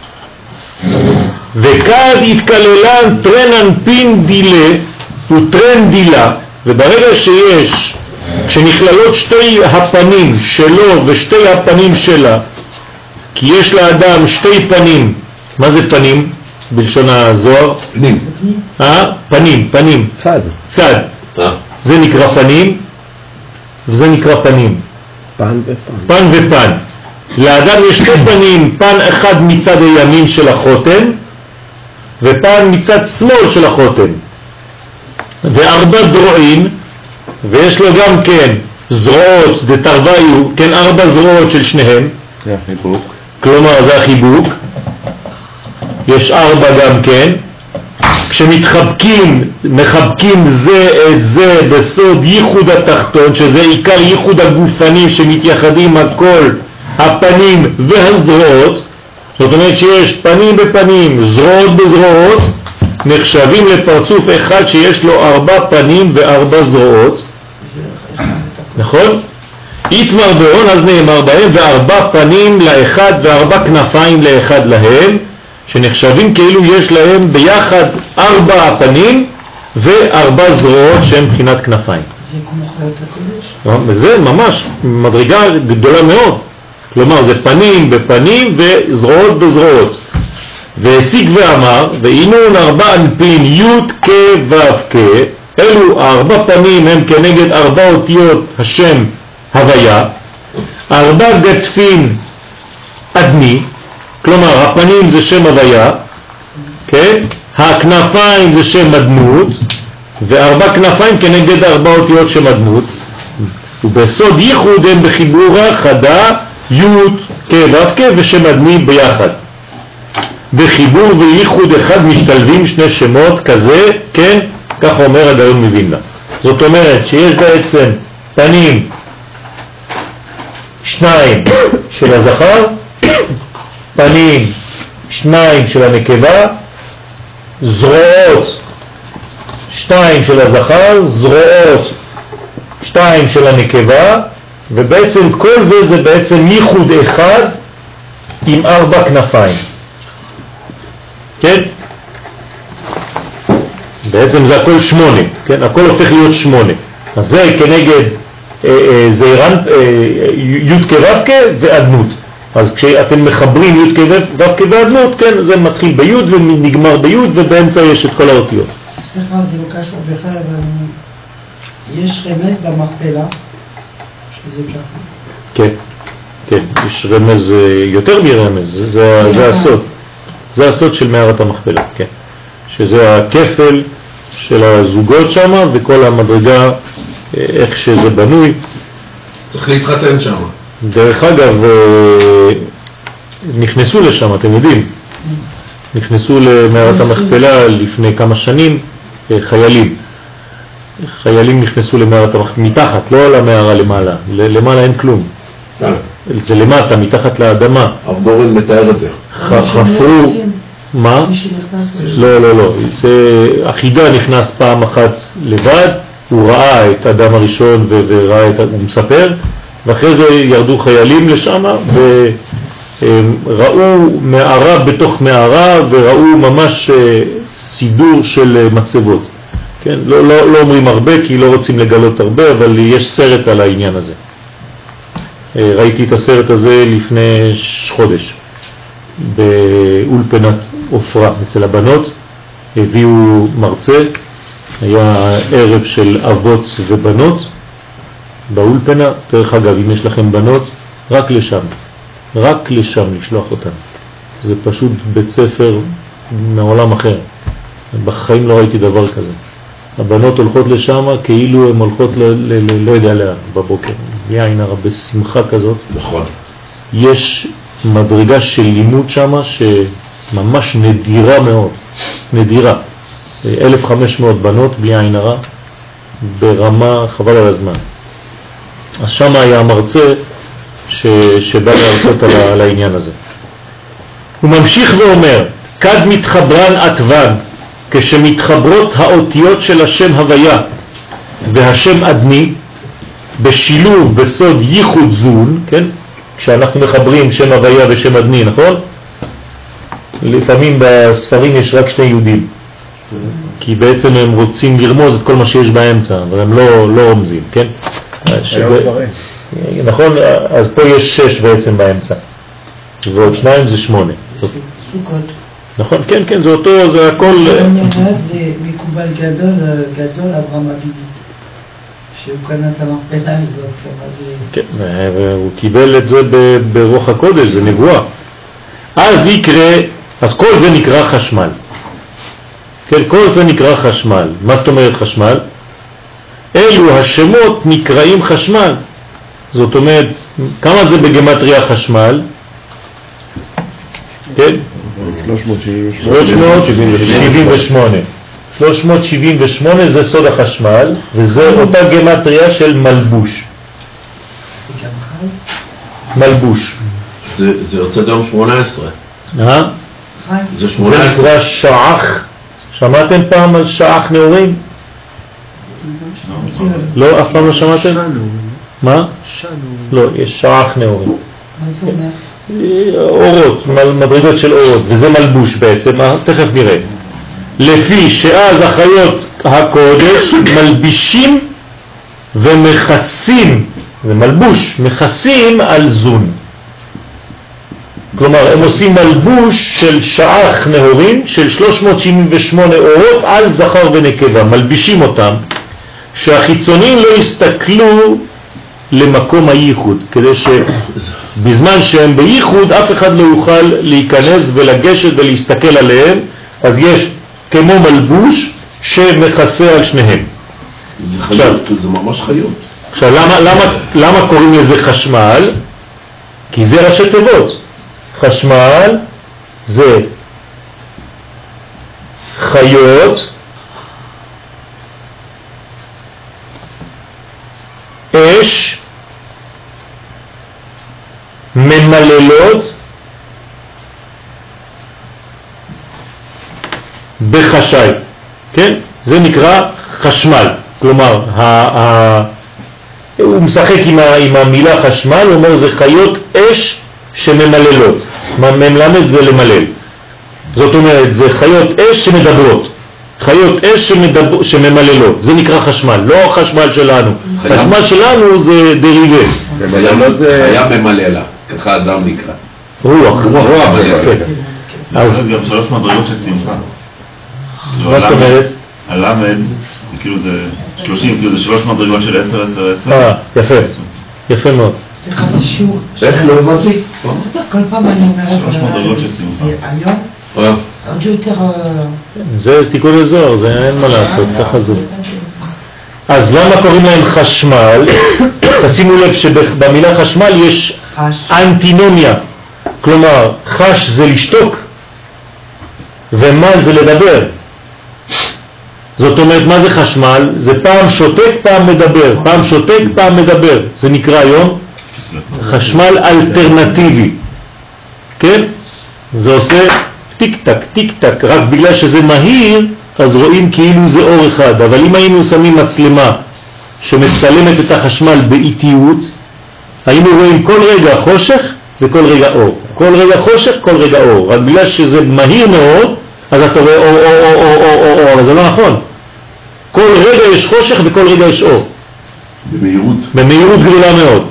וכד התקללן טרנן פין דילה וטרן דילה, וברגע שיש, כשנכללות שתי הפנים שלו ושתי הפנים שלה, כי יש לאדם שתי פנים, מה זה פנים בלשון הזוהר? פנים. אה? פנים, פנים. צד. צד. אה. זה נקרא פנים, וזה נקרא פנים. פן ופן. פן ופן. לאדם יש שתי פנים, פן אחד מצד הימין של החותם, ופן מצד שמאל של החותם. וארבע דרועים, ויש לו גם כן זרועות, דתרוויו, כן, ארבע זרועות של שניהם. זה החיבוק. כלומר זה החיבוק. יש ארבע גם כן. כשמתחבקים, מחבקים זה את זה בסוד ייחוד התחתון, שזה עיקר ייחוד הגופני שמתייחדים הכל, הפנים והזרועות, זאת אומרת שיש פנים בפנים, זרועות בזרועות, נחשבים לפרצוף אחד שיש לו ארבע פנים וארבע זרועות, נכון? יתמר בהון, אז נאמר בהם, וארבע פנים לאחד וארבע כנפיים לאחד להם, שנחשבים כאילו יש להם ביחד ארבע פנים וארבע זרועות שהן מבחינת כנפיים. זה כמו חיות הקודש? זה ממש מדרגה גדולה מאוד. כלומר זה פנים בפנים וזרועות בזרועות. והסיק ואמר, ואינון ארבע אנפין י' כ' ו' כ', אלו ארבע פנים הם כנגד ארבע אותיות השם הוויה, ארבע גטפין אדני, כלומר הפנים זה שם הוויה, כן? הכנפיים זה שם אדנות, וארבע כנפיים כנגד ארבע אותיות שם אדנות, ובסוד ייחוד הם בחיבורה חדה י' כ' ו' כ' ושם אדני ביחד. בחיבור וייחוד אחד משתלבים שני שמות כזה, כן? כך אומר הגאון מווילנה. זאת אומרת שיש בעצם פנים שניים של הזכר, פנים שניים של הנקבה, זרועות שתיים של הזכר, זרועות שתיים של הנקבה, ובעצם כל זה זה בעצם ייחוד אחד עם ארבע כנפיים. כן? בעצם זה הכל שמונה, כן? הכל הופך להיות שמונה. אז זה כנגד אה, אה, זה אירן, אה, י' כ' ו' כ' ואדנות. אז כשאתם מחברים י' כ' ו' כ' ואדנות, כן, זה מתחיל בי' ונגמר בי' ובאמצע יש את כל האותיות. סליחה, זה לא קשור בכלל, אבל יש רמז במכפלה, שזה ככה. כן, כן, יש רמז יותר מרמז, זה, זה, זה הסוד. זה הסוד של מערת המכפלה, כן. שזה הכפל של הזוגות שם וכל המדרגה, איך שזה בנוי. צריך להתחתן שם. דרך אגב, נכנסו לשם, אתם יודעים, נכנסו למערת המכפלה לפני כמה שנים חיילים. חיילים נכנסו למערת המכפלה, מתחת, לא למערה למעלה, למעלה אין כלום. זה למטה, מתחת לאדמה. הרב גורן מתאר את זה. חפרו, מה? לא, לא, לא. החידה נכנס פעם אחת לבד, הוא ראה את האדם הראשון וראה את, הוא מספר, ואחרי זה ירדו חיילים לשם וראו מערה בתוך מערה וראו ממש סידור של מצבות. כן? לא, לא, לא אומרים הרבה כי לא רוצים לגלות הרבה, אבל יש סרט על העניין הזה. ראיתי את הסרט הזה לפני חודש באולפנת אופרה אצל הבנות, הביאו מרצה, היה ערב של אבות ובנות באולפנה. דרך אגב, אם יש לכם בנות, רק לשם, רק לשם לשלוח אותן. זה פשוט בית ספר מעולם אחר. בחיים לא ראיתי דבר כזה. הבנות הולכות לשם כאילו הן הולכות ל, ל, ל, לא יודע לאן בבוקר. יין הרב בשמחה כזאת. נכון. יש מדרגה של לימוד שם שממש נדירה מאוד. נדירה. אלף וחמש מאות בנות בלי עין הרע ברמה חבל על הזמן. אז שם היה המרצה ש... שבא להרצות על, ה... על העניין הזה. הוא ממשיך ואומר, כד מתחברן עטוון, כשמתחברות האותיות של השם הוויה והשם אדני בשילוב בסוד ייחוד זון, כן? כשאנחנו מחברים שם הוויה ושם אדני, נכון? לפעמים בספרים יש רק שני יהודים, כי בעצם הם רוצים לרמוז את כל מה שיש באמצע, אבל הם לא, לא רומזים, כן? שב... נכון, אז פה יש שש בעצם באמצע, ועוד שניים זה שמונה. סוכות. נכון, כן, כן, זה אותו, זה הכל... זה מקובל גדול, גדול אברהם אבינו, שהוא קנה את המכפלה הזאת, כמה זה... כן, והוא קיבל את זה ברוח הקודש, זה נבואה. אז יקרה, אז כל זה נקרא חשמל. כן, כל זה נקרא חשמל. מה זאת אומרת חשמל? אלו השמות נקראים חשמל. זאת אומרת, כמה זה בגמטריה חשמל? כן? שלוש מאות שבעים שבעים ושמונה. שלוש מאות שבעים ושמונה זה סוד החשמל, וזה אותה גמטריה של מלבוש. מלבוש. זה, זה יוצא גם שמונה עשרה. אה? זה שמונה זה עשרה. נקרא שעה. שמעתם פעם על שעה נאורים? לא, אף פעם לא שמעתם? מה? לא, יש שעה נאורים. מה זה אומר? אורות, מדרגות של אורות, וזה מלבוש בעצם, תכף נראה. לפי שאז החיות הקודש מלבישים ומכסים, זה מלבוש, מכסים על זון. כלומר, הם עושים מלבוש של שעה נהורים, של שלוש מאות שבעים ושמונה אורות על זכר ונקבה, מלבישים אותם, שהחיצונים לא יסתכלו למקום הייחוד, כדי שבזמן שהם בייחוד אף אחד לא יוכל להיכנס ולגשת ולהסתכל עליהם, אז יש כמו מלבוש שמכסה על שניהם. זה חיות, זה ממש חיות. עכשיו, למה, למה, למה קוראים לזה חשמל? כי זה ראשי תיבות. חשמל זה חיות, אש, ממללות בחשי, כן? זה נקרא חשמל. כלומר, ה, ה, הוא משחק עם, ה, עם המילה חשמל, הוא אומר זה חיות אש שממללות. ממלמד זה למלל. זאת אומרת, זה חיות אש שמדברות. חיות אש שמדבר, שממללות. זה נקרא חשמל, לא חשמל שלנו. חשמל שלנו זה דריבה. חיה ממללה, ככה אדם נקרא. רוח, רוח, כן. אז גם שלוש מדרגות של שמחה. מה זאת אומרת? הלמד, כאילו זה שלושים, כאילו זה שלוש מדרגות של עשר, עשר, עשר. אה, יפה, יפה מאוד. סליחה, זה שיעור. איך לא הבנתי? כל פעם אני אומרת, שלוש מדרגות של שמחה. זה היום עוד יותר... זה תיקון לזוהר, זה אין מה לעשות, ככה זה. אז למה קוראים להם חשמל? תשימו לב שבמילה חשמל יש אנטינומיה. כלומר, חש זה לשתוק, ומל זה לדבר. זאת אומרת, מה זה חשמל? זה פעם שותק, פעם מדבר. פעם שותק, פעם מדבר. זה נקרא היום חשמל אלטרנטיבי. כן? זה עושה טיק טק, טיק טק. רק בגלל שזה מהיר, אז רואים כאילו זה אור אחד. אבל אם היינו שמים מצלמה שמצלמת את החשמל באיטיות, היינו רואים כל רגע חושך וכל רגע אור. כל רגע חושך, כל רגע אור. רק בגלל שזה מהיר מאוד, אז אתה רואה אור, אור, אור, אור, אור, אור, אור. אבל זה לא נכון. כל רגע יש חושך וכל רגע יש אור. במהירות. במהירות גדולה מאוד.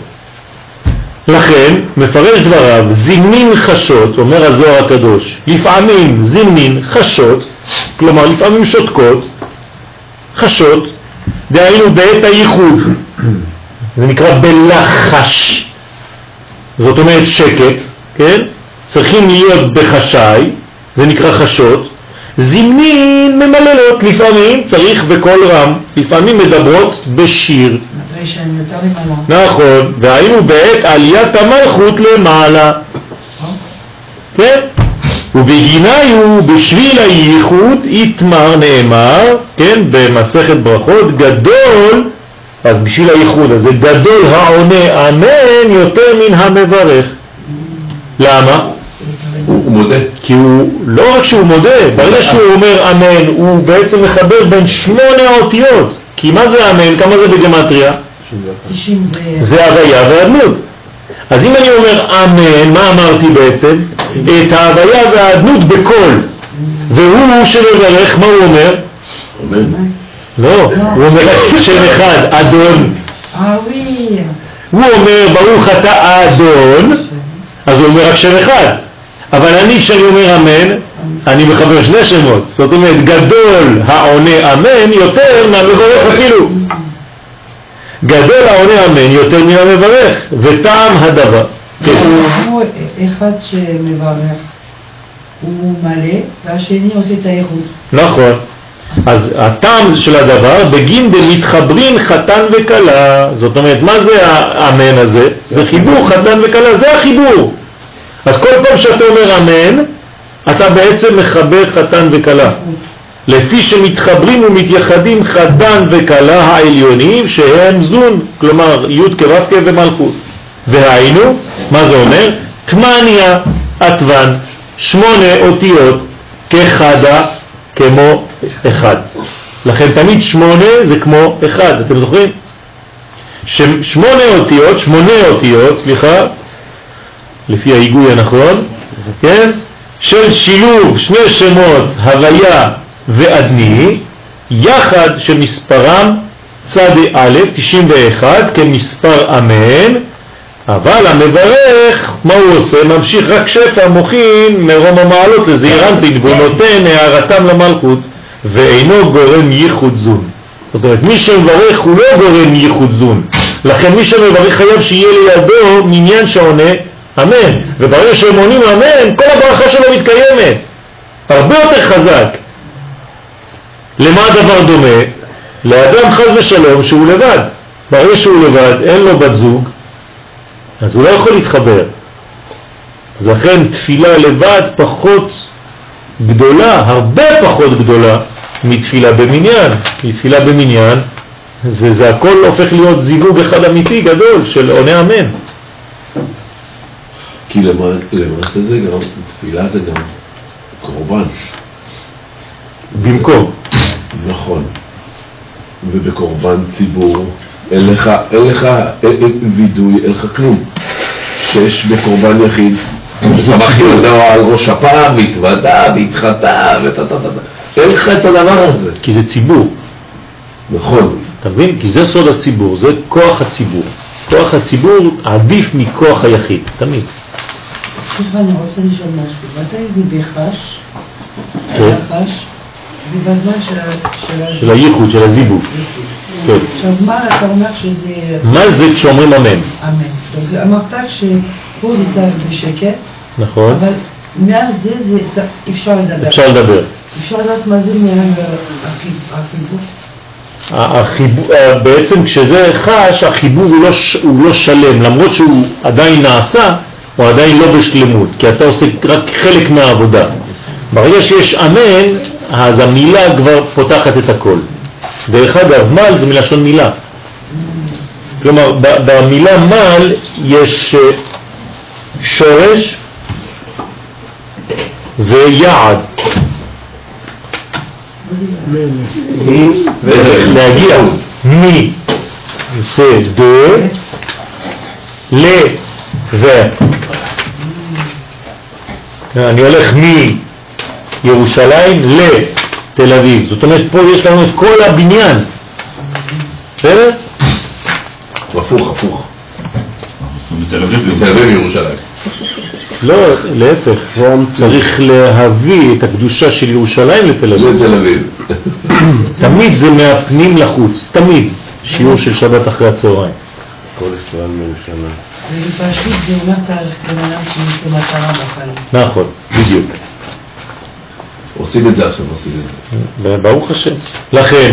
לכן, מפרש דבריו, זימנין חשות, אומר הזוהר הקדוש, לפעמים זימנין חשות, כלומר לפעמים שותקות, חשות, דהיינו בעת הייחוד, זה נקרא בלחש, זאת אומרת שקט, כן? צריכים להיות בחשי, זה נקרא חשות, זימנין ממללות, לפעמים צריך בקול רם, לפעמים מדברות בשיר. מתי שאני יותר למעלה. נכון, והיינו בעת עליית המלכות למעלה. כן? ובגיני הוא בשביל הייחוד יתמר נאמר, כן, במסכת ברכות, גדול, אז בשביל הייחוד, אז זה גדול העונה אמן יותר מן המברך. למה? הוא מודה. כי הוא, לא רק שהוא מודה, ברגע שהוא אומר אמן, הוא בעצם מחבר בין שמונה האותיות. כי מה זה אמן? כמה זה בגמטריה? זה הוויה והאדנות. אז אם אני אומר אמן, מה אמרתי בעצם? את ההוויה והאדנות בקול. והוא שמברך, מה הוא אומר? אמן. לא, הוא אומר שם אחד, אדון. הוא אומר ברוך אתה האדון, אז הוא אומר רק שם אחד. אבל אני כשאני אומר אמן, אני מחבר שני שמות. זאת אומרת, גדול העונה אמן יותר מהמברך אפילו. גדול העונה אמן יותר מן המברך, וטעם הדבר. הוא אחד שמברך, הוא מלא, והשני עושה את הייחוד. נכון. אז הטעם של הדבר, בגין דמתחברים חתן וקלה. זאת אומרת, מה זה האמן הזה? זה חיבור חתן וקלה, זה החיבור. אז כל פעם שאתה אומר אמן, אתה בעצם מחבר חתן וקלה. לפי שמתחברים ומתייחדים חדן וקלה העליונים שהם זון, כלומר י' כו' ומלכות. והיינו, מה זה אומר? תמניה עטוון, שמונה אותיות כחדה כמו אחד. לכן תמיד שמונה זה כמו אחד, אתם זוכרים? שמונה אותיות, שמונה אותיות, סליחה, לפי ההיגוי הנכון, כן? של שילוב שני שמות הוויה ועדני, יחד שמספרם צדי א', תשעים ואחת, כמספר אמן, אבל המברך, מה הוא עושה? ממשיך רק שפע מוכין מרום המעלות לזעיר אנפין, והוא נותן הערתם למלכות, ואינו גורם ייחוד זון. זאת אומרת, מי שמברך הוא לא גורם ייחוד זון, לכן מי שמברך חייב שיהיה לידו מניין שעונה אמן, וברגע שהם עונים אמן, כל הברכה שלו מתקיימת, הרבה יותר חזק. למה הדבר דומה? לאדם חס ושלום שהוא לבד. ברגע שהוא לבד, אין לו בת זוג, אז הוא לא יכול להתחבר. אז לכן תפילה לבד פחות גדולה, הרבה פחות גדולה מתפילה במניין. מתפילה במניין זה, זה הכל הופך להיות זיווג אחד אמיתי גדול של עונה אמן. כי למעשה זה גם, תפילה זה גם קורבן. במקום. נכון. ובקורבן ציבור אין לך, אין לך וידוי, אין לך כלום. שיש בקורבן יחיד, סמך ידו על ראש הפעם, התוודע, והתחתה, ותתתתת. אין לך את הדבר הזה. כי זה ציבור. נכון. אתה מבין? כי זה סוד הציבור, זה כוח הציבור. כוח הציבור עדיף מכוח היחיד, תמיד. סליחה, אני רוצה לשאול משהו. מתי זה בחש? כן. בחש? זה בזמן של ה... של הייחוד, של הזיווג. כן. עכשיו, מה אתה אומר שזה... מה זה כשאומרים אמן? אמן. אמרת שפה זה צריך בשקט, נכון. אבל מעל זה זה אפשר לדבר. אפשר לדבר. אפשר לדעת מה זה מעל החיבור? החיבור, בעצם כשזה חש, החיבור הוא לא, הוא לא שלם, למרות שהוא עדיין נעשה, הוא עדיין לא בשלמות, כי אתה עושה רק חלק מהעבודה. ברגע שיש אמן, אז המילה כבר פותחת את הכל. דרך אגב, מל זה מלשון מילה. כלומר, במילה מל יש שורש ויעד. להגיע מי זה דו ל ו. אני הולך מירושלים לתל אביב. זאת אומרת, פה יש לנו את כל הבניין. בסדר? הפוך, הפוך. בתל אביב. בתל אביב ירושלים. לא, להפך. צריך להביא את הקדושה של ירושלים לתל אביב. לתל אביב. תמיד זה מהפנים לחוץ, תמיד. שיעור של שבת אחרי הצהריים. כל ישראל מירושלים. ובפשוט זה אומר צריך כמובן שיש לו מטרה בחיים. נכון, בדיוק. עושים את זה עכשיו, עושים את זה. ברוך השם. לכן,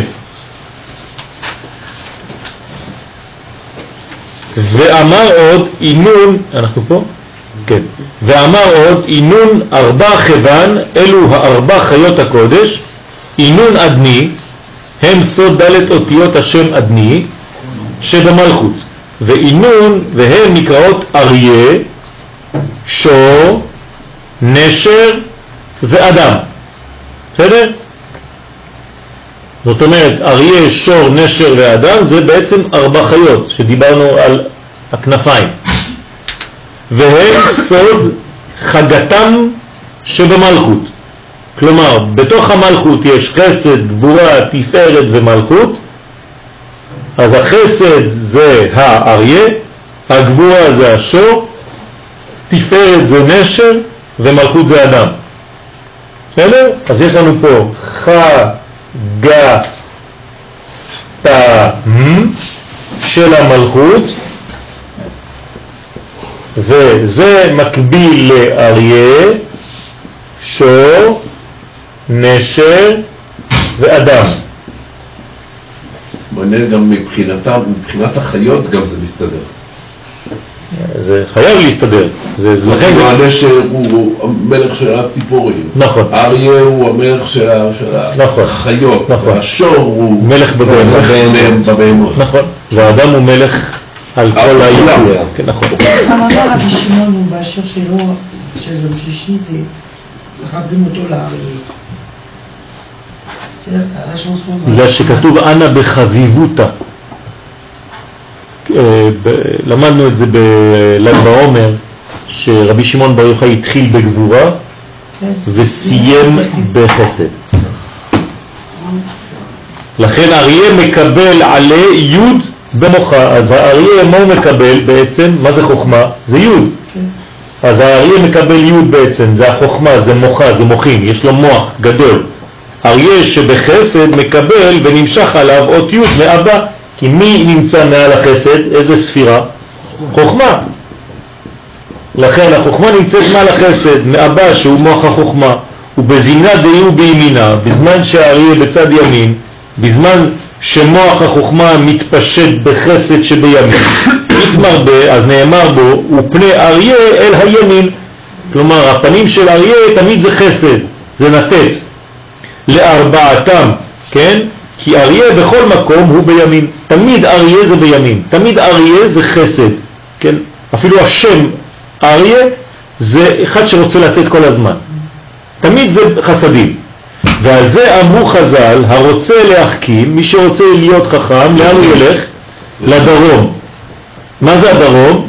ואמר עוד אינון, אנחנו פה? כן. ואמר עוד אינון ארבע חבן, אלו הארבע חיות הקודש, אינון אדני, הם סוד דלת אותיות השם אדני שבמלכות, ואינון והם נקראות אריה, שור, נשר ואדם. בסדר? זאת אומרת, אריה, שור, נשר ואדם זה בעצם ארבע חיות שדיברנו על הכנפיים, והם סוד חגתם שבמלכות. כלומר, בתוך המלכות יש חסד, גבורה, תפארת ומלכות. אז החסד זה האריה, הגבורה זה השור, תפארת זה נשר ומלכות זה אדם. בסדר? אז יש לנו פה חגתם של המלכות, וזה מקביל לאריה, שור, נשר ואדם. מעניין גם מבחינתם, מבחינת החיות גם זה מסתדר. זה חייב להסתדר. זה, זה לכן... הנשר הוא המלך של הציפורים. נכון. האריה הוא המלך של החיות. נכון. השור הוא מלך בבהמות. נכון. והאדם הוא מלך על כל היקום. כן, נכון. אמר רבי שמעון הוא באשר שלו, של יום שישי, זה מכבדים אותו לאריה. בגלל שכתוב אנא בחביבותה. למדנו את זה בל"ג בעומר, שרבי שמעון בר יוחאי התחיל בגבורה וסיים בחסד. לכן אריה מקבל עלי יוד במוחה. אז האריה מה הוא מקבל בעצם? מה זה חוכמה? זה יוד. אז האריה מקבל יוד בעצם, זה החוכמה, זה מוחה, זה מוחים, יש לו מוח גדול. אריה שבחסד מקבל ונמשך עליו אות יוד מאבא. כי מי נמצא מעל החסד? איזה ספירה? חוכמה. לכן החוכמה נמצאת מעל החסד, מאבא שהוא מוח החוכמה, ובזינה דיו בימינה, בזמן שהאריה בצד ימין, בזמן שמוח החוכמה מתפשט בחסד שבימין, מתמרבה, אז נאמר בו, ופני אריה אל הימין. כלומר, הפנים של אריה תמיד זה חסד, זה נתת. לארבעתם, כן? כי אריה בכל מקום הוא בימין. תמיד אריה זה בימין. תמיד אריה זה חסד. כן? אפילו השם אריה זה אחד שרוצה לתת כל הזמן. תמיד זה חסדים. ועל זה אמרו חז"ל, הרוצה להחכים, מי שרוצה להיות חכם, לאן הוא ילך? לדרום. מה זה הדרום?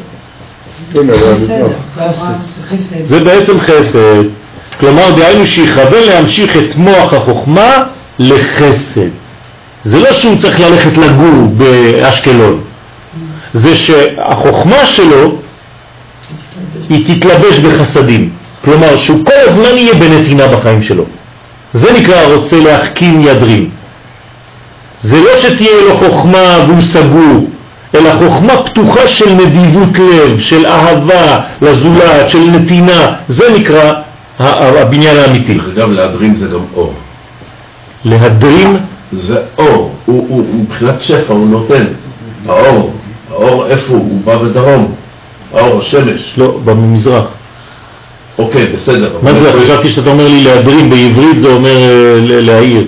זה בעצם חסד. כלומר, דהיינו שיכוון להמשיך את מוח החוכמה לחסד. זה לא שהוא צריך ללכת לגור באשקלון. זה שהחוכמה שלו היא תתלבש בחסדים. כלומר, שהוא כל הזמן יהיה בנתינה בחיים שלו. זה נקרא רוצה להחכים ידרים. זה לא שתהיה לו חוכמה והוא סגור, אלא חוכמה פתוחה של נדיבות לב, של אהבה לזולת, של נתינה. זה נקרא הבניין האמיתי. וגם להדרים זה גם אור. להדרים זה אור, הוא, הוא, הוא מבחינת שפע, הוא נותן. האור, האור איפה הוא? הוא בא בדרום. האור, השמש. לא, במזרח. אוקיי, בסדר. מה זה? חשבתי שאתה אומר לי להדרים, בעברית זה אומר להעיר.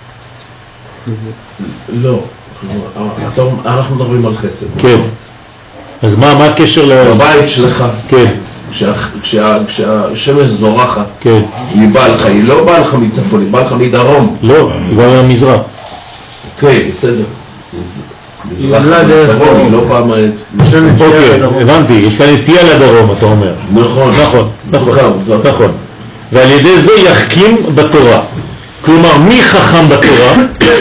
לא, אנחנו מדברים על חסד. כן. אז מה, מה הקשר ל... בבית שלך. כן. כשהשמש זורחת, כן. היא באה לך, היא לא באה לך מצפון, היא באה לך מדרום. לא, זה בא מהמזרח. אוקיי, בסדר. מזרח מדרום, היא לא באה מה... אוקיי, הבנתי, יש כאן נטייה לדרום, אתה אומר. נכון. נכון, נכון. ועל ידי זה יחכים בתורה. כלומר, מי חכם בתורה?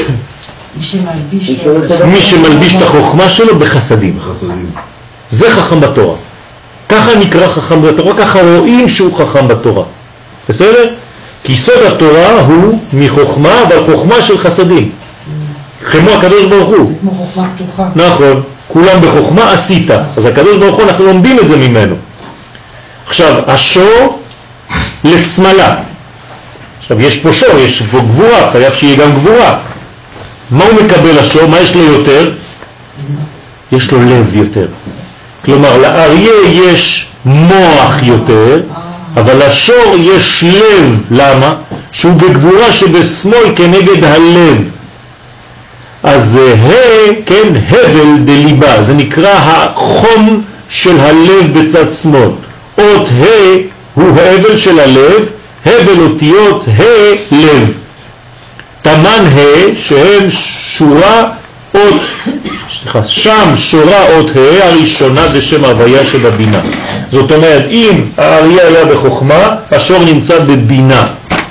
מי שמלביש את החוכמה שלו בחסדים. זה חכם בתורה. ככה נקרא חכם בתורה, ככה רואים שהוא חכם בתורה. בסדר? כי סוד התורה הוא מחוכמה, אבל חוכמה של חסדים. כמו הקדוש ברוך הוא. כמו חוכמה פתוחה. נכון. כולם בחוכמה עשית. אז הקדוש ברוך הוא, אנחנו לומדים את זה ממנו. עכשיו, השור לשמאלה. עכשיו, יש פה שור, יש פה גבורה, חייב שיהיה גם גבורה. מה הוא מקבל השור? מה יש לו יותר? יש לו לב יותר. כלומר, לאריה יש מוח יותר, אבל לשור יש לב. למה? שהוא בגבורה שבשמאל כנגד הלב. אז ה, כן, הבל דליבה, זה נקרא החום של הלב בצד שמאל. אות ה הוא ההבל של הלב, הבל אותיות ה לב. תמן ה שהם שורה אות, סליחה, שם שורה אות ה הראשונה בשם הוויה שבבינה. זאת אומרת, אם האריה היה בחוכמה, השור נמצא בבינה.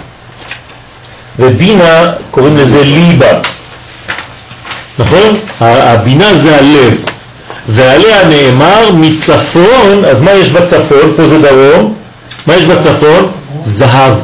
ובינה קוראים לזה ליבה. נכון? הבינה זה הלב. ועליה נאמר מצפון, אז מה יש בצפון? פה זה דרום. מה יש בצפון? זהב.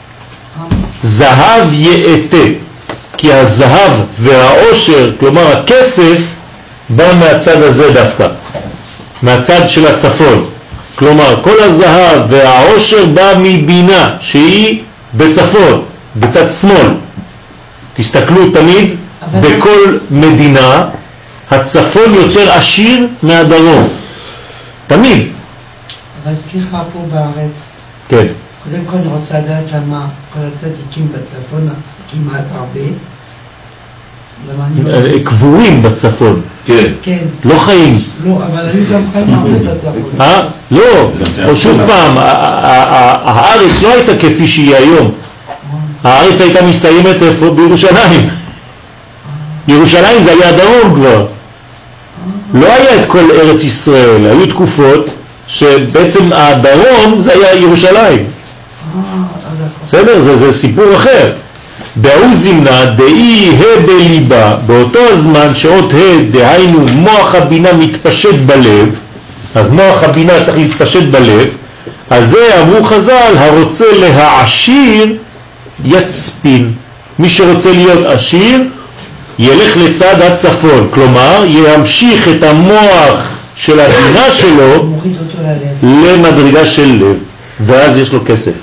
זהב יאתה. כי הזהב והעושר, כלומר הכסף, בא מהצד הזה דווקא. מהצד של הצפון. כלומר, כל הזהב והעושר בא מבינה, שהיא בצפון, בצד שמאל. תסתכלו תמיד, בכל מדינה, הצפון יותר עשיר מהדרום. תמיד. אבל סליחה פה בארץ, כן. קודם כל אני רוצה לדעת למה כל הצדיקים בצפון כמעט הרבה. למה אני לא... קבורים בצפון. כן. כן. לא חיים. לא, אבל היו גם חיים הרבה בצפון. אה? לא. שוב פעם, הארץ לא הייתה כפי שהיא היום. הארץ הייתה מסתיימת איפה? בירושלים. ירושלים זה היה הדרום כבר. לא היה את כל ארץ ישראל, היו תקופות שבעצם הדרום זה היה ירושלים. בסדר? זה, זה סיפור אחר. באו זמנה דאי ה' בליבה, באותו הזמן שעות ה' דהיינו מוח הבינה מתפשט בלב, אז מוח הבינה צריך להתפשט בלב, אז זה אמרו חז"ל, הרוצה להעשיר יצפין. מי שרוצה להיות עשיר ילך לצד הצפון, כלומר ימשיך את המוח של הבינה שלו למדרגה של לב, ואז יש לו כסף.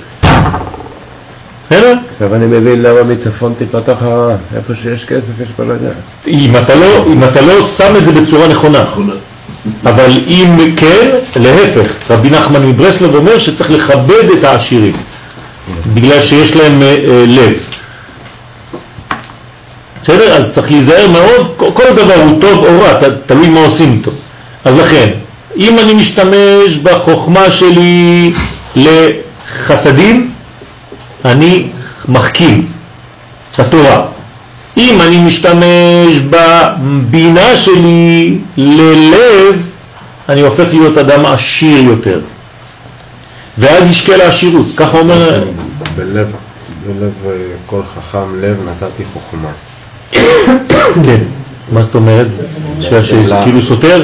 עכשיו אני מבין למה מצפון תפתח הרעה, איפה שיש כסף יש בלגן. אם אתה לא, אם אתה לא שם את זה בצורה נכונה, אבל אם כן, להפך, רבי נחמן מברסלב אומר שצריך לכבד את העשירים, בגלל שיש להם לב. בסדר? אז צריך להיזהר מאוד, כל דבר הוא טוב או רע, תלוי מה עושים איתו. אז לכן, אם אני משתמש בחוכמה שלי לחסדים, אני מחכים את התורה. אם אני משתמש בבינה שלי ללב, אני הופך להיות אדם עשיר יותר. ואז ישקע לעשירות, ככה אומר... בלב, בלב כל חכם לב נתתי חוכמה. כן, מה זאת אומרת? שכאילו סותר?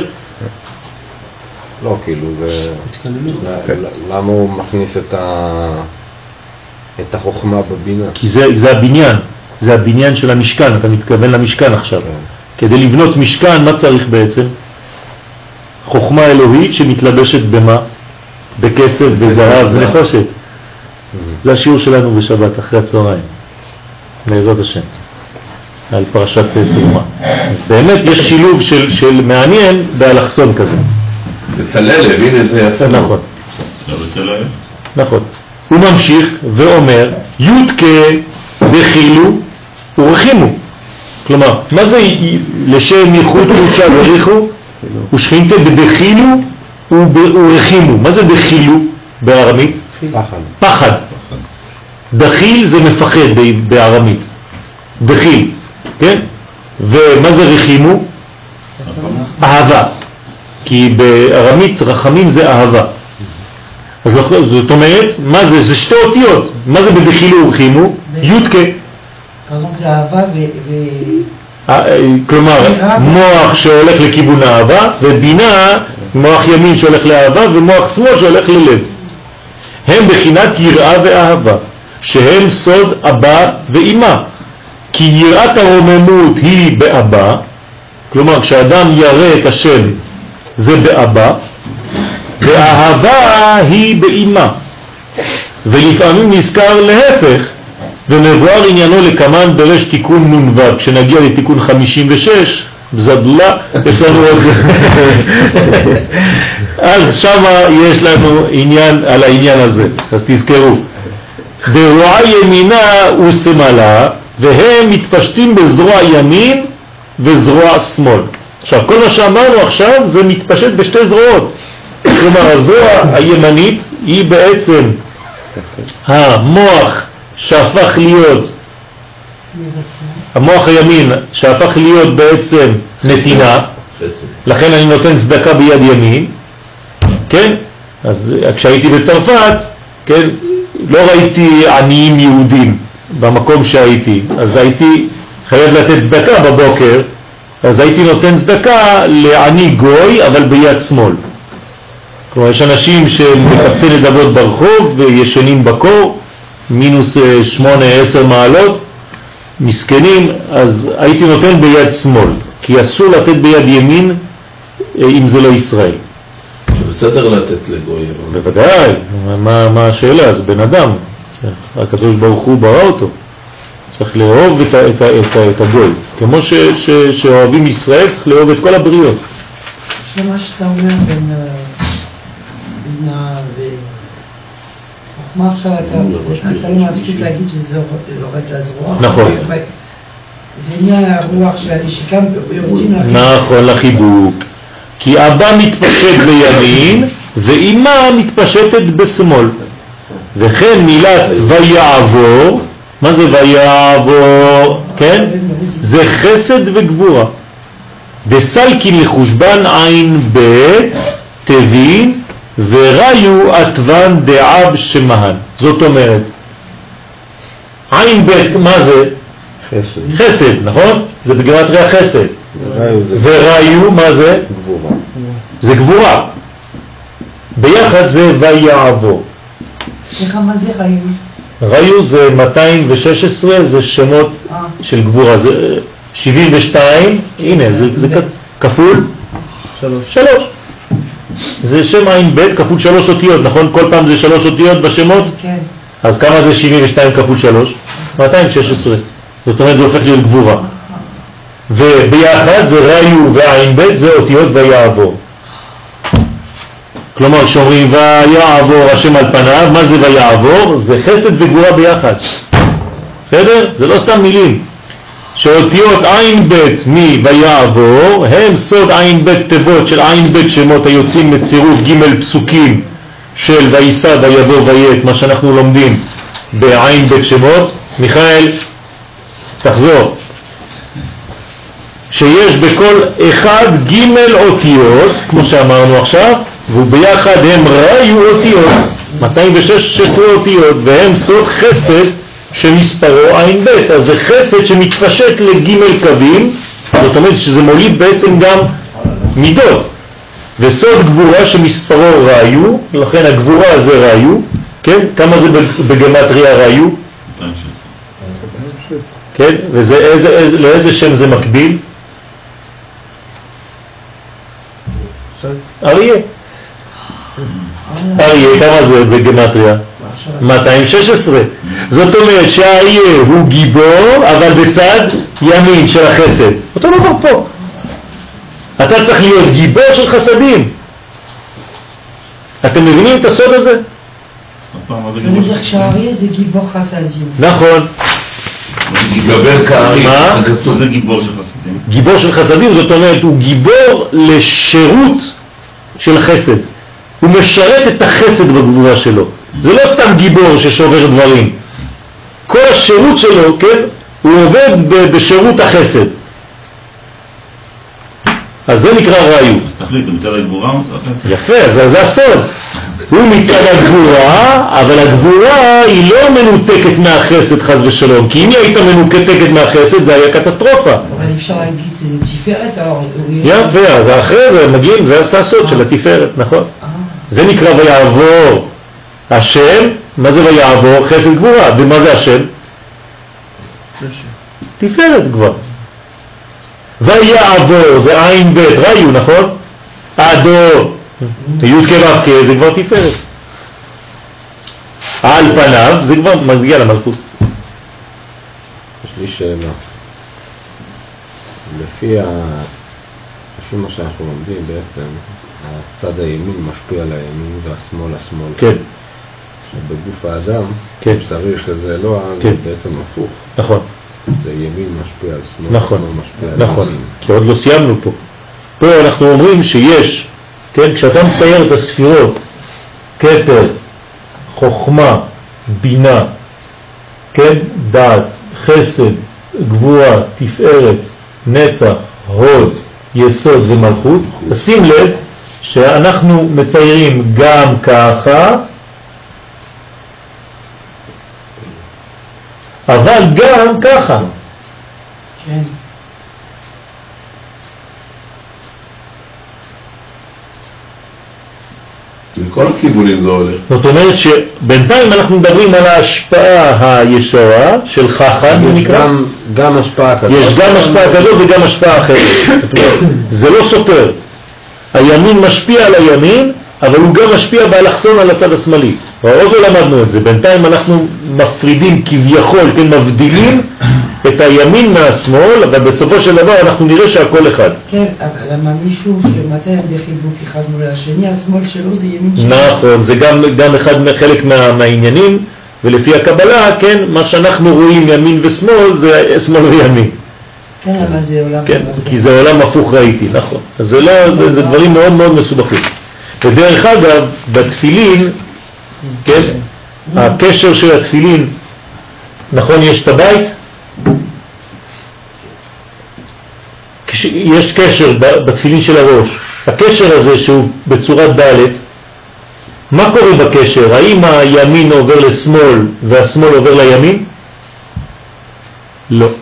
לא, כאילו זה... למה הוא מכניס את ה... את החוכמה בבינה? כי זה, זה הבניין, זה הבניין של המשכן, אתה מתכוון למשכן עכשיו. כדי לבנות משכן, מה צריך בעצם? חוכמה אלוהית שמתלבשת במה? בכסף, בזהב, זה נחושת. זה השיעור שלנו בשבת, אחרי הצהריים. בעזרת השם. על פרשת תרומה. אז באמת יש שילוב של, של מעניין באלכסון כזה. בצלאל הבין את זה יפה. נכון. לא בצלאל? נכון. הוא ממשיך ואומר, יודקה דחילו ורחימו. כלומר, מה זה לשם ייחוד קודשה וריחו? ושכינתה בדחילו ורחימו. מה זה דחילו בארמית? פחד. פחד. דחיל זה מפחד בארמית. דחיל, כן? ומה זה רחימו? אהבה. כי בארמית רחמים זה אהבה. אז זאת אומרת, מה זה? זה שתי אותיות. מה זה בדחילו ורחימו? יודקה. פרדון זה אהבה ו... כלומר, מוח שהולך לכיוון האהבה, ובינה, מוח ימין שהולך לאהבה, ומוח שמאל שהולך ללב. הם בחינת יראה ואהבה, שהם סוד אבא ואמא. כי יראת הרוממות היא באבא, כלומר כשאדם ירא את השם זה באבא, והאהבה היא באמא. ולפעמים נזכר להפך, ומבואר עניינו לכמן דרש תיקון נונבד. כשנגיע לתיקון חמישים ושש, בזדולה, יש לנו עוד... אז שמה יש לנו עניין על העניין הזה, אז תזכרו. ברוע ימינה ושמאלה, והם מתפשטים בזרוע ימין וזרוע שמאל. עכשיו, כל מה שאמרנו עכשיו זה מתפשט בשתי זרועות. כלומר, הזרוע הימנית היא בעצם המוח שהפך להיות, המוח הימין שהפך להיות בעצם נתינה, לכן אני נותן צדקה ביד ימין, כן? אז כשהייתי בצרפת, כן, לא ראיתי עניים יהודים במקום שהייתי, אז הייתי חייב לתת צדקה בבוקר, אז הייתי נותן צדקה לעני גוי, אבל ביד שמאל. כלומר, יש אנשים שמקבצי נדבות ברחוב וישנים בקור, מינוס שמונה, עשר מעלות, מסכנים, אז הייתי נותן ביד שמאל, כי אסור לתת ביד ימין אם זה לא ישראל. בסדר לתת לגוי. בוודאי, מה, מה השאלה? זה בן אדם, הקדוש ברוך הוא ברא אותו, צריך לאהוב את, את, את, את הגוי, כמו ש, ש, שאוהבים ישראל צריך לאהוב את כל הבריות. זה מה שאתה אומר בין בינה וחוכמה עכשיו אתה לא מפסיק להגיד שזה יורד לזרוע. נכון. זה נהיה הרוח של הנשיקה ויורדים לחיבוק. נכון, לחיבוק. כי אבא מתפשט בימין ואמא מתפשטת בשמאל. וכן מילת ויעבור, מה זה ויעבור? כן? זה חסד וגבורה. דסלקין לחושבן עין בית תבין וראיו עטבן דעב שמהן. זאת אומרת, עין בית, מה זה? חסד. חסד, נכון? זה בגימטריה חסד. וראיו זה וראיו, מה זה? גבורה. זה גבורה. ביחד זה ויעבור. סליחה, מה זה ראיו? ראיו זה מאתיים ושש עשרה, זה שמות אה. של גבורה. זה שבעים ושתיים, הנה, זה, זה כפול שלוש. שלוש. זה שם עין בית כפול שלוש אותיות, נכון? כל פעם זה שלוש אותיות בשמות? כן. אז כמה זה שבעים ושתיים כפול שלוש? מאתיים ושש עשרה. זאת אומרת, זה הופך להיות גבורה. וביחד זה ראיו ועין בית, זה אותיות ויעבור. כלומר, כשאומרים ויעבור השם על פניו, מה זה ויעבור? זה חסד וגבורה ביחד. בסדר? זה לא סתם מילים. שאותיות עין בית מי ויעבור הם סוד עין בית תיבות של עין בית שמות היוצאים מצירוף ג' פסוקים של ויסע ויבוא ויית, מה שאנחנו לומדים בעין בית שמות. מיכאל, תחזור. שיש בכל אחד ג' אותיות, כמו שאמרנו עכשיו, וביחד הם ראיו אותיות, מאתיים ושש עשרה אותיות, והם סוד חסד שמספרו עין בית. אז זה חסד שמתפשט לג' קווים, זאת אומרת שזה מוליד בעצם גם מידות. וסוד גבורה שמספרו ראיו, לכן הגבורה זה ראיו, כן? כמה זה בגמטריה ראיו? כן? וזה איזה, איזה, לאיזה שם זה מקביל? אריה. אריה, כמה זה בגמטריה? מאתיים ושש עשרה. זאת אומרת שהאריה הוא גיבור, אבל בצד ימין של החסד. אותו דבר פה. אתה צריך להיות גיבור של חסדים. אתם מבינים את הסוד הזה? זה אומר שהאריה זה גיבור חסדים. נכון. גיבור כארי. מה? זה גיבור של חסדים. גיבור של חסדים, זאת אומרת, הוא גיבור לשירות של חסד. הוא משרת את החסד בגבורה שלו. זה לא סתם גיבור ששובר דברים. כל השירות שלו, כן, הוא עובד בשירות החסד. אז זה נקרא ראיו. אז תחליט, הוא מצד הגבורה או מצד החסד? יפה, זה, זה הסוד. הוא מצד הגבורה, אבל הגבורה היא לא מנותקת מהחסד חס ושלום, כי אם היא הייתה מנותקת מהחסד זה היה קטסטרופה. אבל אפשר להגיד שזה תפארת או... יפה, אז אחרי זה מגיעים, זה הסוד של התפארת, נכון? זה נקרא ויעבור השם. מה זה ויעבור? חסד גבורה. ומה זה השם? תפארת כבר. ויעבור זה עין בית ראיו, נכון? עדו זה י' כו' כ', זה כבר תפארת. על פניו זה כבר מגיע למלכות. יש לי שאלה. לפי, ה... לפי מה שאנחנו לומדים בעצם, הצד הימין משפיע על הימין והשמאל השמאל. כן. שבגוף האדם, כן. צריך שזה לא, כן. זה בעצם הפוך. נכון. זה ימין משפיע על שמאל, נכון. שמאל משפיע על נכון. ימין. כי עוד לא סיימנו פה. פה אנחנו אומרים שיש, כן, כשאתה מצייר את הספירות, כתר, חוכמה, בינה, כן, דעת, חסד, גבורה, תפארת, נצח, הוד, יסוד ומלכות, תשים לב שאנחנו מציירים גם ככה, אבל גם ככה. כן. מכל הכיוונים זה הולך. זאת אומרת שבינתיים אנחנו מדברים על ההשפעה הישרה של חכם, יש נקרא. גם, גם השפעה כזאת. יש גם השפעה כזאת וגם השפעה אחרת. זאת אומרת, זה לא סותר. הימין משפיע על הימין, אבל הוא גם משפיע באלכסון על הצד השמאלי. עוד לא למדנו את זה, בינתיים אנחנו מפרידים כביכול, כן, מבדילים את הימין מהשמאל, אבל בסופו של דבר אנחנו נראה שהכל אחד. כן, אבל למה מישהו שמתי הם בחיבוק אחד מול השני, השמאל שלו זה ימין שלו. נכון, זה גם, גם אחד חלק מה, מהעניינים, ולפי הקבלה, כן, מה שאנחנו רואים ימין ושמאל זה שמאל וימין. כן, אבל זה עולם... כן, כי זה עולם הפוך ראיתי, נכון. אז זה לא, זה, זה דברים מאוד מאוד מסובכים. ודרך אגב, בתפילין, כן, הקשר של התפילין, נכון, יש את הבית, יש קשר בתפילין של הראש, הקשר הזה שהוא בצורת ד', מה קורה בקשר? האם הימין עובר לשמאל והשמאל עובר לימין? לא.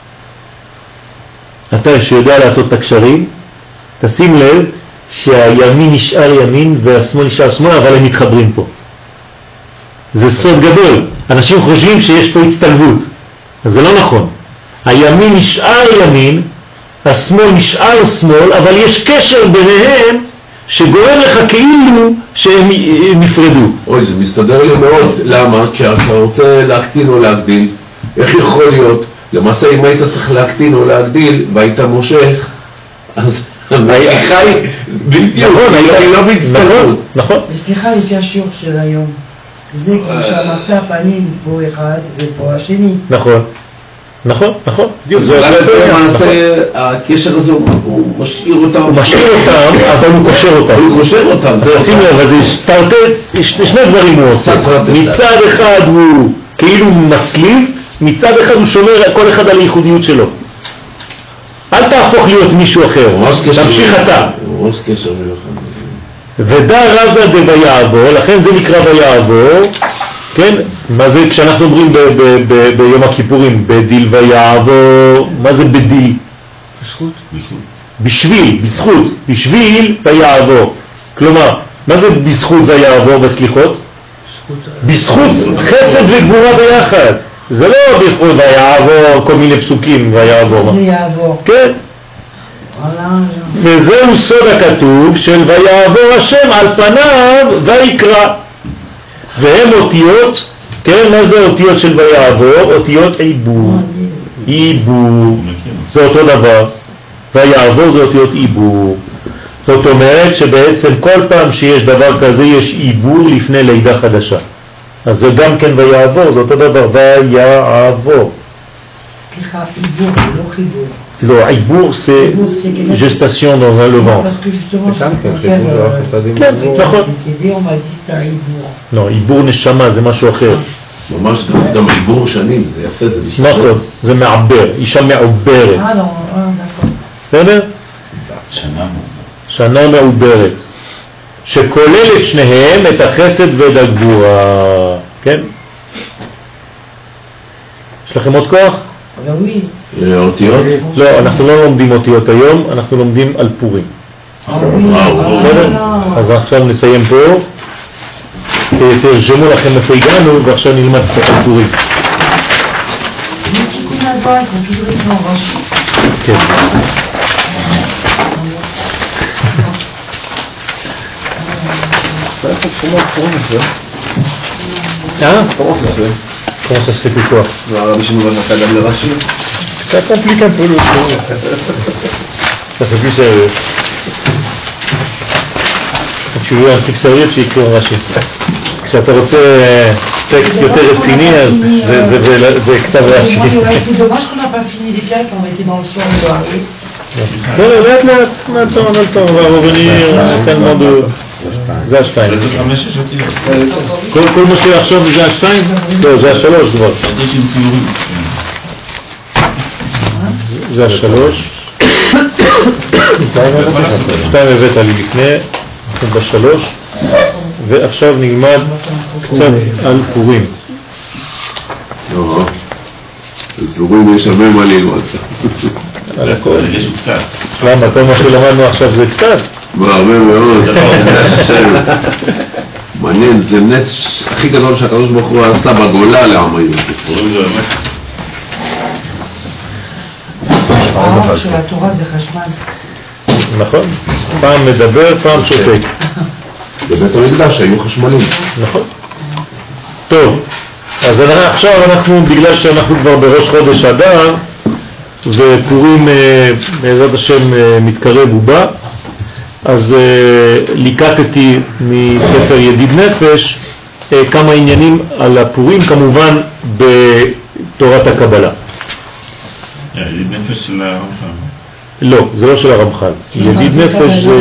אתה שיודע לעשות את הקשרים, תשים לב שהימין נשאר ימין והשמאל נשאר שמאל, אבל הם מתחברים פה. זה סוד גדול. אנשים חושבים שיש פה הצטלבות. אז זה לא נכון. הימין נשאר ימין, השמאל נשאר שמאל, אבל יש קשר ביניהם שגורם לך כאילו שהם נפרדו. אוי, זה מסתדר לי מאוד. למה? כי אתה רוצה להקטין או להגדיל. איך יכול להיות? למעשה אם היית צריך להקטין או להגדיל והיית מושך, אז המשיכה היא בלתי נכון, היא לא בהצטלבות. נכון. וסליחה, לפי השיעור של היום, זה כמו שאמרת פנים פה אחד ופה השני. נכון, נכון, נכון. זה למעשה, הקשר הזה הוא משאיר אותם. הוא משאיר אותם, אבל הוא קושר אותם. הוא קושר אותם. תשים לב, אז יש שני דברים הוא עושה. מצד אחד הוא כאילו מצליב, מצד אחד הוא שומר כל אחד על הייחודיות שלו. אל תהפוך להיות מישהו אחר, תמשיך אתה. ממש קשר מיוחד. ודא רזה דויעבור, לכן זה נקרא ויעבור, כן? מה זה כשאנחנו אומרים ב- ב- ב- ביום הכיפורים, בדיל ויעבור, מה זה בדיל? בזכות. בשביל, בזכות, בשביל ויעבור. כלומר, מה זה בזכות ויעבור בסליחות? בזכות חסד וגבורה ביחד. זה לא בזכות ויעבור כל מיני פסוקים ויעבור. זה יעבור. כן. וזהו סוד הכתוב של ויעבור השם על פניו ויקרא. והם אותיות, כן, מה זה אותיות של ויעבור? אותיות עיבור. עיבור. זה אותו דבר. ויעבור זה אותיות עיבור. זאת אומרת שבעצם כל פעם שיש דבר כזה יש עיבור לפני לידה חדשה. אז זה גם כן ויעבור, זה אותו דבר, ויעבור. סליחה, עיבור, לא חיבור. לא, עיבור c'est gestation dans le ventre. Parce que justement, זה גם כן חיבור, זה רק חסדים. כן, נכון. décédé, on m'a dit c'était un עיבור. לא, עיבור נשמה זה משהו אחר. ממש גם עיבור שנים, זה יפה, זה נשמע. נכון, זה מעבר, אישה מעוברת. Ah non, ah, d'accord. בסדר? שנה. שנה מעוברת. שכולל את שניהם, את החסד ואת הגבורה. כן? יש לכם עוד כוח? Ah ben oui. אותיות? לא, אנחנו לא לומדים אותיות היום, אנחנו לומדים על פורים. Ah oui. בסדר? Ah, אז עכשיו נסיים פה. תרשמו לכם איפה הגענו, ועכשיו נלמד קצת על פורים. les petits coups d'avant, ils sont toujours écrits en roche. כן. Hein? Comment ça se fait? Comment ça se fait que quoi? Rabbi Shimon ben Yochai Dam le Rashi. Ça complique un peu le truc. Ça fait plus sérieux. Quand tu veux un truc sérieux, tu écris en Rashi. כשאתה רוצה טקסט יותר רציני, אז זה בכתב רש"י. C'est dommage qu'on n'a pas fini les pièces, on était dans le champ de Harry. כן, לאט לאט, on a le temps, on a le temps, on va revenir tellement de... זה השתיים. זה חמש שש אותיות. כל מה שעכשיו זה השתיים? לא, זה השלוש כבר. יש עם ציורים. זה השלוש. שתיים הבאת לי לפני, אנחנו בשלוש. ועכשיו נלמד קצת על פורים. לא, על פורים יש הרבה מה ללמוד. על הכל. יש קצת. למה? כל מה שלמדנו עכשיו זה קצת? הרבה מאוד. מעניין, זה נס הכי גדול שהקדוש ברוך הוא עשה בגולה לעם היהודי. פורים זה באמת. האור של התורה זה חשמל. נכון? פעם מדבר, פעם שותק. בבית המקדש היו חשמלים. נכון? טוב, אז עכשיו אנחנו, בגלל שאנחנו כבר בראש חודש אדר, ופורים בעזרת השם מתקרב ובא, אז ליקטתי מספר ידיד נפש כמה עניינים על הפורים, כמובן בתורת הקבלה. ידיד נפש של הרמח"ל? לא, זה לא של הרמח"ל. ידיד נפש זה...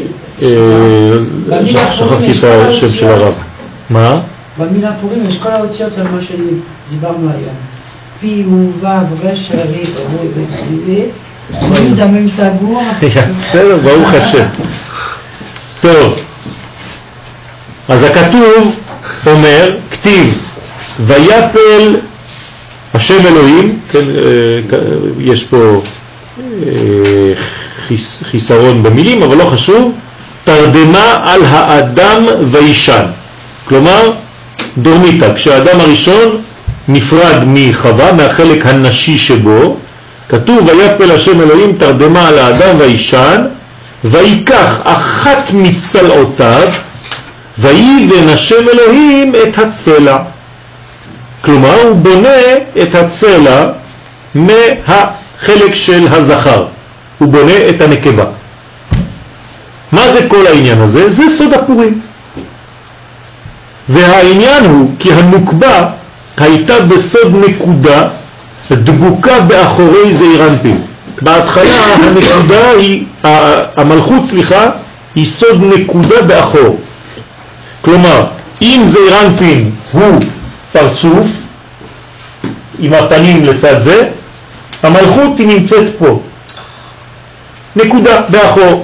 שכחתי את השם של הרב. מה? במילה פורים יש כל האותיות על מה שדיברנו היום. פי, וו, רש, רית, רוי ותחיבית, דמם סגור. בסדר, ברוך השם. טוב, אז הכתוב אומר, כתיב, ויפל השם אלוהים, כן, יש פה חיסרון במילים, אבל לא חשוב, תרדמה על האדם וישן. כלומר, דורמיטה, כשהאדם הראשון נפרד מחווה, מהחלק הנשי שבו, כתוב, ויפל השם אלוהים תרדמה על האדם וישן, ויקח אחת מצלעותיו, ויבן השם אלוהים את הצלע. כלומר, הוא בונה את הצלע מהחלק של הזכר. הוא בונה את הנקבה. מה זה כל העניין הזה? זה סוד הפורים. והעניין הוא כי הנוקבה הייתה בסוד נקודה דבוקה באחורי זעיר אנפין. בהתחלה הנקודה היא, המלכות סליחה, היא סוד נקודה באחור. כלומר, אם זעיר אנפין הוא פרצוף, עם הפנים לצד זה, המלכות היא נמצאת פה. נקודה באחור.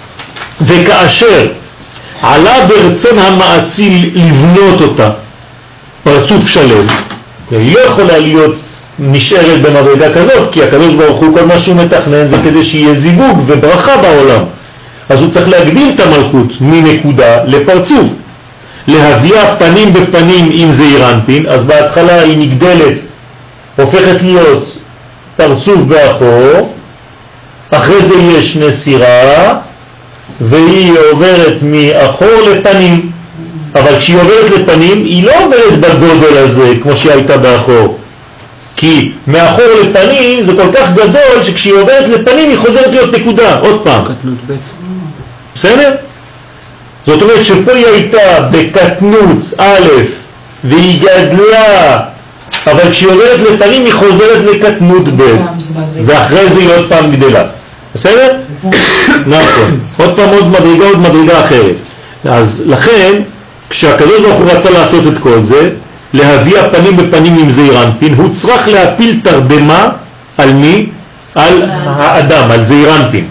וכאשר עלה ברצון המעציל לבנות אותה, פרצוף שלם, היא לא יכולה להיות נשארת במדרגה כזאת, כי הקדוש ברוך הוא כל מה שהוא מתכנן זה כדי שיהיה זיווג וברכה בעולם. אז הוא צריך להגדיל את המלכות מנקודה לפרצוף. להביאה פנים בפנים עם זעיר אנפין, אז בהתחלה היא נגדלת, הופכת להיות פרצוף באחור, אחרי זה יש נסירה, והיא עוברת מאחור לפנים. אבל כשהיא עוברת לפנים, היא לא עוברת בגודל הזה, כמו שהיא הייתה באחור. כי מאחור לפנים זה כל כך גדול, שכשהיא עוברת לפנים היא חוזרת להיות נקודה, עוד פעם. קטנות ב'. בסדר? זאת אומרת שפה היא הייתה בקטנות א', והיא גדלה, אבל כשהיא עוברת לפנים היא חוזרת לקטנות ב', ואחרי זה היא עוד פעם גדלה. בסדר? נכון. עוד פעם עוד מדרגה, עוד מדרגה אחרת. אז לכן, כשהקדוש ברוך הוא רצה לעשות את כל זה, להביא הפנים בפנים עם זעיר אנפין, הוא צריך להפיל תרדמה על מי? על האדם, על זעיר אנפין.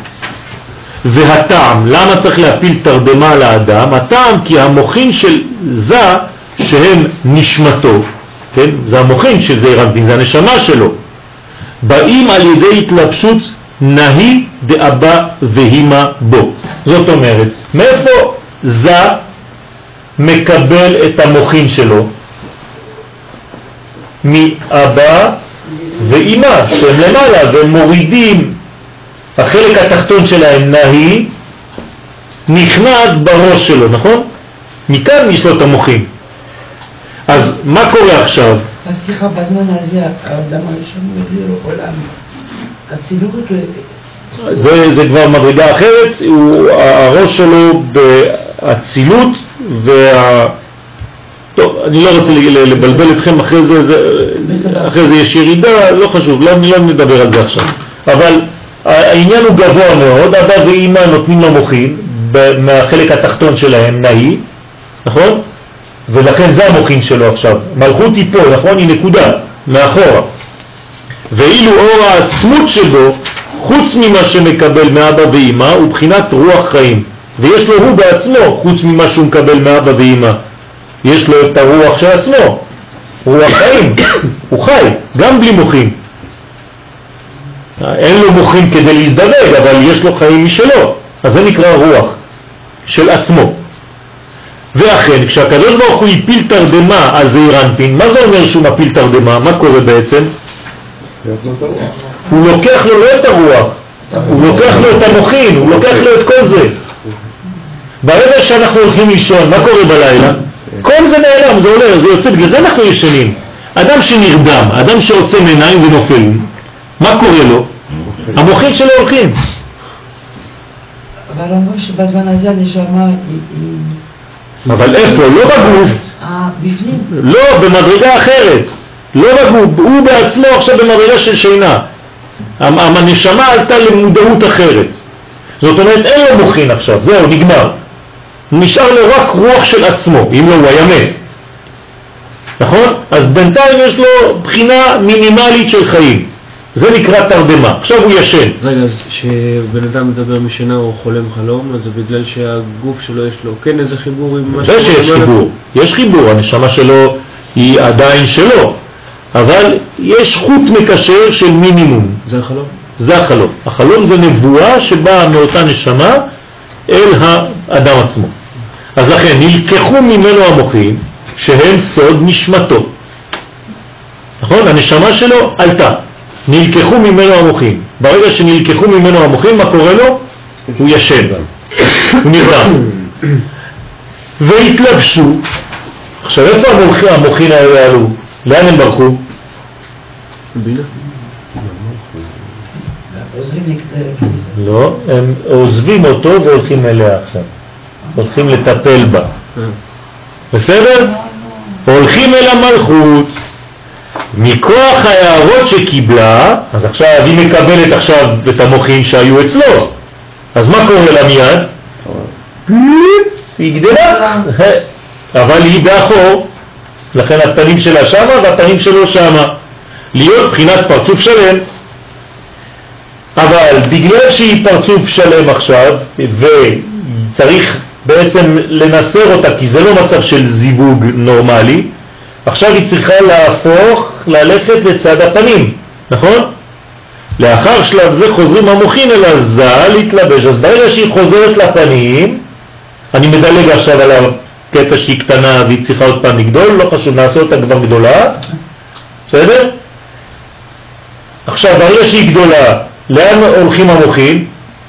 והטעם, למה צריך להפיל תרדמה על האדם? הטעם כי המוחין של זה שהם נשמתו, כן? זה המוחין של זעיר אנפין, זה הנשמה שלו, באים על ידי התלבשות נהי דאבא והימה בו. זאת אומרת, מאיפה זה מקבל את המוחין שלו? מאבא ואימא שהם למעלה, והם מורידים, החלק התחתון שלהם נהי נכנס בראש שלו, נכון? מכאן יש לו את המוחין. אז מה קורה עכשיו? אז סליחה, בזמן הזה האדם הראשון הוא הביא לו עולם, הצילות זה, זה כבר מדרגה אחרת, הוא, הראש שלו בהצילות, וה... טוב, אני לא רוצה לבלבל אתכם, אחרי זה, זה, אחרי זה יש ירידה, לא חשוב, לא, לא נדבר על זה עכשיו. אבל העניין הוא גבוה מאוד, אבא ואמא נותנים לו מוחין, מהחלק התחתון שלהם נהי, נכון? ולכן זה המוחין שלו עכשיו. מלכות היא פה, נכון? היא נקודה, מאחורה. ואילו אור העצמות שבו, חוץ ממה שמקבל מאבא ואמא, הוא בחינת רוח חיים. ויש לו הוא בעצמו, חוץ ממה שהוא מקבל מאבא ואמא. יש לו את הרוח של עצמו, רוח חיים, הוא חי, גם בלי מוחין. אין לו מוחין כדי להזדווג, אבל יש לו חיים משלו, אז זה נקרא רוח של עצמו. ואכן, כשהקדוש ברוך הוא יפיל תרדמה על זעיר אנפין, מה זה אומר שהוא מפיל תרדמה? מה קורה בעצם? הוא לוקח לו לא את הרוח, הוא לוקח לו את המוחין, הוא לוקח לו את כל זה. ברגע שאנחנו הולכים לישון, מה קורה בלילה? כל זה נעלם, זה עולה, זה יוצא, בגלל זה אנחנו ישנים. אדם שנרדם, אדם שעוצם עיניים ונופל, מה קורה לו? המוחים שלו הולכים. אבל אומרים שבזמן הזה הנשמה היא... אבל איפה? לא בגוף. אה, בפנים? לא, במדרגה אחרת. לא בגוף, הוא בעצמו עכשיו במדרגה של שינה. הנשמה עלתה למודעות אחרת. זאת אומרת, אין לו מוחין עכשיו, זהו, נגמר. נשאר לו רק רוח של עצמו, אם לא הוא היה מת. נכון? אז בינתיים יש לו בחינה מינימלית של חיים. זה נקרא תרדמה. עכשיו הוא ישן. רגע, אז שבן אדם מדבר משינה או חולם חלום, אז זה בגלל שהגוף שלו יש לו כן איזה חיבור עם משהו? זה שיש חיבור. יש חיבור, הנשמה שלו היא עדיין שלו. אבל יש חוט מקשר של מינימום. זה החלום? זה החלום. החלום זה נבואה שבאה מאותה נשמה אל האדם עצמו. אז לכן נלקחו ממנו המוחים שהם סוד נשמתו. נכון? הנשמה שלו עלתה. נלקחו ממנו המוחים. ברגע שנלקחו ממנו המוחים, מה קורה לו? הוא ישן. הוא נרדם. והתלבשו. עכשיו איפה המוחים, המוחים האלה עלו? לאן הם ברחו? בינה. עוזרים לכדי. לא, הם עוזבים אותו והולכים אליה עכשיו. הולכים לטפל בה. בסדר? הולכים אל המלכות. מכוח ההערות שקיבלה, אז עכשיו היא מקבלת עכשיו את המוחים שהיו אצלו. אז מה קורה לה מיד? היא גדלה. אבל היא באחור. לכן הפנים שלה שמה והפנים שלו שמה. להיות בחינת פרצוף שלם. אבל בגלל שהיא פרצוף שלם עכשיו, וצריך בעצם לנסר אותה, כי זה לא מצב של זיווג נורמלי, עכשיו היא צריכה להפוך, ללכת לצד הפנים, נכון? לאחר שלב זה חוזרים המוחין אל הזל להתלבש. אז ברגע שהיא חוזרת לפנים, אני מדלג עכשיו על הקטע שהיא קטנה והיא צריכה עוד פעם לגדול, לא חשוב, נעשה אותה כבר גדולה, בסדר? עכשיו ברגע שהיא גדולה, לאן הולכים המוחים?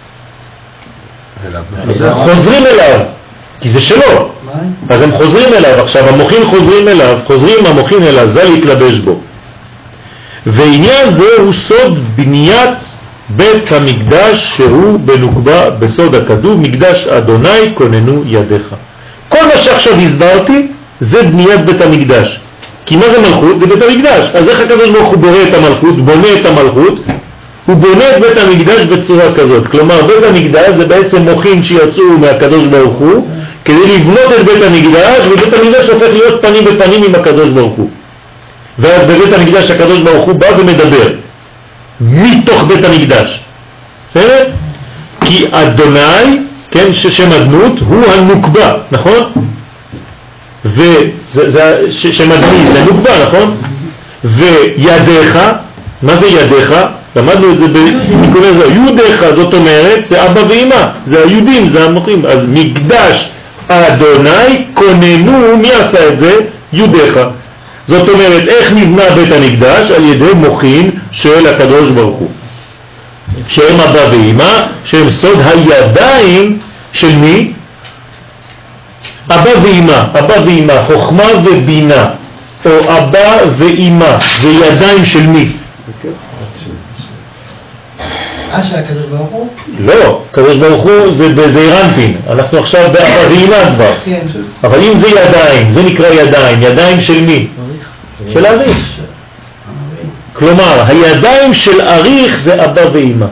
חוזרים אליו, כי זה שלו. אז הם חוזרים אליו, עכשיו המוחים חוזרים אליו, חוזרים המוחים אליו, זה להתלבש בו. ועניין זה הוא סוד בניית בית המקדש שהוא בנוקבה בסוד הכתוב, מקדש אדוני כוננו ידיך. כל מה שעכשיו הסברתי זה בניית בית המקדש. כי מה זה מלכות? זה בית המקדש. אז איך הקדוש ברוך הוא בורא את המלכות, בונה את המלכות? הוא בונה את בית המקדש בצורה כזאת. כלומר, בית המקדש זה בעצם מוחים שיצאו מהקדוש ברוך הוא, כדי לבנות את בית המקדש, ובית המקדש הופך להיות פנים בפנים עם הקדוש ברוך הוא. ואז בבית המקדש הקדוש ברוך הוא בא ומדבר מתוך בית המקדש. בסדר? כי אדוני, כן, ששם הדמות, הוא הנוקבה, נכון? וזה שם הדמות, זה נוקבה, נכון? וידיך, מה זה ידיך? למדנו את זה במקולי זה, יודיך, זאת אומרת, זה אבא ואמא, זה היהודים, זה המוחים. אז מקדש אדוני כוננו, מי עשה את זה? יודיך. זאת אומרת, איך נבנה בית המקדש? על ידי מוחין של הקדוש ברוך הוא. שהם אבא ואמא, שהם סוד הידיים של מי? אבא ואמא, אבא ואמא, חוכמה ובינה, או אבא ואמא, זה ידיים של מי? אה, של הקדוש ברוך הוא? לא, הקדוש ברוך הוא זה בזעיר אנפין, אנחנו עכשיו באבא ואמא כבר. כן. אבל אם זה ידיים, זה נקרא ידיים, ידיים של מי? של אריך. כלומר, הידיים של אריך זה אבא ואמא.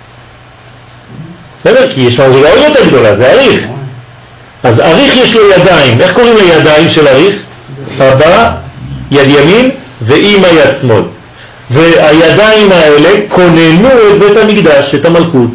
בסדר? כי יש מדרגה עוד יותר גדולה, זה אריך. אז אריך יש לו ידיים, איך קוראים לידיים של אריך? אבא, יד ימין, ואמא יד שמאל. והידיים האלה כוננו את בית המקדש, את המלכות.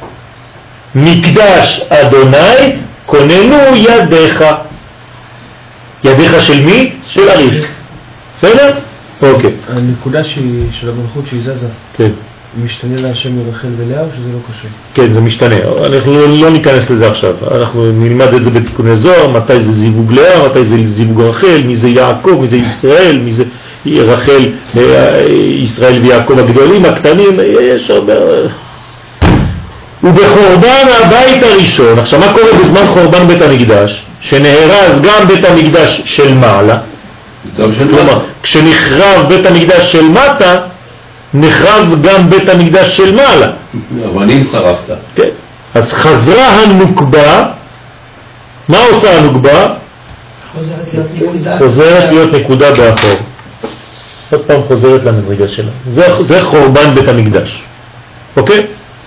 מקדש אדוני כוננו ידיך. ידיך של מי? של אריך. בסדר? אוקיי. הנקודה שהיא, של המלכות שהיא זזה, כן. משתנה להשם מרחל ולאה או שזה לא קשה? כן, זה משתנה. אנחנו לא, לא ניכנס לזה עכשיו. אנחנו נלמד את זה בתיקוני זוהר, מתי זה זיווג לאה, מתי זה זיווג רחל, מי זה יעקב, מי זה ישראל, מי זה רחל, ישראל ויעקב הגדולים, הקטנים, יש הרבה... ובחורבן הבית הראשון, עכשיו מה קורה בזמן חורבן בית המקדש? שנהרס גם בית המקדש של מעלה, כלומר כשנחרב בית המקדש של מטה, נחרב גם בית המקדש של מעלה. אבנים שרפת. כן. אז חזרה הנוקבה, מה עושה הנוקבה? חוזרת להיות נקודה. חוזרת להיות נקודה באחור. עוד פעם חוזרת למדרגה שלה. זה, זה חורבן בית המקדש. אוקיי?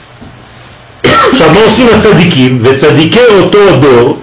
עכשיו מה עושים הצדיקים? וצדיקי אותו דור,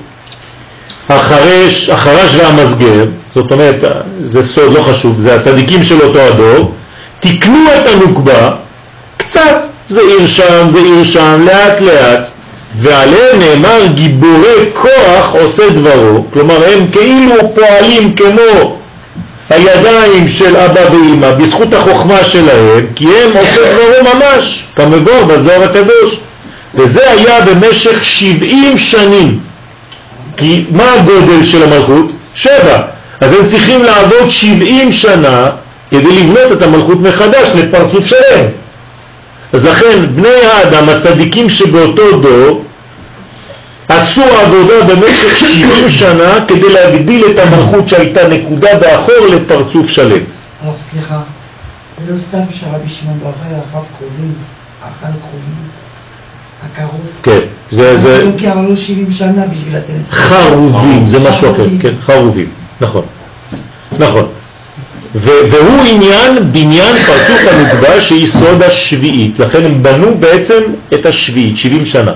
החרש, החרש והמסגר, זאת אומרת, זה סוד לא חשוב, זה הצדיקים של אותו הדור, תקנו את הנוקבה, קצת, זה עיר שם, זה עיר שם, לאט לאט, ועליהם נאמר גיבורי כוח עושה דברו, כלומר הם כאילו פועלים כמו הידיים של אבא ואמא, בזכות החוכמה שלהם, כי הם עושה דברו ממש, כמבוא בזוהר הקדוש, וזה היה במשך שבעים שנים, כי מה הגודל של המלכות? שבע, אז הם צריכים לעבוד שבעים שנה, כדי לבנות את המלכות מחדש לפרצוף שלהם. אז לכן בני האדם הצדיקים שבאותו דור עשו עבודה במשך שבעים שנה כדי להגדיל את המלכות שהייתה נקודה באחור לפרצוף שלם. alors סליחה, ולא סתם שרבי שמעון בר יוחאי הרב קרובים, אכל קרובים, הקרוב. כן, זה... זה... אנחנו כי עברנו שבעים שנה בשביל לתת. חרובים, זה משהו אחר, כן, חרובים, נכון, נכון. והוא עניין בניין פרצוף הנוקבה שהיא סוד השביעית, לכן הם בנו בעצם את השביעית, שבעים שנה.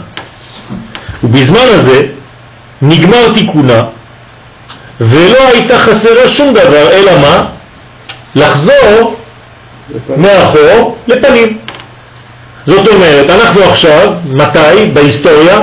ובזמן הזה נגמר תיקונה ולא הייתה חסרה שום דבר, אלא מה? לחזור מאחור לפנים. זאת אומרת, אנחנו עכשיו, מתי? בהיסטוריה?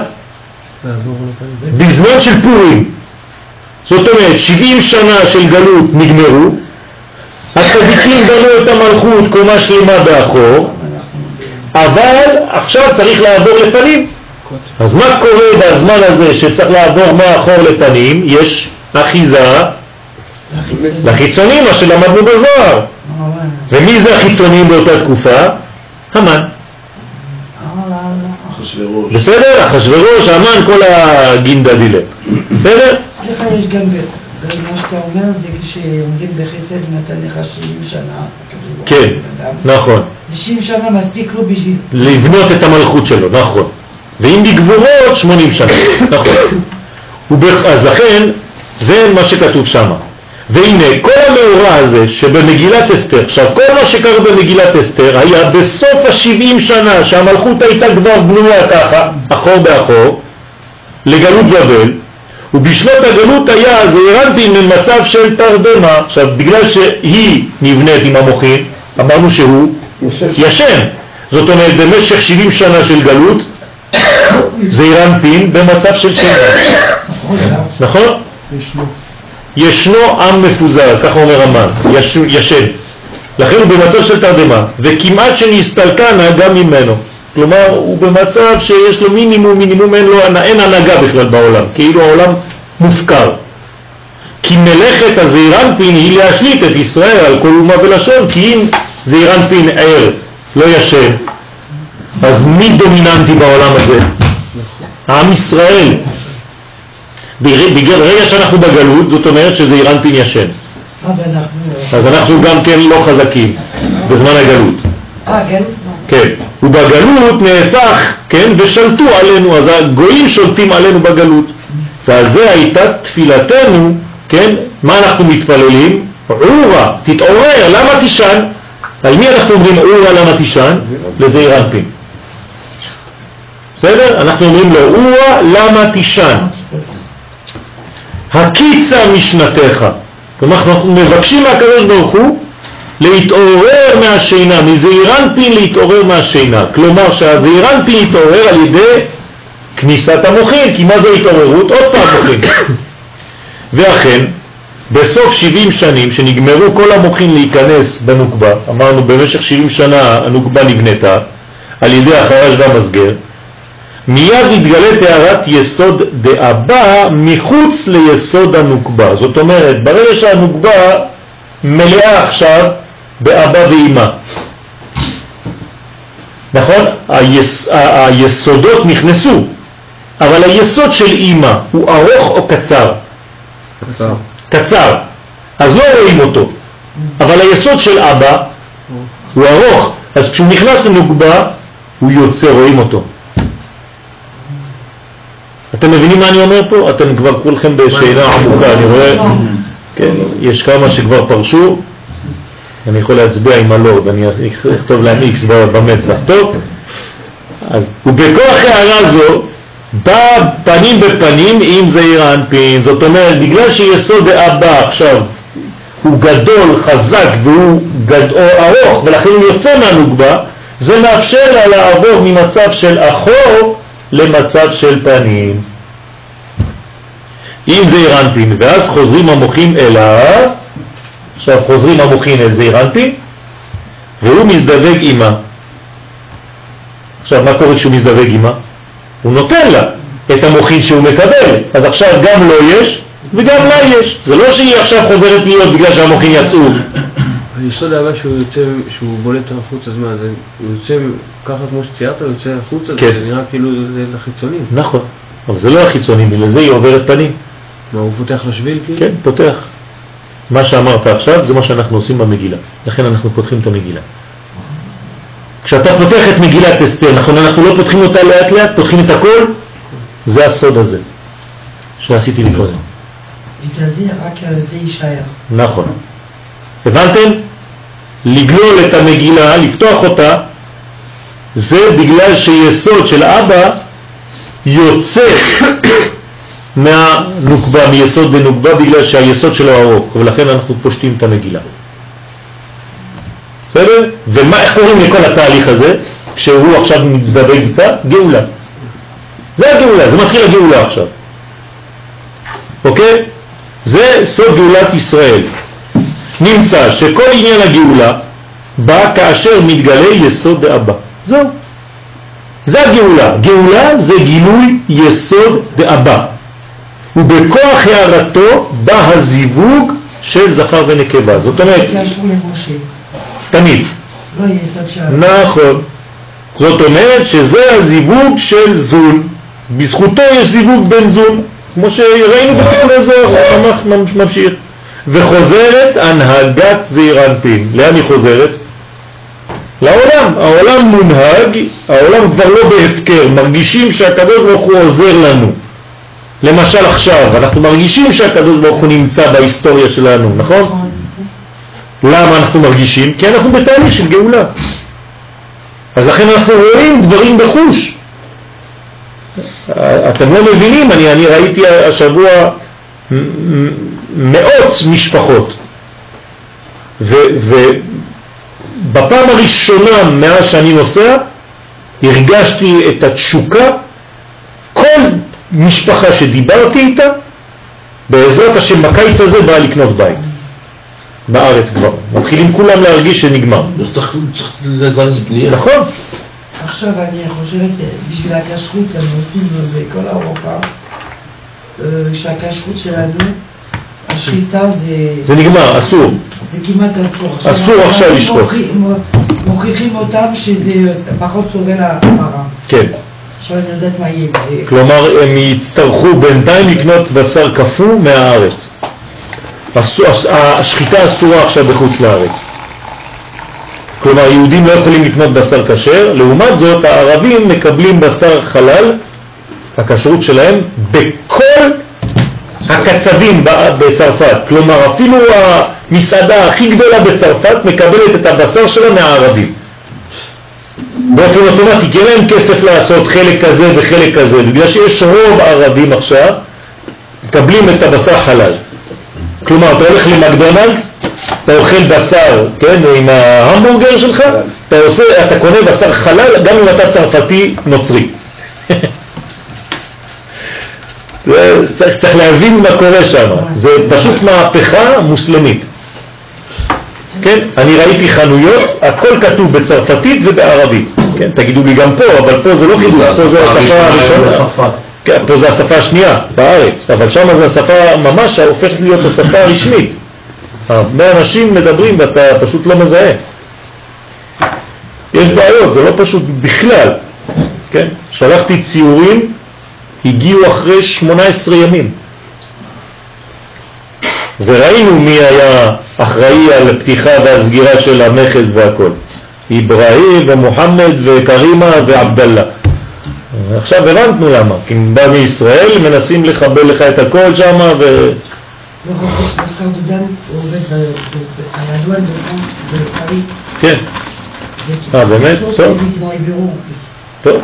בזמן של פורים. זאת אומרת, שבעים שנה של גלות נגמרו, הצדיקים בנו את המלכות קומה שלמה באחור, אבל עכשיו צריך לעבור לפנים. אז מה קורה בזמן הזה שצריך לעבור מאחור לפנים? יש אחיזה לחיצונים, מה שלמדנו בזוהר. ומי זה החיצונים באותה תקופה? המן. בסדר? אחשוורוש, המן, כל הגינדה דילה. בסדר? סליחה, יש גם מה שאתה אומר, זה כשאומרים בחסד נתן לך שבעים שנה. כן, נכון. זה שבעים שנה מספיק לו בשביל... לבנות את המלכות שלו, נכון. ואם בגבורות שמונים שנה, נכון. אז לכן, זה מה שכתוב שם. והנה, כל המאורע הזה שבמגילת אסתר, עכשיו כל מה שקרה במגילת אסתר היה בסוף השבעים שנה שהמלכות הייתה כבר בנויה ככה, אחור באחור, לגלות בבל, ובשנות הגלות היה זעירנטין במצב של תרדמה. עכשיו, בגלל שהיא נבנית עם המוחין, אמרנו שהוא ישן. זאת אומרת, במשך שבעים שנה של גלות, זעירנטין במצב של שינה. נכון? ישנו עם מפוזר, כך אומר המן, יש, ישן. לכן הוא במצב של תרדמה, וכמעט שנסתלקנה גם ממנו. כלומר, הוא במצב שיש לו מינימום, מינימום, אין לו, אין הנהגה בכלל בעולם, כאילו העולם מופקר. כי מלאכת הזעירנטין היא להשליט את ישראל על כל אומה ולשון, כי אם זעירנטין ער, לא ישן, אז מי דומיננטי בעולם הזה? עם ישראל. ברגע שאנחנו בגלות, זאת אומרת שזעירנטין ישן. אז אנחנו גם כן לא חזקים בזמן הגלות. אה, כן? כן. ובגלות נהפך, כן, ושלטו עלינו, אז הגויים שולטים עלינו בגלות. ועל זה הייתה תפילתנו, כן, מה אנחנו מתפללים? עורה, תתעורר, למה תישן? על מי אנחנו אומרים עורה למה תישן? לזעירנטין. בסדר? אנחנו אומרים לו עורה למה תישן? הקיצה משנתך. כלומר אנחנו מבקשים מהקדוש ברוך הוא להתעורר מהשינה, מזעירנטין להתעורר מהשינה. כלומר שהזעירנטין יתעורר על ידי כניסת המוחין, כי מה זה התעוררות? עוד פעם מוחין. ואכן, בסוף שבעים שנים שנגמרו כל המוחין להיכנס בנוקבה, אמרנו במשך שבעים שנה הנוקבה נבנתה על ידי החרש והמסגר, מיד התגלה תארת יסוד דאבא מחוץ ליסוד הנוקבה. זאת אומרת, ברגע שהנוקבה מלאה עכשיו באבא ואמא, נכון? היס, ה, היסודות נכנסו, אבל היסוד של אמא הוא ארוך או קצר? קצר. קצר, אז לא רואים אותו, אבל היסוד של אבא הוא ארוך, אז כשהוא נכנס לנוגבה הוא יוצא, רואים אותו. אתם מבינים מה אני אומר פה? אתם כבר כולכם בשאלה עמוקה, אני רואה, כן, יש כמה שכבר פרשו, אני יכול להצביע עם הלורד, אני אכתוב להם איקס במצח, טוב? אז ובכוח הערה זו בא פנים בפנים עם זעיר האנפין, זאת אומרת, בגלל שיסוד האבא עכשיו הוא גדול, חזק והוא גדול, ארוך, ולכן הוא יוצא מהנוגבה, זה מאפשר לה לעבור ממצב של אחור למצב של פנים. עם זעיר אנפין, ואז חוזרים המוחים אליו, עכשיו חוזרים המוחים אל זעיר אנפין, והוא מזדווג אימה. עכשיו מה קורה כשהוא מזדווג אימה? הוא נותן לה את המוחין שהוא מקבל, אז עכשיו גם לא יש וגם לה יש. זה לא שהיא עכשיו חוזרת להיות בגלל שהמוחין יצאו. היסוד האהבה שהוא יוצא, שהוא בולט החוץ, אז מה, זה, הוא יוצא ככה כמו שציירת, הוא יוצא החוץ, כן. זה נראה כאילו זה לחיצונים. נכון, אבל זה לא החיצונים, בגלל זה היא עוברת פנים. מה, הוא פותח לשביל כאילו? כן, פותח. מה שאמרת עכשיו זה מה שאנחנו עושים במגילה, לכן אנחנו פותחים את המגילה. כשאתה פותח את מגילת אסתר, נכון, אנחנו לא פותחים אותה לאט לאט, פותחים את הכל, זה הסוד הזה שעשיתי לי קודם. בגלל זה רק על זה יישאר. נכון. הבנתם? לגלול את המגילה, לפתוח אותה, זה בגלל שיסוד של אבא יוצא מהנוקבה, מיסוד בנוקבה, בגלל שהיסוד שלו ארוך, ולכן אנחנו פושטים את המגילה. בסדר? ומה, איך קוראים לכל התהליך הזה? כשהוא עכשיו מצדבק איתה? גאולה. זה הגאולה, זה מתחיל הגאולה עכשיו. אוקיי? זה סוד גאולת ישראל. נמצא שכל עניין הגאולה בא כאשר מתגלה יסוד דאבא. זהו. זה הגאולה. גאולה זה גילוי יסוד דאבא. ובכוח הערתו בא הזיווג של זכר ונקבה. זאת אומרת... קשור למשה. תמיד. לא יסוד של... נכון. זאת אומרת שזה הזיווג של זון. בזכותו יש זיווג בין זון. כמו שראינו בכל אזור, ממשיך. וחוזרת הנהגת זעיר אנפין. לאן היא חוזרת? לעולם. העולם מונהג, העולם כבר לא בהפקר. מרגישים שהקדוש ברוך הוא עוזר לנו. למשל עכשיו, אנחנו מרגישים שהקדוש ברוך הוא נמצא בהיסטוריה שלנו, נכון? למה אנחנו מרגישים? כי אנחנו בתהליך של גאולה. אז לכן אנחנו רואים דברים בחוש. אתם לא מבינים, אני, אני ראיתי השבוע מאות משפחות, ובפעם הראשונה מאז שאני נוסע, הרגשתי את התשוקה. כל משפחה שדיברתי איתה, בעזרת השם בקיץ הזה באה לקנות בית. בארץ כבר. מתחילים כולם להרגיש שנגמר. צריך לזרז בנייה. נכון. עכשיו אני חושבת, בשביל הכשרות, הם עושים בכל אירופה, שהכשרות שלנו, השחיטה זה... זה נגמר, אסור. זה כמעט אסור. אסור עכשיו לשחוט. מוכיחים אותם שזה פחות סובל הפרה. כן. עכשיו אני יודעת מה יהיה. כלומר, הם יצטרכו בינתיים לקנות בשר קפוא מהארץ. השחיטה אסורה עכשיו בחוץ לארץ. כלומר, יהודים לא יכולים לקנות בשר כשר, לעומת זאת הערבים מקבלים בשר חלל, הכשרות שלהם, בכל הקצבים בצרפת. כלומר, אפילו המסעדה הכי גדולה בצרפת מקבלת את הבשר שלה מהערבים. באופן אוטומטי, כי אין להם כסף לעשות חלק כזה וחלק כזה, בגלל שיש רוב ערבים עכשיו, מקבלים את הבשר חלל. כלומר, אתה הולך למקדונלדס, אתה אוכל בשר, כן, עם ההמבורגר שלך, אתה, עושה, אתה קונה בשר חלל, גם אם אתה צרפתי נוצרי. צריך, צריך להבין מה קורה שם, זה פשוט מהפכה מוסלמית. כן, אני ראיתי חנויות, הכל כתוב בצרפתית ובערבית. כן, תגידו לי גם פה, אבל פה זה לא חידוש, פה זה השפה הראשונה. כן, פה זה השפה השנייה בארץ, אבל שם זה השפה ממש הופכת להיות השפה הרשמית. הרבה אנשים מדברים ואתה פשוט לא מזהה. יש יש בעיות, זה לא פשוט בכלל. כן? שלחתי ציורים, הגיעו אחרי שמונה עשרה ימים. וראינו מי היה אחראי על פתיחה ועל סגירה של המחז והכל. איברהים ומוחמד וקרימה ועבדאללה. עכשיו הבנתנו למה, כי הם בא מישראל, מנסים לחבל לך את הכל שם ו... מחקר דודן הוא עובד הידוע בפריז. כן. אה, באמת? טוב. טוב.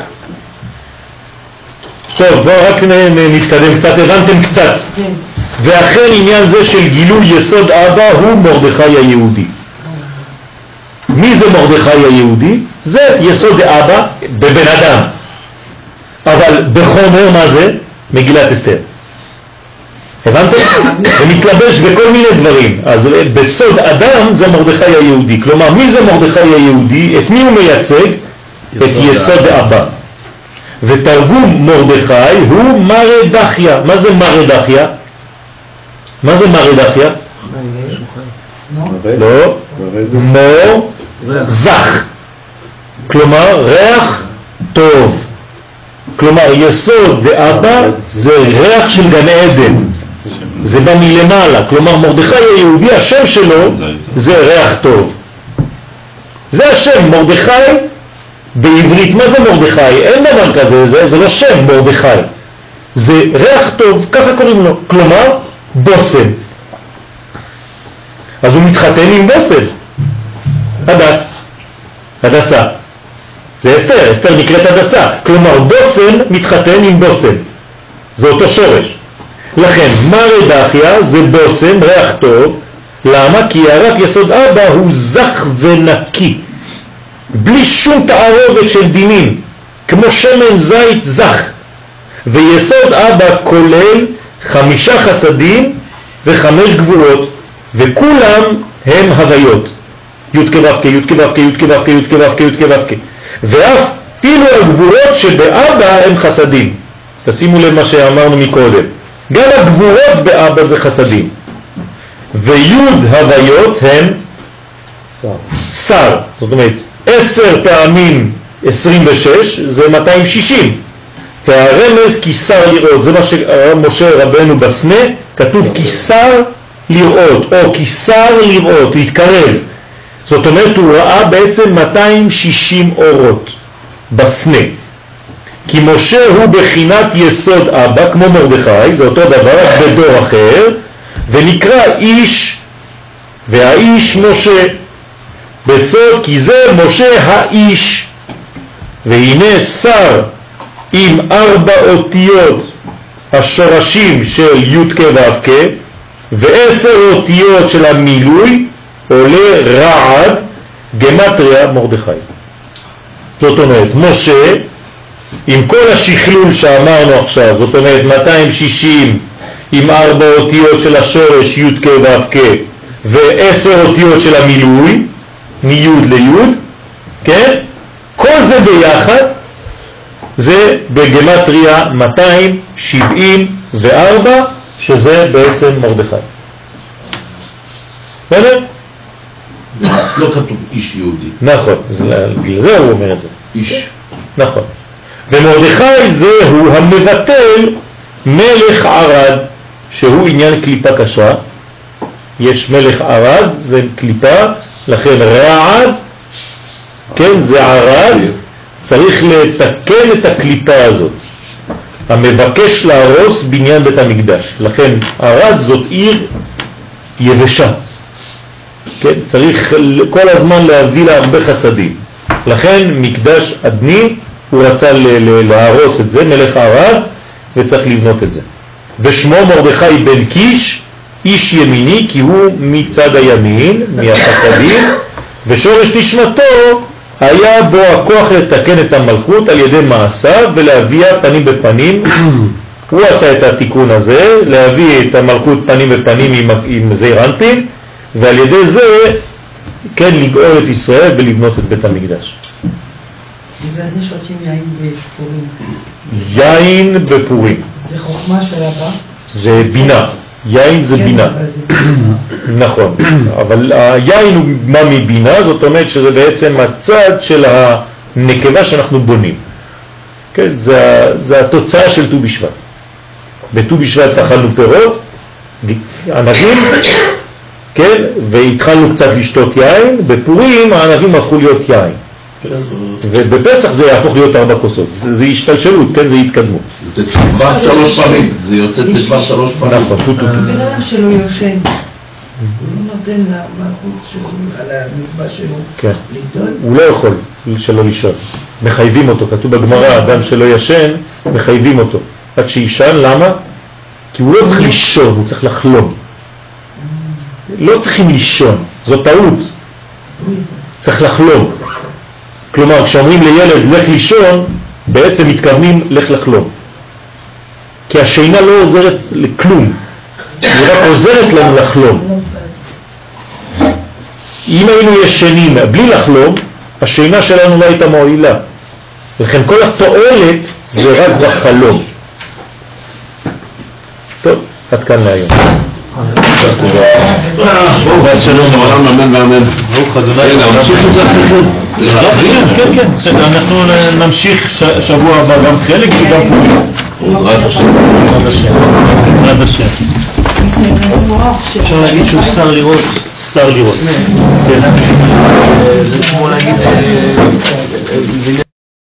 טוב, בואו רק נתקדם קצת, הבנתם קצת. כן. ואכן עניין זה של גילוי יסוד אבא הוא מרדכי היהודי. מי זה מרדכי היהודי? זה יסוד אבא בבן אדם. אבל בחומר מה זה? מגילת אסתר. הבנתם? זה מתלבש בכל מיני דברים. אז בסוד אדם זה מרדכי היהודי. כלומר, מי זה מרדכי היהודי? את מי הוא מייצג? את יסוד אבא. ותרגום מרדכי הוא מרדכיה. מה זה מרדכיה? מה זה מרדכיה? לא. מור זך. כלומר, ריח טוב. כלומר, יסוד דאבא זה ריח של גן עדן. זה בא מלמעלה. כלומר, מרדכי היהודי, השם שלו זה ריח טוב. זה השם, מרדכי בעברית. מה זה מרדכי? אין דבר כזה, זה, זה לא שם מרדכי. זה ריח טוב, ככה קוראים לו. כלומר, בוסם. אז הוא מתחתן עם בוסם. הדס. הדסה. זה אסתר, אסתר נקראת הדסה. כלומר, בוסם מתחתן עם בוסם. זה אותו שורש. לכן, מרדכיה זה בוסם, ריח טוב. למה? כי ירק יסוד אבא הוא זך ונקי. בלי שום תערובת של דינים. כמו שמן זית זך. ויסוד אבא כולל חמישה חסדים וחמש גבורות. וכולם הם הוויות. י' כו' כ', י' כו' כ', י' כו' כ', י' כו' כ', י' כו' כ'. ואף אפילו הגבורות שבאבא הם חסדים. תשימו לב מה שאמרנו מקודם. גם הגבורות באבא זה חסדים. ויוד הוויות הם שר. זאת אומרת, עשר פעמים עשרים ושש זה מאתיים שישים. והרמז כיסר לראות, זה מה שמשה רבנו בסנה, כתוב כיסר לראות, או כיסר לראות, להתקרב. זאת אומרת, הוא ראה בעצם מאתיים שישים אורות בסנה. כי משה הוא בחינת יסוד אבא, כמו מרדכי, זה אותו דבר, בדור אחר, ונקרא איש, והאיש משה. בסוד, כי זה משה האיש. והנה שר עם ארבע אותיות השורשים של י' כ' ו' כ', ועשר אותיות של המילוי, עולה רעד גמטריה מרדכי. זאת אומרת, משה עם כל השכלול שאמרנו עכשיו, זאת אומרת מאתיים שישים עם ארבע אותיות של השורש י' כ' ו' כ' ועשר אותיות של המילוי מי' לי', כן? כל זה ביחד זה בגמטריה מאתיים שבעים וארבע, שזה בעצם מרדכי. בסדר? לא כתוב איש יהודי. נכון, בגלל זה הוא אומר את זה. איש. נכון. ומרדכי זה הוא המבטל מלך ערד, שהוא עניין קליפה קשה. יש מלך ערד, זה קליפה, לכן רעד, כן, זה ערד, צריך לתקן את הקליפה הזאת. המבקש להרוס בניין בית המקדש. לכן ערד זאת עיר יבשה. כן, צריך כל הזמן להביא לה הרבה חסדים. לכן מקדש אדני הוא רצה להרוס את זה, מלך ערד, וצריך לבנות את זה. ושמו מרדכי בן קיש, איש ימיני, כי הוא מצד הימין, מהחסדים, ושורש נשמתו היה בו הכוח לתקן את המלכות על ידי מעשיו ולהביאה פנים בפנים. הוא עשה את התיקון הזה, להביא את המלכות פנים בפנים עם, עם זעיר אנפין, ועל ידי זה, כן, לגאול את ישראל ולבנות את בית המקדש. בגלל זה שותים יין בפורים. יין בפורים. זה חוכמה של אבא? זה בינה. יין זה בינה. נכון, אבל היין הוא מה מבינה, זאת אומרת שזה בעצם הצד של הנקבה שאנחנו בונים. כן, זה, זה התוצאה של ט"ו בשבט. בט"ו בשבט אכלנו פירות, ענבים, כן, והתחלנו קצת לשתות יין, בפורים הענבים הפכו להיות יין. ובפסח זה יהפוך להיות ארבע כוסות, זה, זה השתלשלות, כן, זה התקדמות. זה תקווה שלוש פעמים, זה יוצא תקווה שלוש פעמים. נכון, טו טו טו. בן אדם שלא יושן, הוא לא נותן למלכות שלו, על המקווה שלו, כן. לגדול. הוא לא יכול שלא לישון, מחייבים אותו, כתוב בגמרא, אדם שלא ישן, מחייבים אותו. עד שישן, למה? כי הוא לא צריך לישון, הוא צריך לחלום. לא צריכים לישון, זו טעות. צריך לחלום. כלומר, כשאומרים לילד לך לישון, בעצם מתכוונים לך לחלום. כי השינה לא עוזרת לכלום, היא רק עוזרת לנו לחלום. אם היינו ישנים בלי לחלום, השינה שלנו לא הייתה מועילה. לכן כל התועלת זה רק בחלום. טוב, עד כאן להיום. בואו, שלום, העולם, אמן ואמן. ברוך אדוני. נמשיך את זה אחריכם. כן, כן, אנחנו נמשיך שבוע הבא גם חלק וגם פורים. בעזרת השם. בעזרת השם. אפשר להגיד שהוא שר לראות. שר לראות. כן. זה כמו להגיד